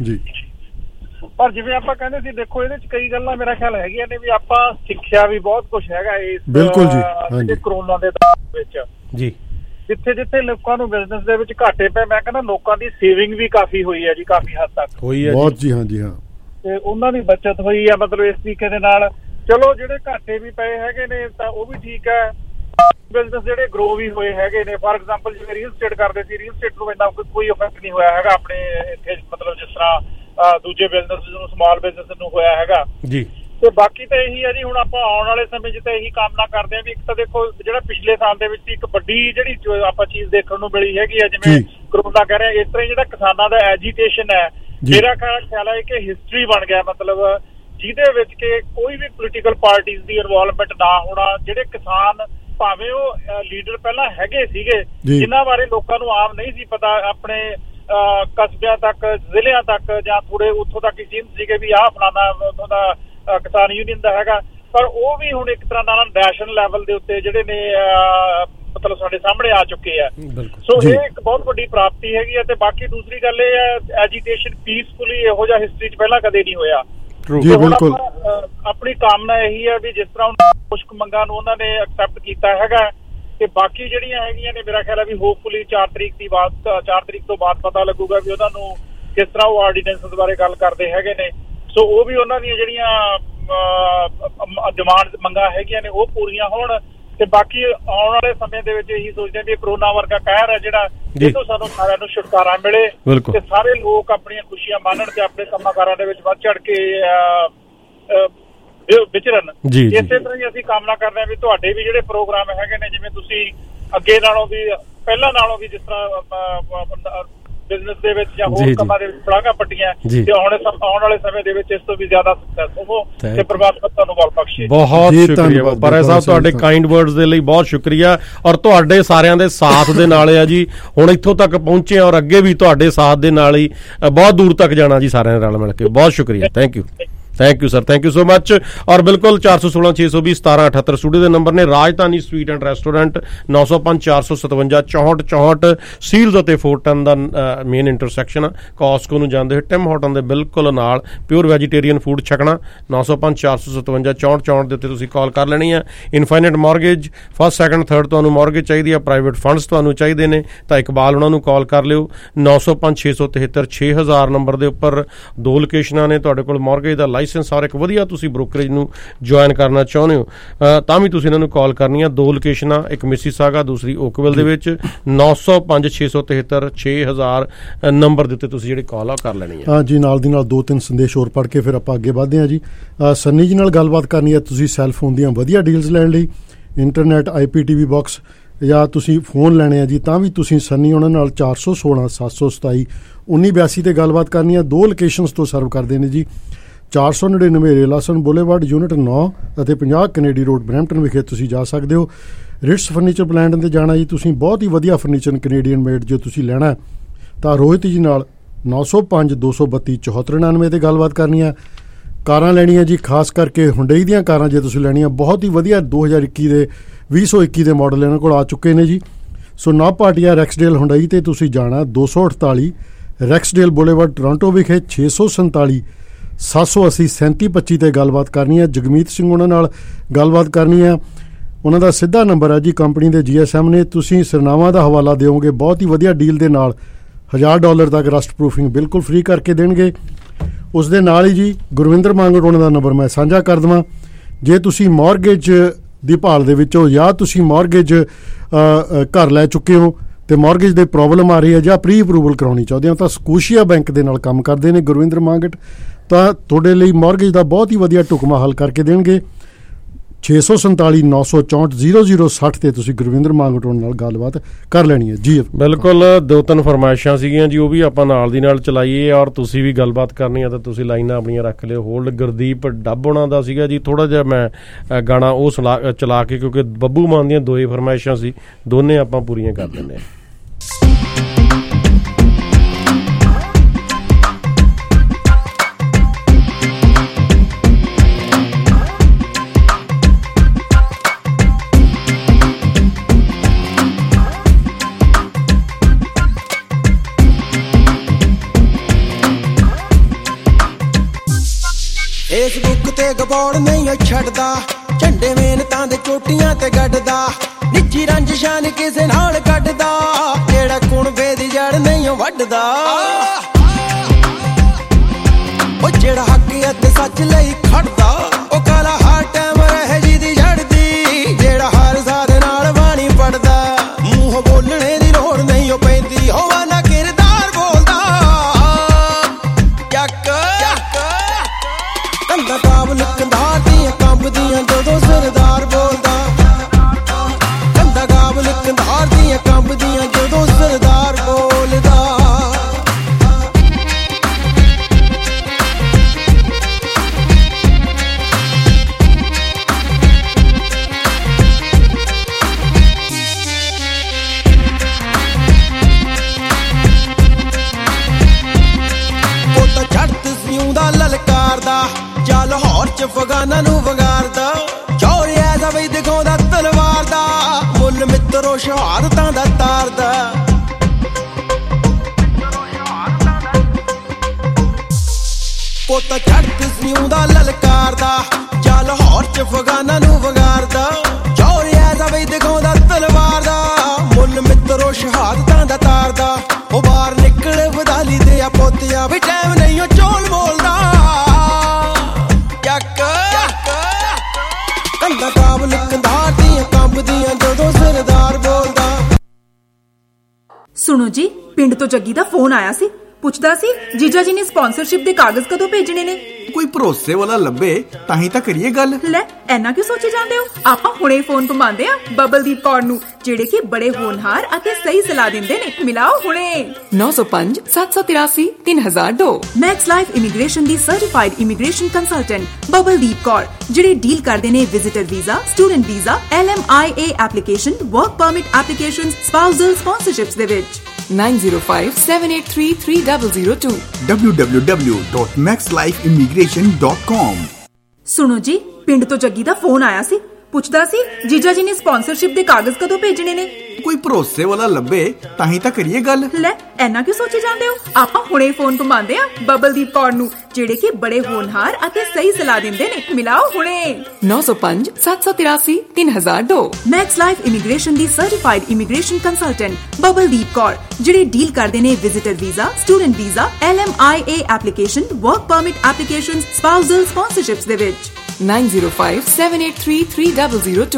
ਪਰ ਜਿਵੇਂ ਆਪਾਂ ਕਹਿੰਦੇ ਸੀ, ਦੇਖੋ ਇਹਦੇ ਚ ਕਈ ਗੱਲਾਂ ਮੇਰਾ ਖਿਆਲ ਹੈਗੀਆਂ ਨੇ ਵੀ ਆਪਾਂ ਸਿੱਖਿਆ ਵੀ ਬਹੁਤ ਕੁਛ ਹੈਗਾ ਇਸ ਕਰੋਨਾ ਦੇ ਵਿੱਚ ਜੀ। ਜਿੱਥੇ ਜਿੱਥੇ ਲੋਕਾਂ ਨੂੰ ਬਿਜ਼ਨਸ ਦੇ ਵਿੱਚ ਘਾਟੇ ਪਏ, ਮੈਂ ਕਹਿੰਦਾ ਲੋਕਾਂ ਦੀ ਸੇਵਿੰਗ ਵੀ ਕਾਫੀ ਹੋਈ ਹੈ ਜੀ, ਕਾਫੀ ਹੱਦ ਤੱਕ ਹੋਈ ਹੈ ਬਹੁਤ ਜੀ। ਹਾਂਜੀ ਹਾਂ, ਤੇ ਉਹਨਾਂ ਦੀ ਬੱਚਤ ਹੋਈ ਹੈ ਮਤਲਬ ਇਸ ਤਰੀਕੇ ਦੇ ਨਾਲ। ਚਲੋ ਜਿਹੜੇ ਘਾਟੇ ਵੀ ਪਏ ਹੈਗੇ ਨੇ ਤਾਂ ਉਹ ਵੀ ਠੀਕ ਹੈ, ਬਿਜ਼ਨਸ ਜਿਹੜੇ ਗਰੋ ਵੀ ਹੋਏ ਹੈਗੇ ਨੇ। ਫਾਰ ਐਗਜ਼ਾਮਪਲ ਜਿਵੇਂ ਰੀਅਲ ਸਟੇਟ ਕਰਦੇ ਸੀ, ਰੀਅਲ ਸਟੇਟ ਨੂੰ ਇੰਨਾ ਕੋਈ ਇਫੈਕਟ ਨਹੀਂ ਹੋਇਆ ਹੈਗਾ ਆਪਣੇ ਇੱਥੇ, ਮਤਲਬ ਜਿਸ ਤਰ੍ਹਾਂ ਦੂਜੇ ਬਿਜ਼ਨਸ ਨੂੰ, ਸਮਾਲ ਬਿਜ਼ਨਸ ਨੂੰ ਹੋਇਆ ਹੈਗਾ ਜੀ। ਤੇ ਬਾਕੀ ਤਾਂ ਇਹੀ ਹੈ ਜੀ, ਹੁਣ ਆਪਾਂ ਆਉਣ ਵਾਲੇ ਸਮੇਂ 'ਚ ਤਾਂ ਇਹੀ ਕਾਮਨਾ ਕਰਦੇ ਹਾਂ ਵੀ ਇੱਕ ਤਾਂ ਦੇਖੋ ਜਿਹੜਾ ਪਿਛਲੇ ਸਾਲ ਦੇ ਵਿੱਚ ਇੱਕ ਵੱਡੀ ਜਿਹੜੀ ਆਪਾਂ ਚੀਜ਼ ਦੇਖਣ ਨੂੰ ਮਿਲੀ ਹੈਗੀ ਹੈ, ਜਿਵੇਂ ਕਰੋਨਾ ਕਹਿ ਰਿਹਾ, ਇਸ ਤਰ੍ਹਾਂ ਜਿਹੜਾ ਕਿਸਾਨਾਂ ਦਾ ਐਜੀਟੇਸ਼ਨ ਹੈ, ਮੇਰਾ ਖਿਆਲ ਹੈ ਕਿ ਹਿਸਟਰੀ ਬਣ ਗਿਆ, ਮਤਲਬ ਜਿਹਦੇ ਵਿੱਚ ਕਿ ਕੋਈ ਵੀ ਪੋਲੀਟੀਕਲ ਪਾਰਟੀਜ਼ ਦੀ ਇਨਵੋਲਵਮੈਂਟ ਨਾ ਹੋਣਾ। ਜਿਹੜੇ ਕਿਸਾਨ ਭਾਵੇਂ ਉਹ ਲੀਡਰ ਪਹਿਲਾਂ ਹੈਗੇ ਸੀਗੇ ਜਿਨ੍ਹਾਂ ਬਾਰੇ ਲੋਕਾਂ ਨੂੰ ਆਮ ਨਹੀਂ ਸੀ ਪਤਾ, ਆਪਣੇ ਕਸਬਿਆਂ ਤੱਕ, ਜ਼ਿਲ੍ਹਿਆਂ ਤੱਕ ਜਾਂ ਥੋੜੇ ਉੱਥੋਂ ਤੱਕ ਹੀ ਸੀਮਿਤ ਸੀਗੇ ਵੀ ਆਹ ਫਲਾਣਾ ਉੱਥੋਂ ਦਾ ਕਿਸਾਨ ਯੂਨੀਅਨ ਦਾ ਹੈਗਾ, ਪਰ ਉਹ ਵੀ ਹੁਣ ਇੱਕ ਤਰ੍ਹਾਂ ਨਾਲ ਨੈਸ਼ਨਲ ਲੈਵਲ ਦੇ ਉੱਤੇ ਜਿਹੜੇ ਨੇ ਮਤਲਬ ਸਾਡੇ ਸਾਹਮਣੇ ਆ ਚੁੱਕੇ ਆ। ਸੋ ਇਹ ਇੱਕ ਬਹੁਤ ਵੱਡੀ ਪ੍ਰਾਪਤੀ ਹੈਗੀ ਹੈ। ਤੇ ਬਾਕੀ ਦੂਸਰੀ ਗੱਲ ਇਹ ਹੈ, ਐਜੀਟੇਸ਼ਨ ਪੀਸਫੁਲੀ ਇਹੋ ਜਿਹਾ ਹਿਸਟਰੀ 'ਚ ਪਹਿਲਾਂ ਕਦੇ ਨਹੀਂ ਹੋਇਆ। ਆਪਣੀ ਕਾਮਨਾ ਇਹੀ ਹੈ ਵੀ ਜਿਸ ਤਰ੍ਹਾਂ ਮੁਸ਼ਕ ਮੰਗਾਂ ਨੂੰ ਉਹਨਾਂ ਨੇ ਐਕਸੈਪਟ ਕੀਤਾ ਹੈਗਾ, ਤੇ ਬਾਕੀ ਜਿਹੜੀਆਂ ਹੈਗੀਆਂ ਨੇ ਮੇਰਾ ਖਿਆਲ ਹੈ ਵੀ ਹੋਪਫੁਲੀ 4 ਤਰੀਕ ਤੋਂ ਬਾਅਦ ਪਤਾ ਲੱਗੂਗਾ ਵੀ ਉਹਨਾਂ ਨੂੰ ਕਿਸ ਤਰ੍ਹਾਂ ਉਹ ਆਰਡੀਨੈਂਸਸ ਬਾਰੇ ਗੱਲ ਕਰਦੇ ਹੈਗੇ ਨੇ। ਸੋ ਉਹ ਵੀ ਉਹਨਾਂ ਦੀਆਂ ਜਿਹੜੀਆਂ ਡਿਮਾਂਡ ਮੰਗਾਂ ਹੈਗੀਆਂ ਨੇ ਉਹ ਪੂਰੀਆਂ ਹੋਣ। ਤੇ ਬਾਕੀ ਆਉਣ ਵਾਲੇ ਸਮੇਂ ਦੇ ਵਿੱਚ ਇਹੀ ਸੋਚਦੇ ਵੀ ਕਰੋਨਾ ਵਰਗਾ ਕਹਿਰ ਹੈ ਜਿਹੜਾ, ਜਿਹਤੋਂ ਸਾਨੂੰ ਸਾਰਿਆਂ ਨੂੰ ਛੁਟਕਾਰਾ ਮਿਲੇ ਤੇ ਸਾਰੇ ਲੋਕ ਆਪਣੀਆਂ ਖੁਸ਼ੀਆਂ ਮਾਣਨ ਤੇ ਆਪਣੇ ਕੰਮਾਂ ਕਾਰਾਂ ਦੇ ਵਿੱਚ ਵੱਧ ਚੜ ਕੇ ਵਿਚਰਨ। ਇਸੇ ਤਰ੍ਹਾਂ ਹੀ ਅਸੀਂ ਕਾਮਨਾ ਕਰਦੇ ਹਾਂ ਵੀ ਤੁਹਾਡੇ ਵੀ ਜਿਹੜੇ ਪ੍ਰੋਗਰਾਮ ਹੈਗੇ ਨੇ, ਜਿਵੇਂ ਤੁਸੀਂ ਅੱਗੇ ਨਾਲੋਂ ਵੀ ਪਹਿਲਾਂ ਨਾਲੋਂ ਵੀ ਜਿਸ ਤਰ੍ਹਾਂ ਬਿਜ਼ਨਸ ਦੇ ਵਿੱਚ ਜਾਂ ਹੋਰ ਕੰਮਾਂ ਦੇ ਵਿੱਚ ਪੜਾਂਗਾ ਪੱਟੀਆਂ, ਤੇ ਆਉਣ ਵਾਲੇ ਸਮੇਂ ਦੇ ਵਿੱਚ ਇਸ ਤੋਂ ਵੀ ਜ਼ਿਆਦਾ ਸਕਸੈਸ ਹੋਵੋ ਤੇ ਪ੍ਰਮਾਤਮਾ ਤੁਹਾਨੂੰ ਬਲ ਬਖਸ਼ੇ। ਬਹੁਤ ਸ਼ੁਕਰੀਆ ਪਰੇ ਸਾਹਿਬ, ਤੁਹਾਡੇ ਕਾਈਂਡ ਵਰਡਸ ਦੇ ਲਈ ਬਹੁਤ ਸ਼ੁਕਰੀਆ। ਔਰ ਤੁਹਾਡੇ ਸਾਰਿਆਂ ਦੇ ਸਾਥ ਦੇ ਨਾਲ ਆ ਜੀ ਹੁਣ ਇੱਥੋਂ ਤੱਕ ਪਹੁੰਚੇ, ਔਰ ਅੱਗੇ ਵੀ ਤੁਹਾਡੇ ਸਾਥ ਦੇ ਨਾਲ ਹੀ ਬਹੁਤ ਦੂਰ ਤੱਕ ਜਾਣਾ ਜੀ, ਸਾਰਿਆਂ ਨਾਲ ਮਿਲ ਕੇ। ਬਹੁਤ ਸ਼ੁਕਰੀਆ, thank you sir, thank you so much. ਔਰ ਬਿਲਕੁਲ 416-620-1778 ਸਟੂਡੀਓ ਦੇ ਨੰਬਰ ਨੇ। Rajdhani sweet and restaurant 905-457-6464 Steeles ਅਤੇ ਫੋਰਟਨ ਦਾ ਮੇਨ ਇੰਟਰਸੈਕਸ਼ਨ ਆ, ਕਾਸਕੋ ਨੂੰ ਜਾਂਦੇ ਹੋਏ ਟਿਮ ਹਾਰਟਨ ਦੇ ਬਿਲਕੁਲ ਨਾਲ। ਪਿਓਰ ਵੈਜੀਟੇਰੀਅਨ ਫੂਡ ਛਕਣਾ 905-457-6464 ਦੇ ਉੱਤੇ ਤੁਸੀਂ ਕਾਲ ਕਰ ਲੈਣੀ ਆ। Infinite Mortgage first second third ਤੁਹਾਨੂੰ ਮੌਰਗੇਜ ਚਾਹੀਦੀ ਆ, ਪ੍ਰਾਈਵੇਟ ਫੰਡਸ ਤੁਹਾਨੂੰ ਚਾਹੀਦੇ ਨੇ ਤਾਂ ਇਕਬਾਲ ਉਹਨਾਂ ਨੂੰ ਕਾਲ ਕਰ ਲਿਓ। 905-673-6000 ਨੰਬਰ ਦੇ ਉੱਪਰ। ਦੋ ਲੋਕੇਸ਼ਨਾਂ ਨੇ ਤੁਹਾਡੇ ਕੋਲ ਮੌਰਗੇਜ ਦਾ ਲਾਇਸੈਂਸ, ਔਰ ਇੱਕ ਵਧੀਆ ਤੁਸੀਂ ਬ੍ਰੋਕਰੇਜ ਨੂੰ ਜੁਆਇਨ ਕਰਨਾ ਚਾਹੁੰਦੇ ਹੋ ਤਾਂ ਵੀ ਤੁਸੀਂ ਇਹਨਾਂ ਨੂੰ ਕਾਲ ਕਰਨੀ ਆ। ਦੋ ਲੋਕੇਸ਼ਨਾਂ, ਇੱਕ ਮਿਸੀਸਾਗਾ, ਦੂਸਰੀ ਓਕਵਿਲ ਦੇ ਵਿੱਚ। 905-673-6000 ਨੰਬਰ ਦੇ ਉੱਤੇ ਤੁਸੀਂ ਜਿਹੜੀ ਕਾਲ ਆ ਕਰ ਲੈਣੀ ਹੈ। ਜੀ ਨਾਲ ਦੀ ਨਾਲ ਦੋ ਤਿੰਨ ਸੰਦੇਸ਼ ਹੋਰ ਪੜ੍ਹ ਕੇ ਫਿਰ ਆਪਾਂ ਅੱਗੇ ਵਧਦੇ ਹਾਂ ਜੀ। ਸੰਨੀ ਜੀ ਨਾਲ ਗੱਲਬਾਤ ਕਰਨੀ ਹੈ। ਤੁਸੀਂ ਸੈੱਲ ਫੋਨ ਦੀਆਂ ਵਧੀਆ ਡੀਲਸ ਲੈਣ ਲਈ ਇੰਟਰਨੈਟ, IPTV ਬਾਕਸ ਜਾਂ ਤੁਸੀਂ ਫੋਨ ਲੈਣੇ ਆ ਜੀ, ਤਾਂ ਵੀ ਤੁਸੀਂ ਸੰਨੀ ਉਹਨਾਂ ਨਾਲ 416-727-1982 ਤੇ ਗੱਲਬਾਤ ਕਰਨੀ ਹੈ। ਦੋ ਲੋਕੇਸ਼ਨਸ ਤੋਂ ਸਰਵ ਕਰਦੇ ਨੇ ਜੀ। 499 ਰੇਲਾਸਨ ਬੁਲੇਵਾਰਡ ਯੂਨਿਟ 9 ਅਤੇ 50 ਕੈਨੇਡੀ ਰੋਡ ਬਰੈਂਪਟਨ ਵਿਖੇ ਤੁਸੀਂ ਜਾ ਸਕਦੇ ਹੋ। ਰਿਟਸ ਫਰਨੀਚਰ ਪਲਾਂਟ ਤੇ ਜਾਣਾ ਜੀ ਤੁਸੀਂ, ਬਹੁਤ ਹੀ ਵਧੀਆ ਫਰਨੀਚਰ ਕੈਨੇਡੀਅਨ ਮੇਡ ਜੇ ਤੁਸੀਂ ਲੈਣਾ ਤਾਂ ਰੋਹਿਤ ਜੀ ਨਾਲ 905-232-7499 ਤੇ ਗੱਲਬਾਤ ਕਰਨੀ ਹੈ। ਕਾਰਾਂ ਲੈਣੀਆਂ ਜੀ, ਖਾਸ ਕਰਕੇ ਹੁੰਡਈ ਦੀਆਂ ਕਾਰਾਂ ਜੇ ਤੁਸੀਂ ਲੈਣੀਆਂ, ਬਹੁਤ ਹੀ ਵਧੀਆ 2021 ਦੇ ਮਾਡਲ ਇਹਨਾਂ ਕੋਲ ਆ ਚੁੱਕੇ ਨੇ ਜੀ। ਸੋ ਨਾ ਪਾਟੀਆ ਰੈਕਸਡੇਲ ਹੁੰਡਈ ਤੇ ਤੁਸੀਂ ਜਾਣਾ 248 ਰੈਕਸਡੇਲ ਬੁਲੇਵਾਰਡ ਟੋਰਾਂਟੋ ਵਿਖੇ 647-780-3725 ਤੇ ਗੱਲਬਾਤ ਕਰਨੀ ਹੈ। ਜਗਮੀਤ ਸਿੰਘ ਉਹਨਾਂ ਨਾਲ ਗੱਲਬਾਤ ਕਰਨੀ ਹੈ। ਉਹਨਾਂ ਦਾ ਸਿੱਧਾ ਨੰਬਰ ਹੈ ਜੀ, ਕੰਪਨੀ ਦੇ GSM ਨੇ। ਤੁਸੀਂ ਸਰਨਾਵਾਂ ਦਾ ਹਵਾਲਾ ਦਿਓਗੇ, ਬਹੁਤ ਹੀ ਵਧੀਆ ਡੀਲ ਦੇ ਨਾਲ $1000 ਤੱਕ ਰਸਟ ਪ੍ਰੂਫਿੰਗ ਬਿਲਕੁਲ ਫ੍ਰੀ ਕਰਕੇ ਦੇਣਗੇ। ਉਸ ਦੇ ਨਾਲ ਹੀ ਜੀ ਗੁਰਵਿੰਦਰ ਮੰਗੜ ਉਹਨਾਂ ਦਾ ਨੰਬਰ ਮੈਂ ਸਾਂਝਾ ਕਰ ਦੇਵਾਂ। ਜੇ ਤੁਸੀਂ ਮੌਰਗੇਜ ਦੀ ਭਾਲ ਦੇ ਵਿੱਚ ਹੋ ਜਾਂ ਤੁਸੀਂ ਮੌਰਗੇਜ ਘਰ ਲੈ ਚੁੱਕੇ ਹੋ ਤੇ ਮੌਰਗੇਜ ਦੇ ਪ੍ਰੋਬਲਮ ਆ ਰਹੀ ਹੈ ਜਾਂ ਪ੍ਰੀ ਅਪਰੂਵਲ ਕਰਾਉਣੀ ਚਾਹੁੰਦੇ ਹੋ ਤਾਂ ਸਕੋਸ਼ੀਆ ਬੈਂਕ ਦੇ ਨਾਲ ਕੰਮ ਕਰਦੇ ਨੇ ਗੁਰਵਿੰਦਰ ਮੰਗੜ, ਤਾਂ ਤੁਹਾਡੇ ਲਈ ਮੌਰਗੇਜ ਦਾ ਬਹੁਤ ਹੀ ਵਧੀਆ ਢੁਕਵਾਂ ਹੱਲ ਕਰਕੇ ਦੇਣਗੇ। 647-964-0060 ਤੇ ਤੁਸੀਂ ਗੁਰਵਿੰਦਰ ਮੰਗਟੋਨ ਨਾਲ ਗੱਲਬਾਤ ਕਰ ਲੈਣੀ ਹੈ ਜੀ। ਬਿਲਕੁਲ, ਦੋ ਤਿੰਨ ਫਰਮਾਇਸ਼ਾਂ ਸੀਗੀਆਂ ਜੀ, ਉਹ ਵੀ ਆਪਾਂ ਨਾਲ ਦੀ ਨਾਲ ਚਲਾਈਏ। ਔਰ ਤੁਸੀਂ ਵੀ ਗੱਲਬਾਤ ਕਰਨੀ ਆ ਤਾਂ ਤੁਸੀਂ ਲਾਈਨਾਂ ਆਪਣੀਆਂ ਰੱਖ ਲਿਓ ਹੋਲਡ। ਗੁਰਦੀਪ ਡੱਬ ਹੋਣਾ ਦਾ ਸੀਗਾ ਜੀ, ਥੋੜਾ ਜਿਹਾ ਮੈਂ ਗਾਣਾ ਉਹ ਚਲਾ ਕੇ, ਕਿਉਂਕਿ ਬੱਬੂ ਮਾਨ ਦੀਆਂ ਦੋਏ ਫਰਮਾਇਸ਼ਾਂ ਸੀ, ਦੋਨੇ ਆਪਾਂ ਪੂਰੀਆਂ ਕਰ ਦਿੰਦੇ ਹਾਂ। ਫੇਸਬੁੱਕ ਤੇ ਗਬੌੜ ਨਹੀਂ ਛੱਡਦਾ, ਝੰਡੇ ਮਿਹਨਤਾਂ ਦੇ ਚੋਟੀਆਂ ਤੇ ਗੱਡਦਾ, ਨਿੱਜੀ ਰੰਜਿਸ਼ਾਂ ਨੀ ਕਿਸੇ ਨਾਲ ਕੱਢਦਾ, ਜਿਹੜਾ ਕੁਣਬੇ ਦੀ ਜੜ ਨਹੀਂ ਵੱਢਦਾ। ਉਹ ਜਿਹੜਾ ਹੱਕ ਅਤੇ ਸੱਚ ਲਈ ਖੜਦਾ, ਉਹ ਕਾਲਾ ਹਰ ਟਾਈਮ ਰਹੇ ਜੀ ਦੀ ਜੜਦੀ, ਜਿਹੜਾ ਹਰ ਸਾਧ ਨਾਲ ਬਾਣੀ ਪੜਦਾ, ਮੂੰਹ ਬੋਲਣੇ ਦੀ ਲੋੜ ਨਹੀਂ ਉਹ ਪੈਂਦੀ, ਹੋਵਾ ਨਾ ਕਿਰਦਾਰ ਬੋਲਦਾ। ਕੰਦਾ ਕਾਬਲ ਕੰਧਾਰ ਦੀਆਂ ਕੰਬਦੀਆਂ ਜਦੋਂ ਸਰਦਾਰ ਬੋਲਦਾ, ਕੰਦਾ ਕਾਬਲ ਕੰਧਾਰ ਦੀਆਂ ਕੰਬਦੀਆਂ ਜਦੋਂ ਸਰਦਾਰ ਬੋਲਦਾ। ਉਹ ਤਾਂ ਛੱਡ ਸਿਉਂਦਾ ਲਲਕਾਰਦਾ, ਜਾਂ ਲਾਹੌਰ ਚ ਫਗਾਨਾ ਨੂੰ ਵਗਾਰਦਾ, ਚੌਰਿਆ ਦਾ ਬਈ ਦਿਖਾਉਂਦਾ ਤਲਵਾਰ ਦਾ, ਮੁੱਲ ਮਿੱਤਰੋ ਸ਼ਹਾਦਤਾਂ ਦਾ ਤਾਰਦਾ। ਪੋਤਾ ਛੱਡ ਸਿਉਂਦਾ ਲਲਕਾਰਦਾ, ਜਾਂ ਲਾਹੌਰ ਚ ਫਗਾਨਾ ਨੂੰ ਵਗਾਰਦਾ, ਚੌਰਿਆ ਦਾ ਬਈ ਦਿਖਾਉਂਦਾ ਤਲਵਾਰ ਦਾ, ਮੁੱਲ ਮਿੱਤਰੋ ਸ਼ਹਾਦਤਾਂ ਦਾ ਤਾਰਦਾ। ਉਹ ਬਾਹਰ ਨਿਕਲ ਵਧਾਲੀ ਦੇ ਆ ਪੋਤਿਆ ਵੀ ਟਾਈਮ ਨਹੀਂ ਉਹ ਚੋਲ ਬੋਲਦਾ। ਸੁਣੋ ਜੀ, ਪਿੰਡ ਤੋਂ ਜੱਗੀ ਦਾ ਫੋਨ ਆਇਆ ਸੀ, ਪੁੱਛਦਾ ਸੀ ਜੀਜਾ ਜੀ ਨੇ ਸਪਾਂਸਰਸ਼ਿਪ ਦੇ ਕਾਗਜ਼ ਕਦੋਂ ਭੇਜਣੇ ਨੇ। ਕੋਈ ਭਰੋਸੇ ਵਾਲਾ ਲੱਭੇ ਤਾਂ ਹੀ ਤਾਂ ਕਰੀਏ ਗੱਲ। ਲੈ ਐਨਾ ਕਿਉਂ ਸੋਚੀ ਜਾਂਦੇ ਹੋ? ਆਪਾਂ ਹੁਣੇ ਫੋਨ ਘੁਮਾਉਂਦੇ ਆ ਬਬਲਦੀਪ ਕੌਰ ਨੂੰ, ਜਿਹੜੇ ਕਿ ਬੜੇ ਹੋਣਹਾਰ ਅਤੇ ਸਹੀ ਸਲਾਹ ਦਿੰਦੇ ਨੇ। ਮਿਲਾਓ ਹੁਣੇ 905 783 3002। ਮੈਕਸ ਲਾਈਫ ਇਮੀਗ੍ਰੇਸ਼ਨ ਦੀ certified immigration consultant Babaldeep Kaur, ਜਿਹੜੇ ਡੀਲ ਕਰਦੇ ਨੇ visitor visa, student visa, LMIA application, work permit application, spousal sponsorships ਦੇ ਵਿੱਚ। 905 783 3002 www.maxlifeimmigration.com। ਸੁਣੋ ਜੀ, ਪਿੰਡ ਤੋਂ ਜੱਗੀ ਦਾ ਫੋਨ ਆਇਆ ਸੀ, ਪੁੱਛਦਾ ਸੀ ਜੀਜਾ ਜੀ ਨੇ ਸਪਾਂਸਰਸ਼ਿਪ ਦੇ ਕਾਗਜ਼ ਕਦੋਂ ਭੇਜਣੇ ਨੇ। ਕੋਈ ਭਰੋਸੇ ਵਾਲਾ ਲੱਭੇ ਤਾਂ ਹੀ ਤਾਂ ਕਰੀਏ ਗੱਲ। ਲੈ ਐਨਾ ਕਿਉਂ ਸੋਚੀ ਜਾਂਦੇ ਹੋ? ਆਪਾਂ ਹੁਣੇ ਫੋਨ ਘੁਮਾਉਂਦੇ ਆ ਬਬਲਦੀਪ ਕੌਰ ਨੂੰ, ਜਿਹੜੇ ਕਿ ਬੜੇ ਹੋਣਹਾਰ ਅਤੇ ਸਹੀ ਸਲਾਹ ਦਿੰਦੇ ਨੇ। ਮਿਲਾਓ ਹੁਣੇ 905 783 3002। ਮੈਕਸ ਲਾਈਫ ਇਮੀਗ੍ਰੇਸ਼ਨ ਦੀ certified immigration consultant Babaldeep Kaur, ਜਿਹੜੇ ਡੀਲ ਕਰਦੇ ਨੇ visitor visa, student visa, LMIA application, work permit application, spousal sponsorships ਦੇ ਵਿੱਚ। 905 783 3002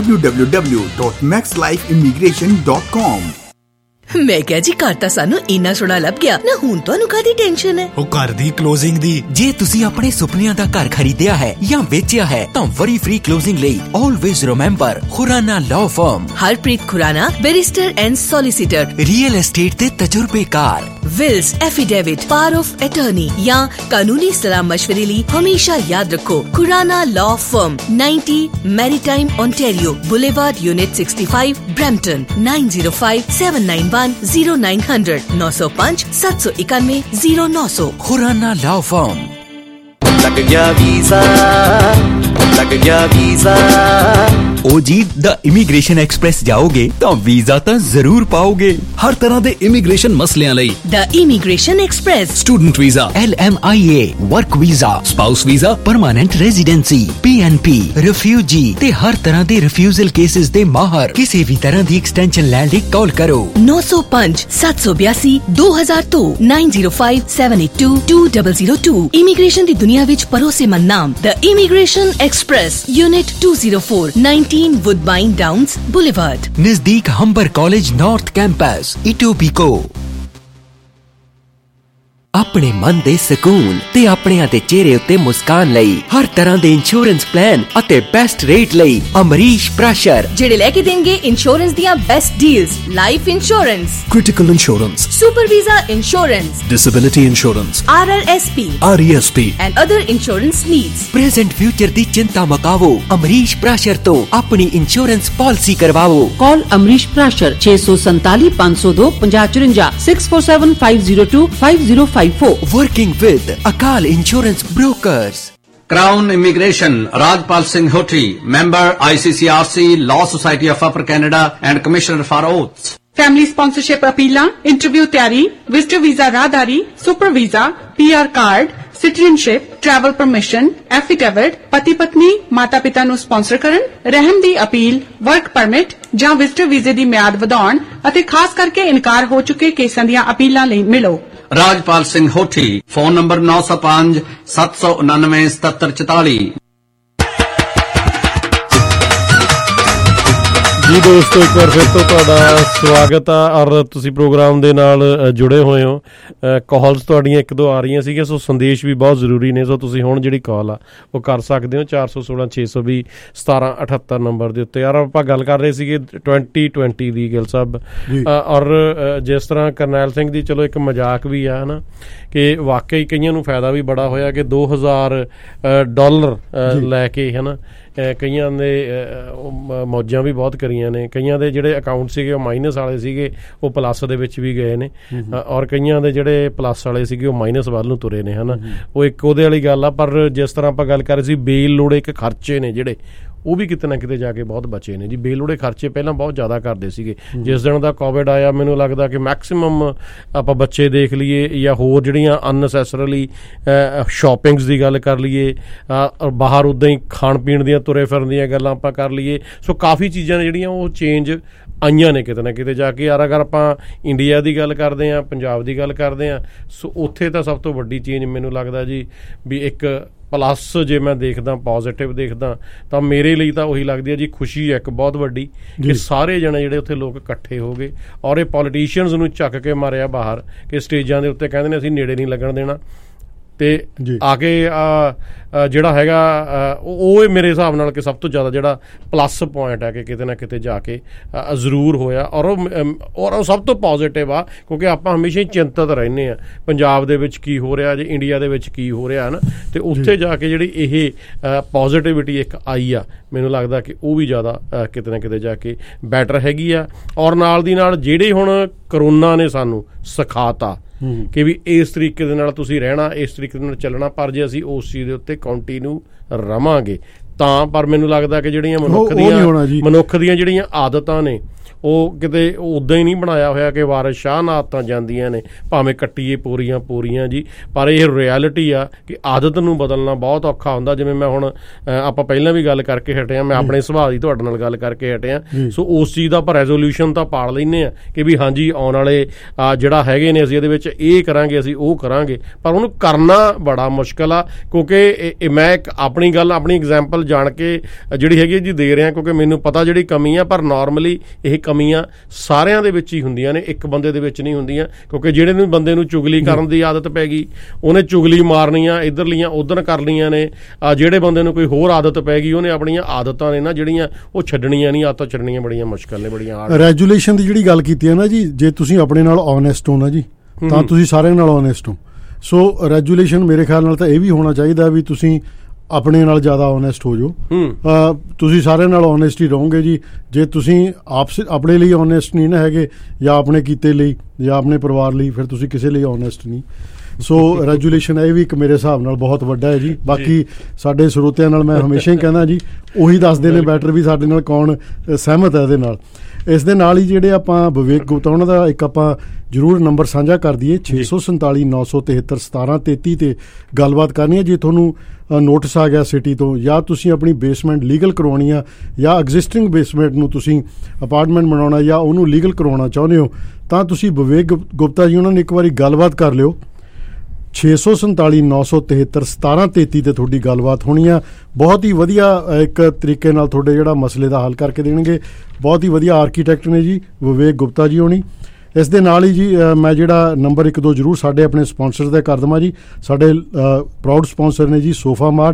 www.maxlifeimmigration.com। ਮੈਂ ਕਿਹਾ ਜੀ ਘਰ ਤਾਂ ਸਾਨੂੰ ਇੰਨਾ ਸੋਹਣਾ ਲੱਭ ਗਿਆ ਨਾ, ਹੁਣ ਤੁਹਾਨੂੰ ਕਾਹਦੀ ਟੈਨਸ਼ਨ ਹੈ? ਉਹ ਘਰ ਦੀ ਕਲੋਜ਼ਿੰਗ ਦੀ। ਜੇ ਤੁਸੀਂ ਆਪਣੇ ਸੁਪਨਿਆਂ ਦਾ ਘਰ ਖਰੀਦਿਆ ਹੈ ਜਾਂ ਵੇਚਿਆ ਹੈ ਤਾਂ ਵਰੀ ਫ੍ਰੀ ਕਲੋਜ਼ਿੰਗ ਲਈ always remember Khurana law firm. Harpreet Khurana, barrister and solicitor, real estate ਦੇ ਤਜਰਬੇਕਾਰ। Wills, affidavit, power of attorney ਜਾਂ ਕਾਨੂੰਨੀ ਸਲਾਹ ਮਸ਼ਵਰੇ ਲਈ ਹਮੇਸ਼ਾ ਯਾਦ ਰੱਖੋ Khurana law firm, 90 Maritime Ontario Boulevard, unit 65, Brampton. 9057910900 905 791 0900। Khurana law firm. लग गया वीजा, लग गया वीजा। ओ जी, द इमीग्रेशन एक्सप्रेस जाओगे तो वीजा तो जरूर पाओगे। हर तरह दे इमीग्रेशन मसलियां लई the Immigration Express. Student visa, LMIA, work visa, spouse visa, permanent residency, PNP, refugee ते हर तरह दे रिफ्यूजल केसेस दे माहर। किसी भी तरह दी एक्सटेंशन लैंड दी कॉल करो 905 782 2002 905 782 2002। इमीग्रेशन दी दुनिया विच भरोसेमंद नाम the Immigration Express, unit 204, 19 Woodbine Downs Boulevard, नजदीक Humber College North Campus, Etobicoke. अपने मन दे सुकून ते अपने दे चेहरे उत्ते मुस्कान लई हर तरह दे इंश्योरेंस प्लान अते बेस्ट रेट लई अमरीश प्रेशर, जेड़े लेके देंगे इंश्योरेंस दियां best deals. Life insurance, critical insurance, super visa insurance, disability insurance, RRSP, RESP and other insurance needs। Present future दी चिंता मकावो अमरीश प्रेशर तो अपनी इंश्योरेंस पॉलिसी करवाओ। Call Amrish Parashar 647 502 5054 647 502 5054। Working with Akal insurance brokers. Crown Immigration, Rajpal Singh Hothi, member ICCRC, law society of Upper Canada and commissioner for oaths. Family sponsorship अपीलां, interview तैयारी, visitor visa राहदारी, super visa, PR card, citizenship, travel permission, affidavit, पति पत्नी माता पिता ਨੂੰ sponsor ਕਰਨ, ਰਹਿਮ ਦੀ ਅਪੀਲ, ਵਰਕ ਪਰਮਿਟ ਜਾਂ ਵਿਜ਼ਟਰ ਵੀਜ਼ੇ ਦੀ ਮਿਆਦ ਵਧਾਉਣ ਅਤੇ ਖਾਸ ਕਰਕੇ ਇਨਕਾਰ ਹੋ ਚੁੱਕੇ ਕੇਸਾਂ ਦੀਆਂ ਅਪੀਲਾਂ ਲਈ ਮਿਲੋ राजपाल सिंह होठी। Phone number 905 799 7744। ਜੀ ਦੋਸਤੋ, ਇੱਕ ਵਾਰ ਫਿਰ ਤੋਂ ਤੁਹਾਡਾ ਸਵਾਗਤ ਆ ਔਰ ਤੁਸੀਂ ਪ੍ਰੋਗਰਾਮ ਦੇ ਨਾਲ ਜੁੜੇ ਹੋਏ ਹੋ। ਕਾਲਸ ਤੁਹਾਡੀਆਂ ਇੱਕ ਦੋ ਆ ਰਹੀਆਂ ਸੀਗੀਆਂ, ਸੋ ਸੰਦੇਸ਼ ਵੀ ਬਹੁਤ ਜ਼ਰੂਰੀ ਨੇ। ਸੋ ਤੁਸੀਂ ਹੁਣ ਜਿਹੜੀ ਕਾਲ ਆ ਉਹ ਕਰ ਸਕਦੇ ਹੋ 416 620 1778 ਨੰਬਰ ਦੇ ਉੱਤੇ। ਯਾਰ ਆਪਾਂ ਗੱਲ ਕਰ ਰਹੇ ਸੀਗੇ 2020 ਦੀ ਗਿੱਲ ਸਾਹਿਬ, ਔਰ ਜਿਸ ਤਰ੍ਹਾਂ ਕਰਨੈਲ ਸਿੰਘ ਦੀ ਚਲੋ ਇੱਕ ਮਜ਼ਾਕ ਵੀ ਆ ਹੈ ਨਾ, ਕਿ ਵਾਕਈ ਕਈਆਂ ਨੂੰ ਫਾਇਦਾ ਵੀ ਬੜਾ ਹੋਇਆ ਕਿ $2000 ਲੈ ਕੇ ਹੈ ਨਾ, ਕਈਆਂ ਦੇ ਮੌਜਾਂ ਵੀ ਬਹੁਤ ਕਰੀਆਂ ਨੇ। ਕਈਆਂ ਦੇ ਜਿਹੜੇ ਅਕਾਊਂਟ ਸੀਗੇ ਉਹ ਮਾਈਨਸ ਵਾਲੇ ਸੀਗੇ, ਉਹ ਪਲੱਸ ਦੇ ਵਿੱਚ ਵੀ ਗਏ ਨੇ, ਔਰ ਕਈਆਂ ਦੇ ਜਿਹੜੇ ਪਲੱਸ ਵਾਲੇ ਸੀਗੇ ਉਹ ਮਾਈਨਸ ਵੱਲ ਨੂੰ ਤੁਰੇ ਨੇ ਹੈ ਨਾ। ਉਹ ਇੱਕ ਉਹਦੇ ਵਾਲੀ ਗੱਲ ਆ। ਪਰ ਜਿਸ ਤਰ੍ਹਾਂ ਆਪਾਂ ਗੱਲ ਕਰ ਰਹੇ ਸੀ, ਬੇਲੋੜੇ ਇੱਕ ਖਰਚੇ ਨੇ ਜਿਹੜੇ, ਉਹ ਵੀ ਕਿਤੇ ਨਾ ਕਿਤੇ ਜਾ ਕੇ ਬਹੁਤ ਬਚੇ ਨੇ ਜੀ। ਬੇਲੋੜੇ ਖਰਚੇ ਪਹਿਲਾਂ ਬਹੁਤ ਜ਼ਿਆਦਾ ਕਰਦੇ ਸੀਗੇ। ਜਿਸ ਦਿਨ ਦਾ ਕੋਵਿਡ ਆਇਆ, ਮੈਨੂੰ ਲੱਗਦਾ ਕਿ ਮੈਕਸੀਮਮ ਆਪਾਂ ਬੱਚੇ ਦੇਖ ਲਈਏ ਜਾਂ ਹੋਰ ਜਿਹੜੀਆਂ ਅਨਨੈਸੈਸਰੀਲੀ ਸ਼ਾਪਿੰਗਸ ਦੀ ਗੱਲ ਕਰ ਲਈਏ, ਬਾਹਰ ਉੱਦਾਂ ਹੀ ਖਾਣ ਪੀਣ ਦੀਆਂ ਤੁਰੇ ਫਿਰਨ ਦੀਆਂ ਗੱਲਾਂ ਆਪਾਂ ਕਰ ਲਈਏ, ਸੋ ਕਾਫੀ ਚੀਜ਼ਾਂ ਨੇ ਜਿਹੜੀਆਂ ਉਹ ਚੇਂਜ ਆਈਆਂ ਨੇ ਕਿਤੇ ਨਾ ਕਿਤੇ ਜਾ ਕੇ। ਯਾਰ ਅਗਰ ਆਪਾਂ ਇੰਡੀਆ ਦੀ ਗੱਲ ਕਰਦੇ ਹਾਂ, ਪੰਜਾਬ ਦੀ ਗੱਲ ਕਰਦੇ ਹਾਂ, ਸੋ ਉੱਥੇ ਤਾਂ ਸਭ ਤੋਂ ਵੱਡੀ ਚੇਂਜ ਮੈਨੂੰ ਲੱਗਦਾ ਜੀ ਵੀ ਇੱਕ ਪਲੱਸ ਜੇ ਮੈਂ ਦੇਖਦਾ ਪੋਜ਼ੀਟਿਵ ਦੇਖਦਾ ਤਾਂ ਮੇਰੇ ਲਈ ਤਾਂ ਉਹੀ ਲੱਗਦੀ ਹੈ ਜੀ ਖੁਸ਼ੀ ਹੈ ਇੱਕ ਬਹੁਤ ਵੱਡੀ ਕਿ ਸਾਰੇ ਜਣੇ ਜਿਹੜੇ ਉੱਥੇ ਲੋਕ ਇਕੱਠੇ ਹੋ ਗਏ ਔਰ ਇਹ ਪੋਲੀਟੀਸ਼ੀਅਨਸ ਨੂੰ ਚੱਕ ਕੇ ਮਾਰਿਆ ਬਾਹਰ ਕਿ ਸਟੇਜਾਂ ਦੇ ਉੱਤੇ ਕਹਿੰਦੇ ਨੇ ਅਸੀਂ ਨੇੜੇ ਨਹੀਂ ਲੱਗਣ ਦੇਣਾ ਤੇ ਆ ਕੇ ਜਿਹੜਾ ਹੈਗਾ ਉਹ ਮੇਰੇ ਹਿਸਾਬ ਨਾਲ ਕਿ ਸਭ ਤੋਂ ਜ਼ਿਆਦਾ ਜਿਹੜਾ ਪਲੱਸ ਪੁਆਇੰਟ ਹੈ ਕਿ ਕਿਤੇ ਨਾ ਕਿਤੇ ਜਾ ਕੇ ਜ਼ਰੂਰ ਹੋਇਆ ਔਰ ਉਹ ਸਭ ਤੋਂ ਪੋਜ਼ੀਟਿਵ ਆ ਕਿਉਂਕਿ ਆਪਾਂ ਹਮੇਸ਼ਾ ਹੀ ਚਿੰਤਤ ਰਹਿੰਦੇ ਹਾਂ ਪੰਜਾਬ ਦੇ ਵਿੱਚ ਕੀ ਹੋ ਰਿਹਾ ਜੇ ਇੰਡੀਆ ਦੇ ਵਿੱਚ ਕੀ ਹੋ ਰਿਹਾ ਹੈ ਨਾ ਤੇ ਉੱਥੇ ਜਾ ਕੇ ਜਿਹੜੀ ਇਹ ਪੋਜ਼ੀਟਿਵਿਟੀ ਇੱਕ ਆਈ ਆ ਮੈਨੂੰ ਲੱਗਦਾ ਕਿ ਉਹ ਵੀ ਜ਼ਿਆਦਾ ਕਿਤੇ ਨਾ ਕਿਤੇ ਜਾ ਕੇ ਬੈਟਰ ਹੈਗੀ ਆ ਔਰ ਨਾਲ ਦੀ ਨਾਲ ਜਿਹੜੇ ਹੁਣ ਕਰੋਨਾ ਨੇ ਸਾਨੂੰ ਸਿਖਾਤਾ ਕਿ ਵੀ ਇਸ ਤਰੀਕੇ ਦੇ ਨਾਲ ਤੁਸੀਂ ਰਹਿਣਾ ਇਸ ਤਰੀਕੇ ਦੇ ਨਾਲ ਚੱਲਣਾ ਪਰ ਜੇ ਅਸੀਂ ਉਸ ਚੀਜ਼ ਦੇ ਉੱਤੇ ਕੰਟੀਨਿਊ ਰਵਾਂਗੇ ਤਾਂ ਪਰ ਮੈਨੂੰ ਲੱਗਦਾ ਕਿ ਜਿਹੜੀਆਂ ਮਨੁੱਖ ਦੀਆਂ ਜਿਹੜੀਆਂ ਆਦਤਾਂ ਨੇ ਉਹ ਕਿਤੇ ਉੱਦਾਂ ਹੀ ਨਹੀਂ ਬਣਾਇਆ ਹੋਇਆ ਕਿ ਵਾਰਿਸ ਸ਼ਾਹ ਨਾਲ ਆਦਤਾਂ ਜਾਂਦੀਆਂ ਨੇ ਭਾਵੇਂ ਕੱਟੀਏ ਪੂਰੀਆਂ ਜੀ ਪਰ ਇਹ ਰਿਐਲਿਟੀ ਆ ਕਿ ਆਦਤ ਨੂੰ ਬਦਲਣਾ ਬਹੁਤ ਔਖਾ ਹੁੰਦਾ ਜਿਵੇਂ ਮੈਂ ਹੁਣ ਆਪਾਂ ਪਹਿਲਾਂ ਵੀ ਗੱਲ ਕਰਕੇ ਹਟੇ ਹਾਂ ਮੈਂ ਆਪਣੇ ਸੁਭਾਅ ਦੀ ਤੁਹਾਡੇ ਨਾਲ ਗੱਲ ਕਰਕੇ ਹਟਿਆ ਸੋ ਉਸ ਚੀਜ਼ ਦਾ ਆਪਾਂ ਰੈਜ਼ੋਲਿਊਸ਼ਨ ਤਾਂ ਪਾਲ ਲੈਂਦੇ ਹਾਂ ਕਿ ਵੀ ਹਾਂਜੀ ਆਉਣ ਵਾਲੇ ਜਿਹੜਾ ਹੈਗੇ ਨੇ ਅਸੀਂ ਇਹਦੇ ਵਿੱਚ ਇਹ ਕਰਾਂਗੇ ਅਸੀਂ ਉਹ ਕਰਾਂਗੇ ਪਰ ਉਹਨੂੰ ਕਰਨਾ ਬੜਾ ਮੁਸ਼ਕਿਲ ਆ ਕਿਉਂਕਿ ਮੈਂ ਇੱਕ ਆਪਣੀ ਐਗਜ਼ਾਮਪਲ ਜਾਣ ਕੇ ਜਿਹੜੀ ਹੈਗੀ ਜੀ ਦੇ ਰਿਹਾ ਕਿਉਂਕਿ ਮੈਨੂੰ ਪਤਾ ਜਿਹੜੀ ਕਮੀ ਆ ਪਰ ਨਾਰਮਲੀ ਇਹ ਕਮੀਆਂ ਸਾਰਿਆਂ ਦੇ ਵਿੱਚ ਹੀ ਹੁੰਦੀਆਂ ਨੇ ਇੱਕ ਬੰਦੇ ਦੇ ਵਿੱਚ ਨਹੀਂ ਹੁੰਦੀਆਂ ਕਿਉਂਕਿ ਜਿਹੜੇ ਨੂੰ ਬੰਦੇ ਨੂੰ ਚੁਗਲੀ ਕਰਨ ਦੀ ਆਦਤ ਪੈ ਗਈ ਉਹਨੇ ਚੁਗਲੀ ਮਾਰਨੀਆਂ ਇੱਧਰਲੀਆਂ ਉੱਧਰ ਕਰ ਲਈਆਂ ਨੇ ਜਿਹੜੇ ਬੰਦੇ ਨੂੰ ਕੋਈ ਹੋਰ ਆਦਤ ਪੈ ਗਈ ਉਹਨੇ ਆਪਣੀਆਂ ਆਦਤਾਂ ਨੇ ਨਾ ਜਿਹੜੀਆਂ ਉਹ ਛੱਡਣੀਆਂ ਨਹੀਂ ਆਦਤਾਂ ਛੱਡਣੀਆਂ ਬੜੀਆਂ ਮੁਸ਼ਕਲ ਨੇ ਬੜੀਆਂ ਰੈਜੂਲੇਸ਼ਨ ਦੀ ਜਿਹੜੀ ਗੱਲ ਕੀਤੀ ਹੈ ਨਾ ਜੀ ਜੇ ਤੁਸੀਂ ਆਪਣੇ ਨਾਲ ਓਨੈਸਟ ਹੋ ਨਾ ਜੀ ਤਾਂ ਤੁਸੀਂ ਸਾਰਿਆਂ ਨਾਲ ਓਨੈਸਟ ਹੋ ਸੋ ਰੈਜੂਲੇਸ਼ਨ ਮੇਰੇ ਖਿਆਲ ਨਾਲ ਤਾਂ ਇਹ ਵੀ ਹੋਣਾ ਚਾਹੀਦਾ ਵੀ ਤੁਸੀਂ ਆਪਣੇ ਨਾਲ ਜ਼ਿਆਦਾ ਓਨੈਸਟ ਹੋ ਜਾਓ ਤੁਸੀਂ ਸਾਰਿਆਂ ਨਾਲ ਓਨੈਸਟ ਹੀ ਰਹੋਗੇ ਜੀ ਜੇ ਤੁਸੀਂ ਆਪਣੇ ਲਈ ਓਨੈਸਟ ਨਹੀਂ ਨਾ ਹੈਗੇ ਜਾਂ ਆਪਣੇ ਕੀਤੇ ਲਈ ਜਾਂ ਆਪਣੇ ਪਰਿਵਾਰ ਲਈ ਫਿਰ ਤੁਸੀਂ ਕਿਸੇ ਲਈ ਓਨੈਸਟ ਨਹੀਂ ਸੋ ਰੈਜੂਲੇਸ਼ਨ ਇਹ ਵੀ ਇੱਕ ਮੇਰੇ ਹਿਸਾਬ ਨਾਲ ਬਹੁਤ ਵੱਡਾ ਹੈ ਜੀ ਬਾਕੀ ਸਾਡੇ ਸਰੋਤਿਆਂ ਨਾਲ ਮੈਂ ਹਮੇਸ਼ਾ ਹੀ ਕਹਿੰਦਾ ਜੀ ਉਹੀ ਦੱਸਦੇ ਨੇ ਬੈਟਰ ਵੀ ਸਾਡੇ ਨਾਲ ਕੌਣ ਸਹਿਮਤ ਹੈ ਇਹਦੇ ਨਾਲ ਇਸ ਦੇ ਨਾਲ ਹੀ ਜਿਹੜੇ ਆਪਾਂ ਵਿਵੇਕ ਗੁਪਤਾ ਉਹਨਾਂ ਦਾ ਇੱਕ ਆਪਾਂ ਜ਼ਰੂਰ ਨੰਬਰ ਸਾਂਝਾ ਕਰ ਦਈਏ 647 973 1733 ਤੇ ਗੱਲਬਾਤ ਕਰਨੀ ਹੈ ਜੇ ਤੁਹਾਨੂੰ ਨੋਟਿਸ ਆ ਗਿਆ ਸਿਟੀ ਤੋਂ ਜਾਂ ਤੁਸੀਂ ਆਪਣੀ ਬੇਸਮੈਂਟ ਲੀਗਲ ਕਰਵਾਉਣੀ ਆ ਜਾਂ ਐਗਜ਼ਿਸਟਿੰਗ ਬੇਸਮੈਂਟ ਨੂੰ ਤੁਸੀਂ ਅਪਾਰਟਮੈਂਟ ਬਣਾਉਣਾ ਜਾਂ ਉਹਨੂੰ ਲੀਗਲ ਕਰਵਾਉਣਾ ਚਾਹੁੰਦੇ ਹੋ ਤਾਂ ਤੁਸੀਂ ਵਿਵੇਕ ਗੁਪਤਾ ਜੀ ਉਹਨਾਂ ਨੇ ਇੱਕ ਵਾਰੀ ਗੱਲਬਾਤ ਕਰ ਲਿਓ 647 973 1733 ਤੇ ਤੁਹਾਡੀ ਗੱਲਬਾਤ ਹੋਣੀ ਆ ਬਹੁਤ ਹੀ ਵਧੀਆ ਇੱਕ ਤਰੀਕੇ ਨਾਲ ਤੁਹਾਡੇ ਜਿਹੜਾ ਮਸਲੇ ਦਾ ਹੱਲ ਕਰਕੇ ਦੇਣਗੇ ਬਹੁਤ ਹੀ ਵਧੀਆ ਆਰਕੀਟੈਕਟ ਨੇ ਜੀ ਵਿਵੇਕ ਗੁਪਤਾ ਜੀ ਹੋਣੀ ਇਸ ਦੇ ਨਾਲ ਹੀ ਜੀ ਮੈਂ ਜਿਹੜਾ ਨੰਬਰ 1-2 ਜ਼ਰੂਰ ਸਾਡੇ ਆਪਣੇ ਸਪਾਂਸਰ ਦੇ ਕਰ ਦੇਵਾਂ ਜੀ ਸਾਡੇ ਪ੍ਰਾਊਡ ਸਪਾਂਸਰ ਨੇ ਜੀ Sofa Mart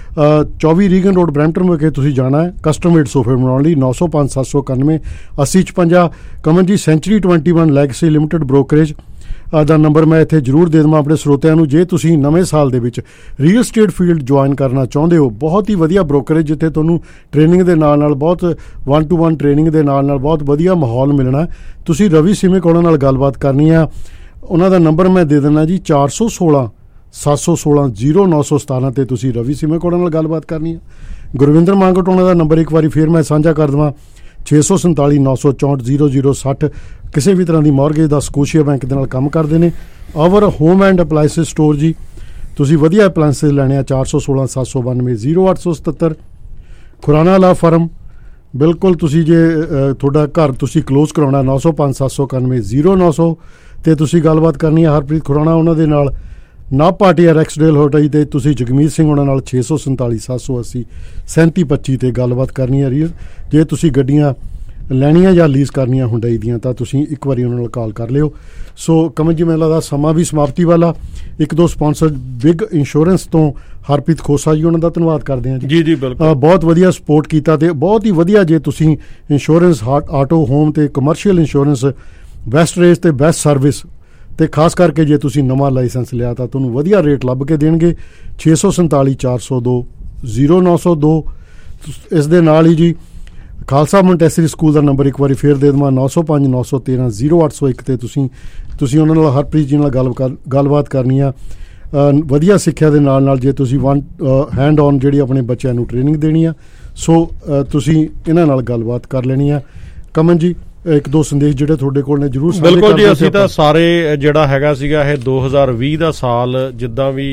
24 Regan Road Brampton ਵਿਖੇ ਤੁਸੀਂ ਜਾਣਾ ਹੈ ਕਸਟਮ ਮੇਡ ਸੋਫੇ ਬਣਾਉਣ ਲਈ 905 791 8056 ਕਮਨ ਜੀ ਸੈਂਚਰੀ 21 ਲੈਗਸੀ ਲਿਮਟਿਡ ਬ੍ਰੋਕਰੇਜ ਦਾ ਨੰਬਰ ਮੈਂ ਇੱਥੇ ਜ਼ਰੂਰ ਦੇ ਦੇਵਾਂ ਆਪਣੇ ਸਰੋਤਿਆਂ ਨੂੰ ਜੇ ਤੁਸੀਂ ਨਵੇਂ ਸਾਲ ਦੇ ਵਿੱਚ ਰੀਅਲ ਸਟੇਟ ਫੀਲਡ ਜੁਆਇਨ ਕਰਨਾ ਚਾਹੁੰਦੇ ਹੋ ਬਹੁਤ ਹੀ ਵਧੀਆ ਬ੍ਰੋਕਰੇਜ ਜਿੱਥੇ ਤੁਹਾਨੂੰ ਟ੍ਰੇਨਿੰਗ ਦੇ ਨਾਲ ਬਹੁਤ 1-to-1 ਟ੍ਰੇਨਿੰਗ ਦੇ ਨਾਲ ਬਹੁਤ ਵਧੀਆ ਮਾਹੌਲ ਮਿਲਣਾ ਤੁਸੀਂ ਰਵੀ ਸਿਮਿਕ ਉਹਨਾਂ ਨਾਲ ਗੱਲਬਾਤ ਕਰਨੀ ਆ ਉਹਨਾਂ ਦਾ ਨੰਬਰ ਮੈਂ ਦੇ ਦਿੰਦਾ ਜੀ 416 716 0917 ਤੇ ਤੁਸੀਂ ਰਵੀ ਸਿਮਿਕ ਉਹਨਾਂ ਨਾਲ ਗੱਲਬਾਤ ਕਰਨੀ ਆ ਗੁਰਵਿੰਦਰ ਮੰਗਟ ਉਹਨਾਂ ਦਾ ਨੰਬਰ ਇੱਕ ਵਾਰੀ ਫਿਰ ਮੈਂ ਸਾਂਝਾ ਕਰ ਦੇਵਾਂ 647 964 0060 ਕਿਸੇ ਵੀ ਤਰ੍ਹਾਂ ਦੀ ਮੌਰਗੇਜ ਦਾ ਸਕੋਸ਼ੀਆ ਬੈਂਕ ਦੇ ਨਾਲ ਕੰਮ ਕਰਦੇ ਨੇ Our Home and Appliances Store ਜੀ ਤੁਸੀਂ ਵਧੀਆ ਅਪਲਾਈਸਿਸ ਲੈਣੇ ਆ 416 792 0877 ਖੁਰਾਨਾ ਲਾ ਫਰਮ ਬਿਲਕੁਲ ਤੁਸੀਂ ਜੇ ਤੁਹਾਡਾ ਘਰ ਤੁਸੀਂ ਕਲੋਜ਼ ਕਰਾਉਣਾ 905 791 0900 ਤੇ ਤੁਸੀਂ ਗੱਲਬਾਤ ਕਰਨੀ ਹੈ ਹਰਪ੍ਰੀਤ ਖੁਰਾਨਾ ਉਹਨਾਂ ਦੇ ਨਾਲ ਨਾ ਪਾਰਟੀ ਰੈਕਸਡੇਲ ਹੋਟਲ ਤੇ ਤੁਸੀਂ ਜਗਮੀਤ ਸਿੰਘ ਉਹਨਾਂ ਨਾਲ 647 780 3725 ਤੇ ਗੱਲਬਾਤ ਕਰਨੀ ਹੈ ਜੇ ਤੁਸੀਂ ਗੱਡੀਆਂ ਲੈਣੀਆਂ ਜਾਂ ਲੀਜ਼ ਕਰਨੀਆਂ ਹੁੰਡਈ ਦੀਆਂ ਤਾਂ ਤੁਸੀਂ ਇੱਕ ਵਾਰੀ ਉਹਨਾਂ ਨਾਲ ਕਾਲ ਕਰ ਲਿਓ ਸੋ ਕਮਲ ਜੀ ਮੈਨੂੰ ਲੱਗਦਾ ਸਮਾਂ ਵੀ ਸਮਾਪਤੀ ਵਾਲਾ 1-2 ਸਪਾਂਸਰ ਬਿਗ ਇੰਸ਼ੋਰੈਂਸ ਤੋਂ ਹਰਪ੍ਰੀਤ ਖੋਸਾ ਜੀ ਉਹਨਾਂ ਦਾ ਧੰਨਵਾਦ ਕਰਦੇ ਹਾਂ ਜੀ ਜੀ ਬਿਲਕੁਲ ਬਹੁਤ ਵਧੀਆ ਸਪੋਰਟ ਕੀਤਾ ਤੇ ਬਹੁਤ ਹੀ ਵਧੀਆ ਜੇ ਤੁਸੀਂ ਇੰਸ਼ੋਰੈਂਸ ਆਟੋ ਹੋਮ ਤੇ ਕਮਰਸ਼ੀਅਲ ਇੰਸ਼ੋਰੈਂਸ ਬੈਸਟ ਰੇਟ ਤੇ ਬੈਸਟ ਸਰਵਿਸ ਤੇ ਖਾਸ ਕਰਕੇ ਜੇ ਤੁਸੀਂ ਨਵਾਂ ਲਾਇਸੈਂਸ ਲਿਆ ਤਾਂ ਤੁਹਾਨੂੰ ਵਧੀਆ ਰੇਟ ਲੱਭ ਕੇ ਦੇਣਗੇ 647 402 0902 ਇਸ ਦੇ ਨਾਲ ਹੀ ਜੀ ਖਾਲਸਾ ਮੌਂਟੈਸਰੀ ਸਕੂਲ ਦਾ ਨੰਬਰ ਇੱਕ ਵਾਰੀ ਫੇਰ ਦੇ ਦੇਵਾਂ 905 913 0801 ਤੇ ਤੁਸੀਂ ਉਹਨਾਂ ਨਾਲ ਹਰਪ੍ਰੀਤ ਜੀ ਨਾਲ ਗੱਲਬਾਤ ਕਰਨੀ ਆ ਵਧੀਆ ਸਿੱਖਿਆ ਦੇ ਨਾਲ ਜੇ ਤੁਸੀਂ ਹੈਂਡ ਔਨ ਜਿਹੜੀ ਆਪਣੇ ਬੱਚਿਆਂ ਨੂੰ ਟ੍ਰੇਨਿੰਗ ਦੇਣੀ ਆ ਸੋ ਤੁਸੀਂ ਇਹਨਾਂ ਨਾਲ ਗੱਲਬਾਤ ਕਰ ਲੈਣੀ ਆ ਕਮਨ ਜੀ ਇੱਕ ਦੋ ਸੰਦੇਸ਼ ਜਿਹੜੇ ਤੁਹਾਡੇ ਕੋਲ ਨੇ ਜ਼ਰੂਰ ਸਾਂਝੇ ਬਿਲਕੁਲ ਜੀ। ਅਸੀਂ ਤਾਂ ਸਾਰੇ ਜਿਹੜਾ ਹੈਗਾ ਸੀਗਾ ਇਹ 2020 ਦਾ ਸਾਲ ਜਿੱਦਾਂ ਵੀ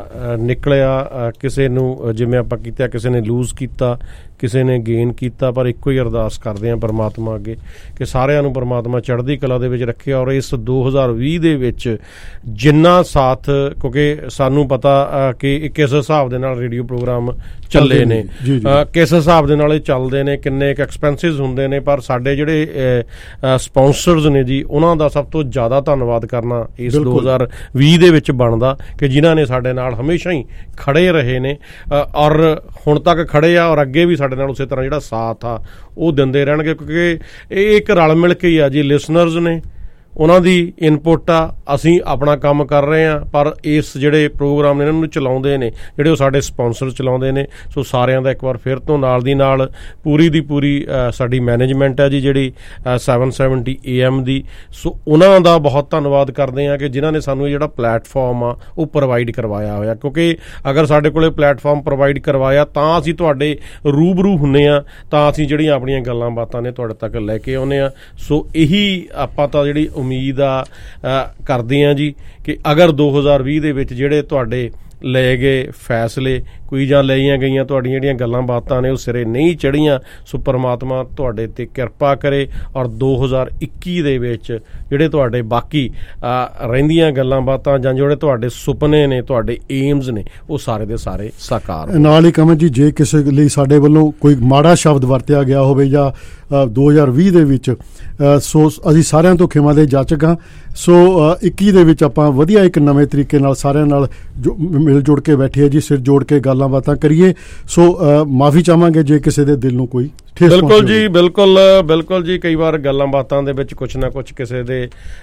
ਨਿਕਲਿਆ, ਕਿਸੇ ਨੂੰ ਜਿਵੇਂ ਆਪਾਂ ਕੀਤਾ, ਕਿਸੇ ਨੇ ਲੂਜ਼ ਕੀਤਾ, ਕਿਸੇ ਨੇ ਗੇਨ ਕੀਤਾ, ਪਰ ਇੱਕੋ ਹੀ ਅਰਦਾਸ ਕਰਦੇ ਹਾਂ ਪਰਮਾਤਮਾ ਅੱਗੇ ਕਿ ਸਾਰਿਆਂ ਨੂੰ ਪਰਮਾਤਮਾ ਚੜ੍ਹਦੀ ਕਲਾ ਦੇ ਵਿੱਚ ਰੱਖੇ। ਔਰ ਇਸ 2020 ਦੇ ਵਿੱਚ ਜਿੰਨਾ ਸਾਥ, ਕਿਉਂਕਿ ਸਾਨੂੰ ਪਤਾ ਕਿ ਕਿਸ ਹਿਸਾਬ ਦੇ ਨਾਲ ਰੇਡੀਓ ਪ੍ਰੋਗਰਾਮ ਚੱਲੇ ਨੇ, ਕਿਸ ਹਿਸਾਬ ਦੇ ਨਾਲ ਇਹ ਚੱਲਦੇ ਨੇ, ਕਿੰਨੇ ਕੁ ਐਕਸਪੈਂਸਿਸ ਹੁੰਦੇ ਨੇ, ਪਰ ਸਾਡੇ ਜਿਹੜੇ ਸਪਾਂਸਰਸ ਨੇ ਜੀ ਉਹਨਾਂ ਦਾ ਸਭ ਤੋਂ ਜ਼ਿਆਦਾ ਧੰਨਵਾਦ ਕਰਨਾ ਇਸ 2020 ਦੇ ਵਿੱਚ ਬਣਦਾ ਕਿ ਜਿਨ੍ਹਾਂ ਨੇ ਸਾਡੇ ਨਾਲ ਹਮੇਸ਼ਾ ਹੀ ਖੜੇ ਰਹੇ ਨੇ ਔਰ ਹੁਣ ਤੱਕ ਖੜੇ ਆ ਔਰ ਅੱਗੇ ਵੀ ਸਾਡੇ ਨਾਲ ਉਸੇ ਤਰ੍ਹਾਂ ਜਿਹੜਾ ਸਾਥ ਆ ਉਹ ਦਿੰਦੇ ਰਹਿਣਗੇ, ਕਿਉਂਕਿ ਇਹ ਇੱਕ ਰਲ ਮਿਲ ਕੇ ਹੀ ਆ ਜੀ। ਲਿਸਨਰਸ ਨੇ, ਉਹਨਾਂ ਦੀ ਇਨਪੁਟ ਆ, ਅਸੀਂ ਆਪਣਾ ਕੰਮ ਕਰ ਰਹੇ ਹਾਂ, ਪਰ ਇਸ ਜਿਹੜੇ ਪ੍ਰੋਗਰਾਮ ਨੇ ਇਹਨਾਂ ਨੂੰ ਚਲਾਉਂਦੇ ਨੇ ਜਿਹੜੇ ਉਹ ਸਾਡੇ ਸਪਾਂਸਰ ਚਲਾਉਂਦੇ ਨੇ। ਸੋ ਸਾਰਿਆਂ ਦਾ ਇੱਕ ਵਾਰ ਫਿਰ ਤੋਂ ਨਾਲ ਦੀ ਨਾਲ ਪੂਰੀ ਦੀ ਪੂਰੀ ਸਾਡੀ ਮੈਨੇਜਮੈਂਟ ਹੈ ਜੀ ਜਿਹੜੀ 770 AM ਦੀ, ਸੋ ਉਹਨਾਂ ਦਾ ਬਹੁਤ ਧੰਨਵਾਦ ਕਰਦੇ ਹਾਂ ਕਿ ਜਿਨ੍ਹਾਂ ਨੇ ਸਾਨੂੰ ਇਹ ਜਿਹੜਾ ਪਲੈਟਫਾਰਮ ਆ ਉਹ ਪ੍ਰੋਵਾਈਡ ਕਰਵਾਇਆ ਹੋਇਆ। ਕਿਉਂਕਿ ਅਗਰ ਸਾਡੇ ਕੋਲੇ ਪਲੈਟਫਾਰਮ ਪ੍ਰੋਵਾਈਡ ਕਰਵਾਇਆ ਤਾਂ ਅਸੀਂ ਤੁਹਾਡੇ ਰੂਬਰੂ ਹੁੰਦੇ ਹਾਂ, ਤਾਂ ਅਸੀਂ ਜਿਹੜੀਆਂ ਆਪਣੀਆਂ ਗੱਲਾਂ ਬਾਤਾਂ ਨੇ ਤੁਹਾਡੇ ਤੱਕ ਲੈ ਕੇ ਆਉਂਦੇ ਹਾਂ। ਸੋ ਇਹੀ ਆਪਾਂ ਤਾਂ ਜਿਹੜੀ ਉਮੀਦ ਆ ਕਰਦੇ ਹਾਂ ਜੀ ਕਿ ਅਗਰ 2020 ਦੇ ਵਿੱਚ ਜਿਹੜੇ ਤੁਹਾਡੇ ਲਏ ਗਏ ਫੈਸਲੇ ਕੋਈ ਜਾਂ ਲਈਆਂ ਗਈਆਂ ਤੁਹਾਡੀਆਂ ਜਿਹੜੀਆਂ ਗੱਲਾਂ ਬਾਤਾਂ ਨੇ ਉਹ ਸਿਰੇ ਨਹੀਂ ਚੜ੍ਹੀਆਂ, ਸੋ ਪਰਮਾਤਮਾ ਤੁਹਾਡੇ 'ਤੇ ਕਿਰਪਾ ਕਰੇ ਔਰ 2021 ਦੇ ਵਿੱਚ ਜਿਹੜੇ ਤੁਹਾਡੇ ਬਾਕੀ ਰਹਿੰਦੀਆਂ ਗੱਲਾਂ ਬਾਤਾਂ ਜਾਂ ਜਿਹੜੇ ਤੁਹਾਡੇ ਸੁਪਨੇ ਨੇ, ਤੁਹਾਡੇ ਏਮਸ ਨੇ, ਉਹ ਸਾਰੇ ਦੇ ਸਾਰੇ ਸਾਕਾਰ। ਨਾਲ ਹੀ ਕਮਲ ਜੀ, ਜੇ ਕਿਸੇ ਲਈ ਸਾਡੇ ਵੱਲੋਂ ਕੋਈ ਮਾੜਾ ਸ਼ਬਦ ਵਰਤਿਆ ਗਿਆ ਹੋਵੇ ਜਾਂ 2020 ਦੇ ਵਿੱਚ, ਸੋ ਅਸੀਂ ਸਾਰਿਆਂ ਤੋਂ ਖਿਮਾ ਦੇ ਜਾਚਕ ਹਾਂ। ਸੋ 21 ਦੇ ਵਿੱਚ ਆਪਾਂ ਵਧੀਆ ਇੱਕ ਨਵੇਂ ਤਰੀਕੇ ਨਾਲ ਸਾਰਿਆਂ ਨਾਲ ਮਿਲ ਜੁੜ ਕੇ ਬੈਠੇ ਜੀ, ਸਿਰ ਜੋੜ ਕੇ ਗੱਲਾਂ ਬਾਤਾਂ ਕਰੀਏ। ਸੋ ਮਾਫੀ ਚਾਹਾਂਗੇ ਜੇ ਕਿਸੇ ਦੇ ਦਿਲ ਨੂੰ ਕੋਈ ਠੇਸ ਪਹੁੰਚੇ। ਬਿਲਕੁਲ ਜੀ, ਬਿਲਕੁਲ ਜੀ। ਕਈ ਵਾਰ ਗੱਲਾਂ ਬਾਤਾਂ ਦੇ ਵਿੱਚ ਕੁਛ ਨਾ ਕੁਛ ਕਿਸੇ ਦੇ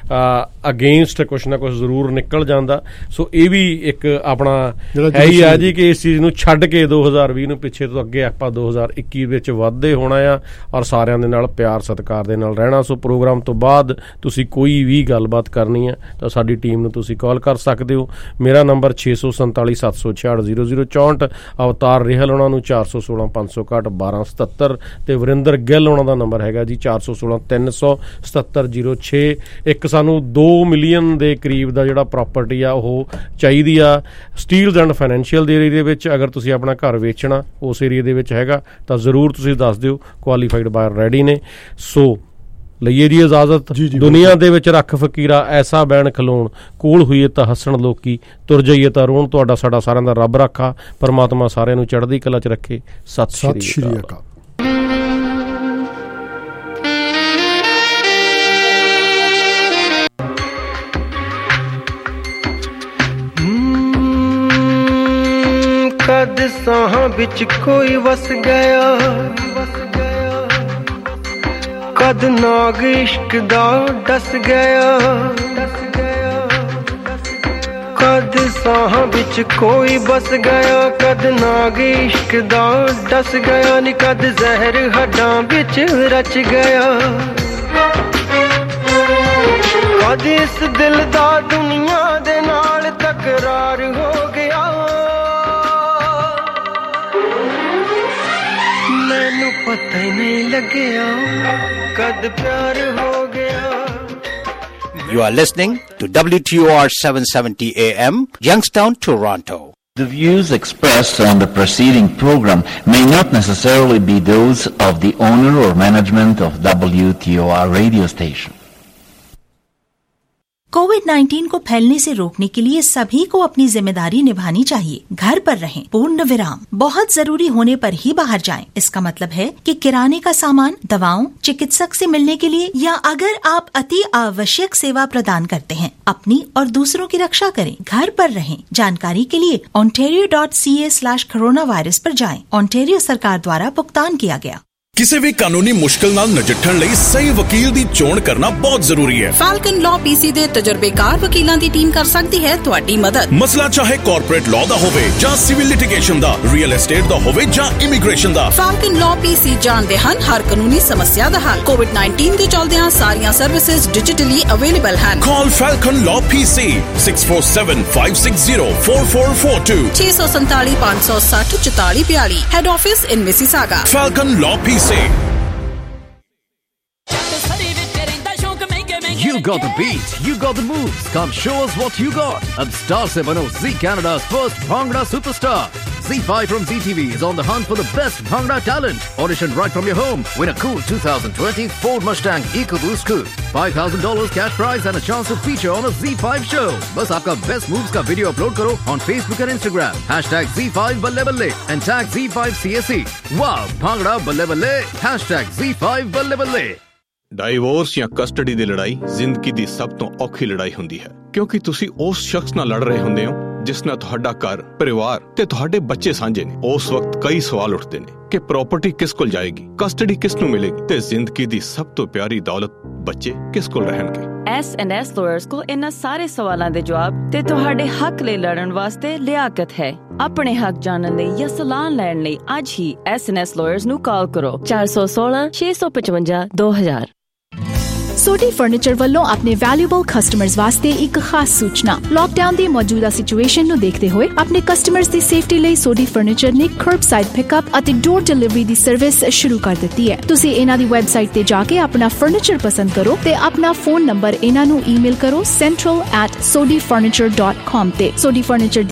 ਅਗੇਂਸਟ ਕੁਛ ਨਾ ਕੁਛ ਜ਼ਰੂਰ ਨਿਕਲ ਜਾਂਦਾ। ਸੋ ਇਹ ਵੀ ਇੱਕ ਆਪਣਾ ਹੈ ਹੀ ਆ ਜੀ ਕਿ ਇਸ ਚੀਜ਼ ਨੂੰ ਛੱਡ ਕੇ 2020 ਨੂੰ ਪਿੱਛੇ ਤੋਂ ਅੱਗੇ ਆਪਾਂ 2021 ਵਿੱਚ ਵੱਧਦੇ ਹੋਣਾ ਆ ਔਰ ਸਾਰਿਆਂ ਦੇ ਨਾਲ ਪਿਆਰ ਸਤਿਕਾਰ ਦੇ ਨਾਲ ਰਹਿਣਾ। ਸੋ ਪ੍ਰੋਗਰਾਮ ਤੋਂ ਬਾਅਦ ਤੁਸੀਂ ਕੋਈ ਵੀ ਗੱਲਬਾਤ ਕਰਨੀ ਹੈ ਤਾਂ ਸਾਡੀ ਟੀਮ ਨੂੰ ਤੁਸੀਂ ਕਾਲ ਕਰ ਸਕਦੇ ਹੋ। ਮੇਰਾ ਨੰਬਰ 647 766 0064, ਅਵਤਾਰ ਰਿਹਲ ਉਹਨਾਂ ਨੂੰ 416 561 1277 ਤੇ ਵਰਿੰਦਰ ਗਿੱਲ ਉਹਨਾਂ ਦਾ ਨੰਬਰ ਹੈਗਾ ਜੀ 416 377 06। ਇੱਕ ਸਾਨੂੰ 2 ਮਿਲੀਅਨ ਦੇ ਕਰੀਬ ਦਾ ਜਿਹੜਾ ਪ੍ਰਾਪਰਟੀ ਆ ਉਹ ਚਾਹੀਦੀ ਆ ਸਟੀਲਸ ਐਂਡ ਫਾਈਨੈਂਸ਼ੀਅਲ ਦੇ ਏਰੀਏ ਦੇ ਵਿੱਚ। ਅਗਰ ਤੁਸੀਂ ਆਪਣਾ ਘਰ ਵੇਚਣਾ ਉਸ ਏਰੀਏ ਦੇ ਵਿੱਚ ਹੈਗਾ ਤਾਂ ਜ਼ਰੂਰ ਤੁਸੀਂ ਦੱਸ ਦਿਓ, ਕੁਆਲੀਫਾਈਡ ਬਾਇਰ ਰੈਡੀ ਨੇ। ਸੋ ਲਈਏ ਜੀ ਇਜਾਜ਼ਤ। ਦੁਨੀਆ ਦੇ ਵਿੱਚ ਰੱਖ ਫਕੀਰਾ ਐਸਾ ਬੈਣ ਖਲੋਣ, ਕੋਲ ਹੋਈਏ ਤਾਂ ਹੱਸਣ ਲੋਕੀ, ਤੁਰ ਜਾਈਏ ਤਾਂ ਰੋਣ। ਤੁਹਾਡਾ ਸਾਡਾ ਸਾਰਿਆਂ ਦਾ ਰੱਬ ਰਾਖਾ, ਪਰਮਾਤਮਾ ਸਾਰਿਆਂ ਨੂੰ ਚੜ੍ਹਦੀ ਕਲਾ 'ਚ ਰੱਖੇ। ਸਤਿ ਸ਼੍ਰੀ ਅਕਾਲ। ਕਦ ਸਾਹਾਂ ਵਿੱਚ ਕੋਈ ਵਸ ਗਿਆ, ਕਦ ਨਾਗ ਇਸ਼ਕ ਦਾ ਡਸ ਗਿਆ, ਕਦ ਸਾਹਾਂ ਵਿੱਚ ਕੋਈ ਬਸ ਗਿਆ, ਕਦ ਨਾਗ ਇਸ਼ਕ ਦਾ ਡਸ ਗਿਆ ਨੀ, ਕਦ ਜ਼ਹਿਰ ਹੱਡਾਂ ਵਿੱਚ ਰਚ ਗਿਆ, ਕਦ ਇਸ ਦਿਲ ਦਾ ਦੁਨੀਆ ਦੇ ਨਾਲ ਤਕਰਾਰ ਹੋ ਗਿਆ, ਮੈਨੂੰ ਪਤਾ ਹੀ ਨਹੀਂ ਲੱਗਿਆ ਕਦ ਪਿਆਰ ਹੋ ਗਿਆ। You are listening to WTOR 770 AM, Youngstown, Toronto. The views expressed on the preceding program may not necessarily be those of the owner or management of WTOR radio station. कोविड-19 को फैलने से रोकने के लिए सभी को अपनी जिम्मेदारी निभानी चाहिए। घर पर रहें, पूर्ण विराम। बहुत जरूरी होने पर ही बाहर जाएं। इसका मतलब है कि किराने का सामान, दवाओं, चिकित्सक से मिलने के लिए या अगर आप अति आवश्यक सेवा प्रदान करते हैं, अपनी और दूसरों की रक्षा करें। घर पर रहें। जानकारी के लिए ontario.ca/coronavirus पर जाएं। ओंटारियो सरकार द्वारा भुगतान किया गया। ਕਿਸੇ ਵੀ ਕਾਨੂੰਨੀ ਮੁਸ਼ਕਲ ਨਾਲ ਨਜਿੱਠਣ ਲਈ ਸਹੀ ਵਕੀਲ ਦੀ ਚੋਣ ਕਰਨਾ ਬਹੁਤ ਜ਼ਰੂਰੀ ਹੈ। ਫਾਲਕਨ ਲਾਅ ਪੀਸੀ ਦੇ ਤਜਰਬੇਕਾਰ ਵਕੀਲਾਂ ਦੀ ਟੀਮ ਕਰ ਸਕਦੀ ਹੈ ਤੁਹਾਡੀ ਮਦਦ। ਮਸਲਾ ਚਾਹੇ ਕਾਰਪੋਰੇਟ ਲਾਅ ਦਾ ਹੋਵੇ ਜਾਂ ਸਿਵਲ ਲਿਟੀਗੇਸ਼ਨ ਦਾ, ਰੀਅਲ ਐਸਟੇਟ ਦਾ ਹੋਵੇ ਜਾਂ ਇਮੀਗ੍ਰੇਸ਼ਨ ਦਾ, ਫਾਲਕਨ ਲਾਅ ਪੀਸੀ ਜਾਣਦੇ ਹਨ ਹਰ ਕਾਨੂੰਨੀ ਸਮੱਸਿਆ ਦਾ ਹੱਲ। ਕੋਵਿਡ-19 ਦੇ ਚੱਲਦਿਆਂ ਸਾਰੀਆਂ ਸਰਵਿਸਿਜ਼ ਡਿਜੀਟਲੀ ਅਵੇਲੇਬਲ ਹਨ। Call Falcon Law PC 6475604442 647 560 4442। Head office in Mississauga. Falcon Law PC. got the beat, you got the moves. Come show us what you got. Ab star se bano Zee Canada's first Bhangra superstar. Z5 from ZTV is on the hunt for the best Bhangra talent. Audition right from your home. Win a cool 2020 Ford Mustang EcoBoost coupe. $5,000 cash prize and a chance to feature on a Z5 show. बस आपका best moves का video upload करो on Facebook and Instagram. #Z5 बल्ले बल्ले and tag Z5 CSE. Wow, Bhangra बल्ले बल्ले. #Z5 बल्ले बल्ले. ਡਾਈਵੋਰਸ ਜਾਂ ਕਸਟਡੀ ਦੀ ਲੜਾਈ ਜ਼ਿੰਦਗੀ ਦੀ ਸਭ ਤੋਂ ਔਖੀ ਲੜਾਈ ਹੁੰਦੀ ਹੈ, ਕਿਉਂਕਿ ਤੁਸੀਂ ਉਸ ਸ਼ਖਸ ਨਾਲ ਲੜ ਰਹੇ ਹੁੰਦੇ ਹੋ ਜਿਸ ਨਾਲ ਤੁਹਾਡਾ ਘਰ, ਪਰਿਵਾਰ ਤੇ ਤੁਹਾਡੇ ਬੱਚੇ ਸਾਂਝੇ ਨੇ। ਉਸ ਵਕਤ ਕਈ ਸਵਾਲ ਉੱਠਦੇ ਨੇ ਕਿ ਪ੍ਰਾਪਰਟੀ ਕਿਸ ਕੋਲ ਜਾਏਗੀ, ਕਸਟਡੀ ਕਿਸ ਨੂੰ ਮਿਲੇਗੀ ਤੇ ਜ਼ਿੰਦਗੀ ਦੀ ਸਭ ਤੋਂ ਪਿਆਰੀ ਦੌਲਤ ਬੱਚੇ ਕਿਸ ਕੋਲ ਰਹਿਣਗੇ। S&S ਲਾਇਰਸ ਕੋਲ ਇਹਨਾਂ ਸਾਰੇ ਸਵਾਲਾਂ ਦੇ ਜਵਾਬ ਤੇ ਤੁਹਾਡੇ ਹੱਕ ਲਈ ਲੜਨ ਵਾਸਤੇ ਲਿਆਕਤ ਹੈ। ਆਪਣੇ ਹੱਕ ਜਾਣਨ ਲਈ ਜਾਂ ਸਲਾਹ ਲੈਣ ਲਈ ਅੱਜ ਹੀ S&S ਲਾਇਰਸ ਨੂੰ ਕਾਲ ਕਰੋ 416 655 2000। ਸੋਢੀ ਫਰਨੀਚਰ ਵੱਲੋਂ ਆਪਣੇ ਵੈਲਿਊਬਲ ਕਸਟਮਰਸ ਵਾਸਤੇ ਇੱਕ ਖਾਸ ਸੂਚਨਾ। ਲਾਕਡਾਊਨ ਦੀ ਮੌਜੂਦਾ ਸਿਚੁਏਸ਼ਨ ਨੂੰ ਦੇਖਦੇ ਹੋਏ ਆਪਣੇ ਕਸਟਮਰਸ ਦੀ ਸੇਫਟੀ ਲਈ ਸੋਢੀ ਫਰਨੀਚਰ ਨੇ ਕਰਬਸਾਈਡ ਪਿਕਅਪ ਅਤੇ ਡੋਰ ਡਿਲੀਵਰੀ ਦੀ ਸਰਵਿਸ ਸ਼ੁਰੂ ਕਰ ਦਿੱਤੀ ਹੈ। ਤੁਸੀਂ ਇਹਨਾਂ ਦੀ ਵੈਬਸਾਈਟ ਤੇ ਜਾ ਕੇ ਆਪਣਾ ਫਰਨੀਚਰ ਪਸੰਦ ਕਰੋ ਤੇ ਆਪਣਾ ਫੋਨ ਨੰਬਰ ਇਹਨਾਂ ਨੂੰ ਈਮੇਲ ਕਰੋ central@sodifurniture.com ਤੇ। ਸੋਢੀ ਫਰਨੀਚਰ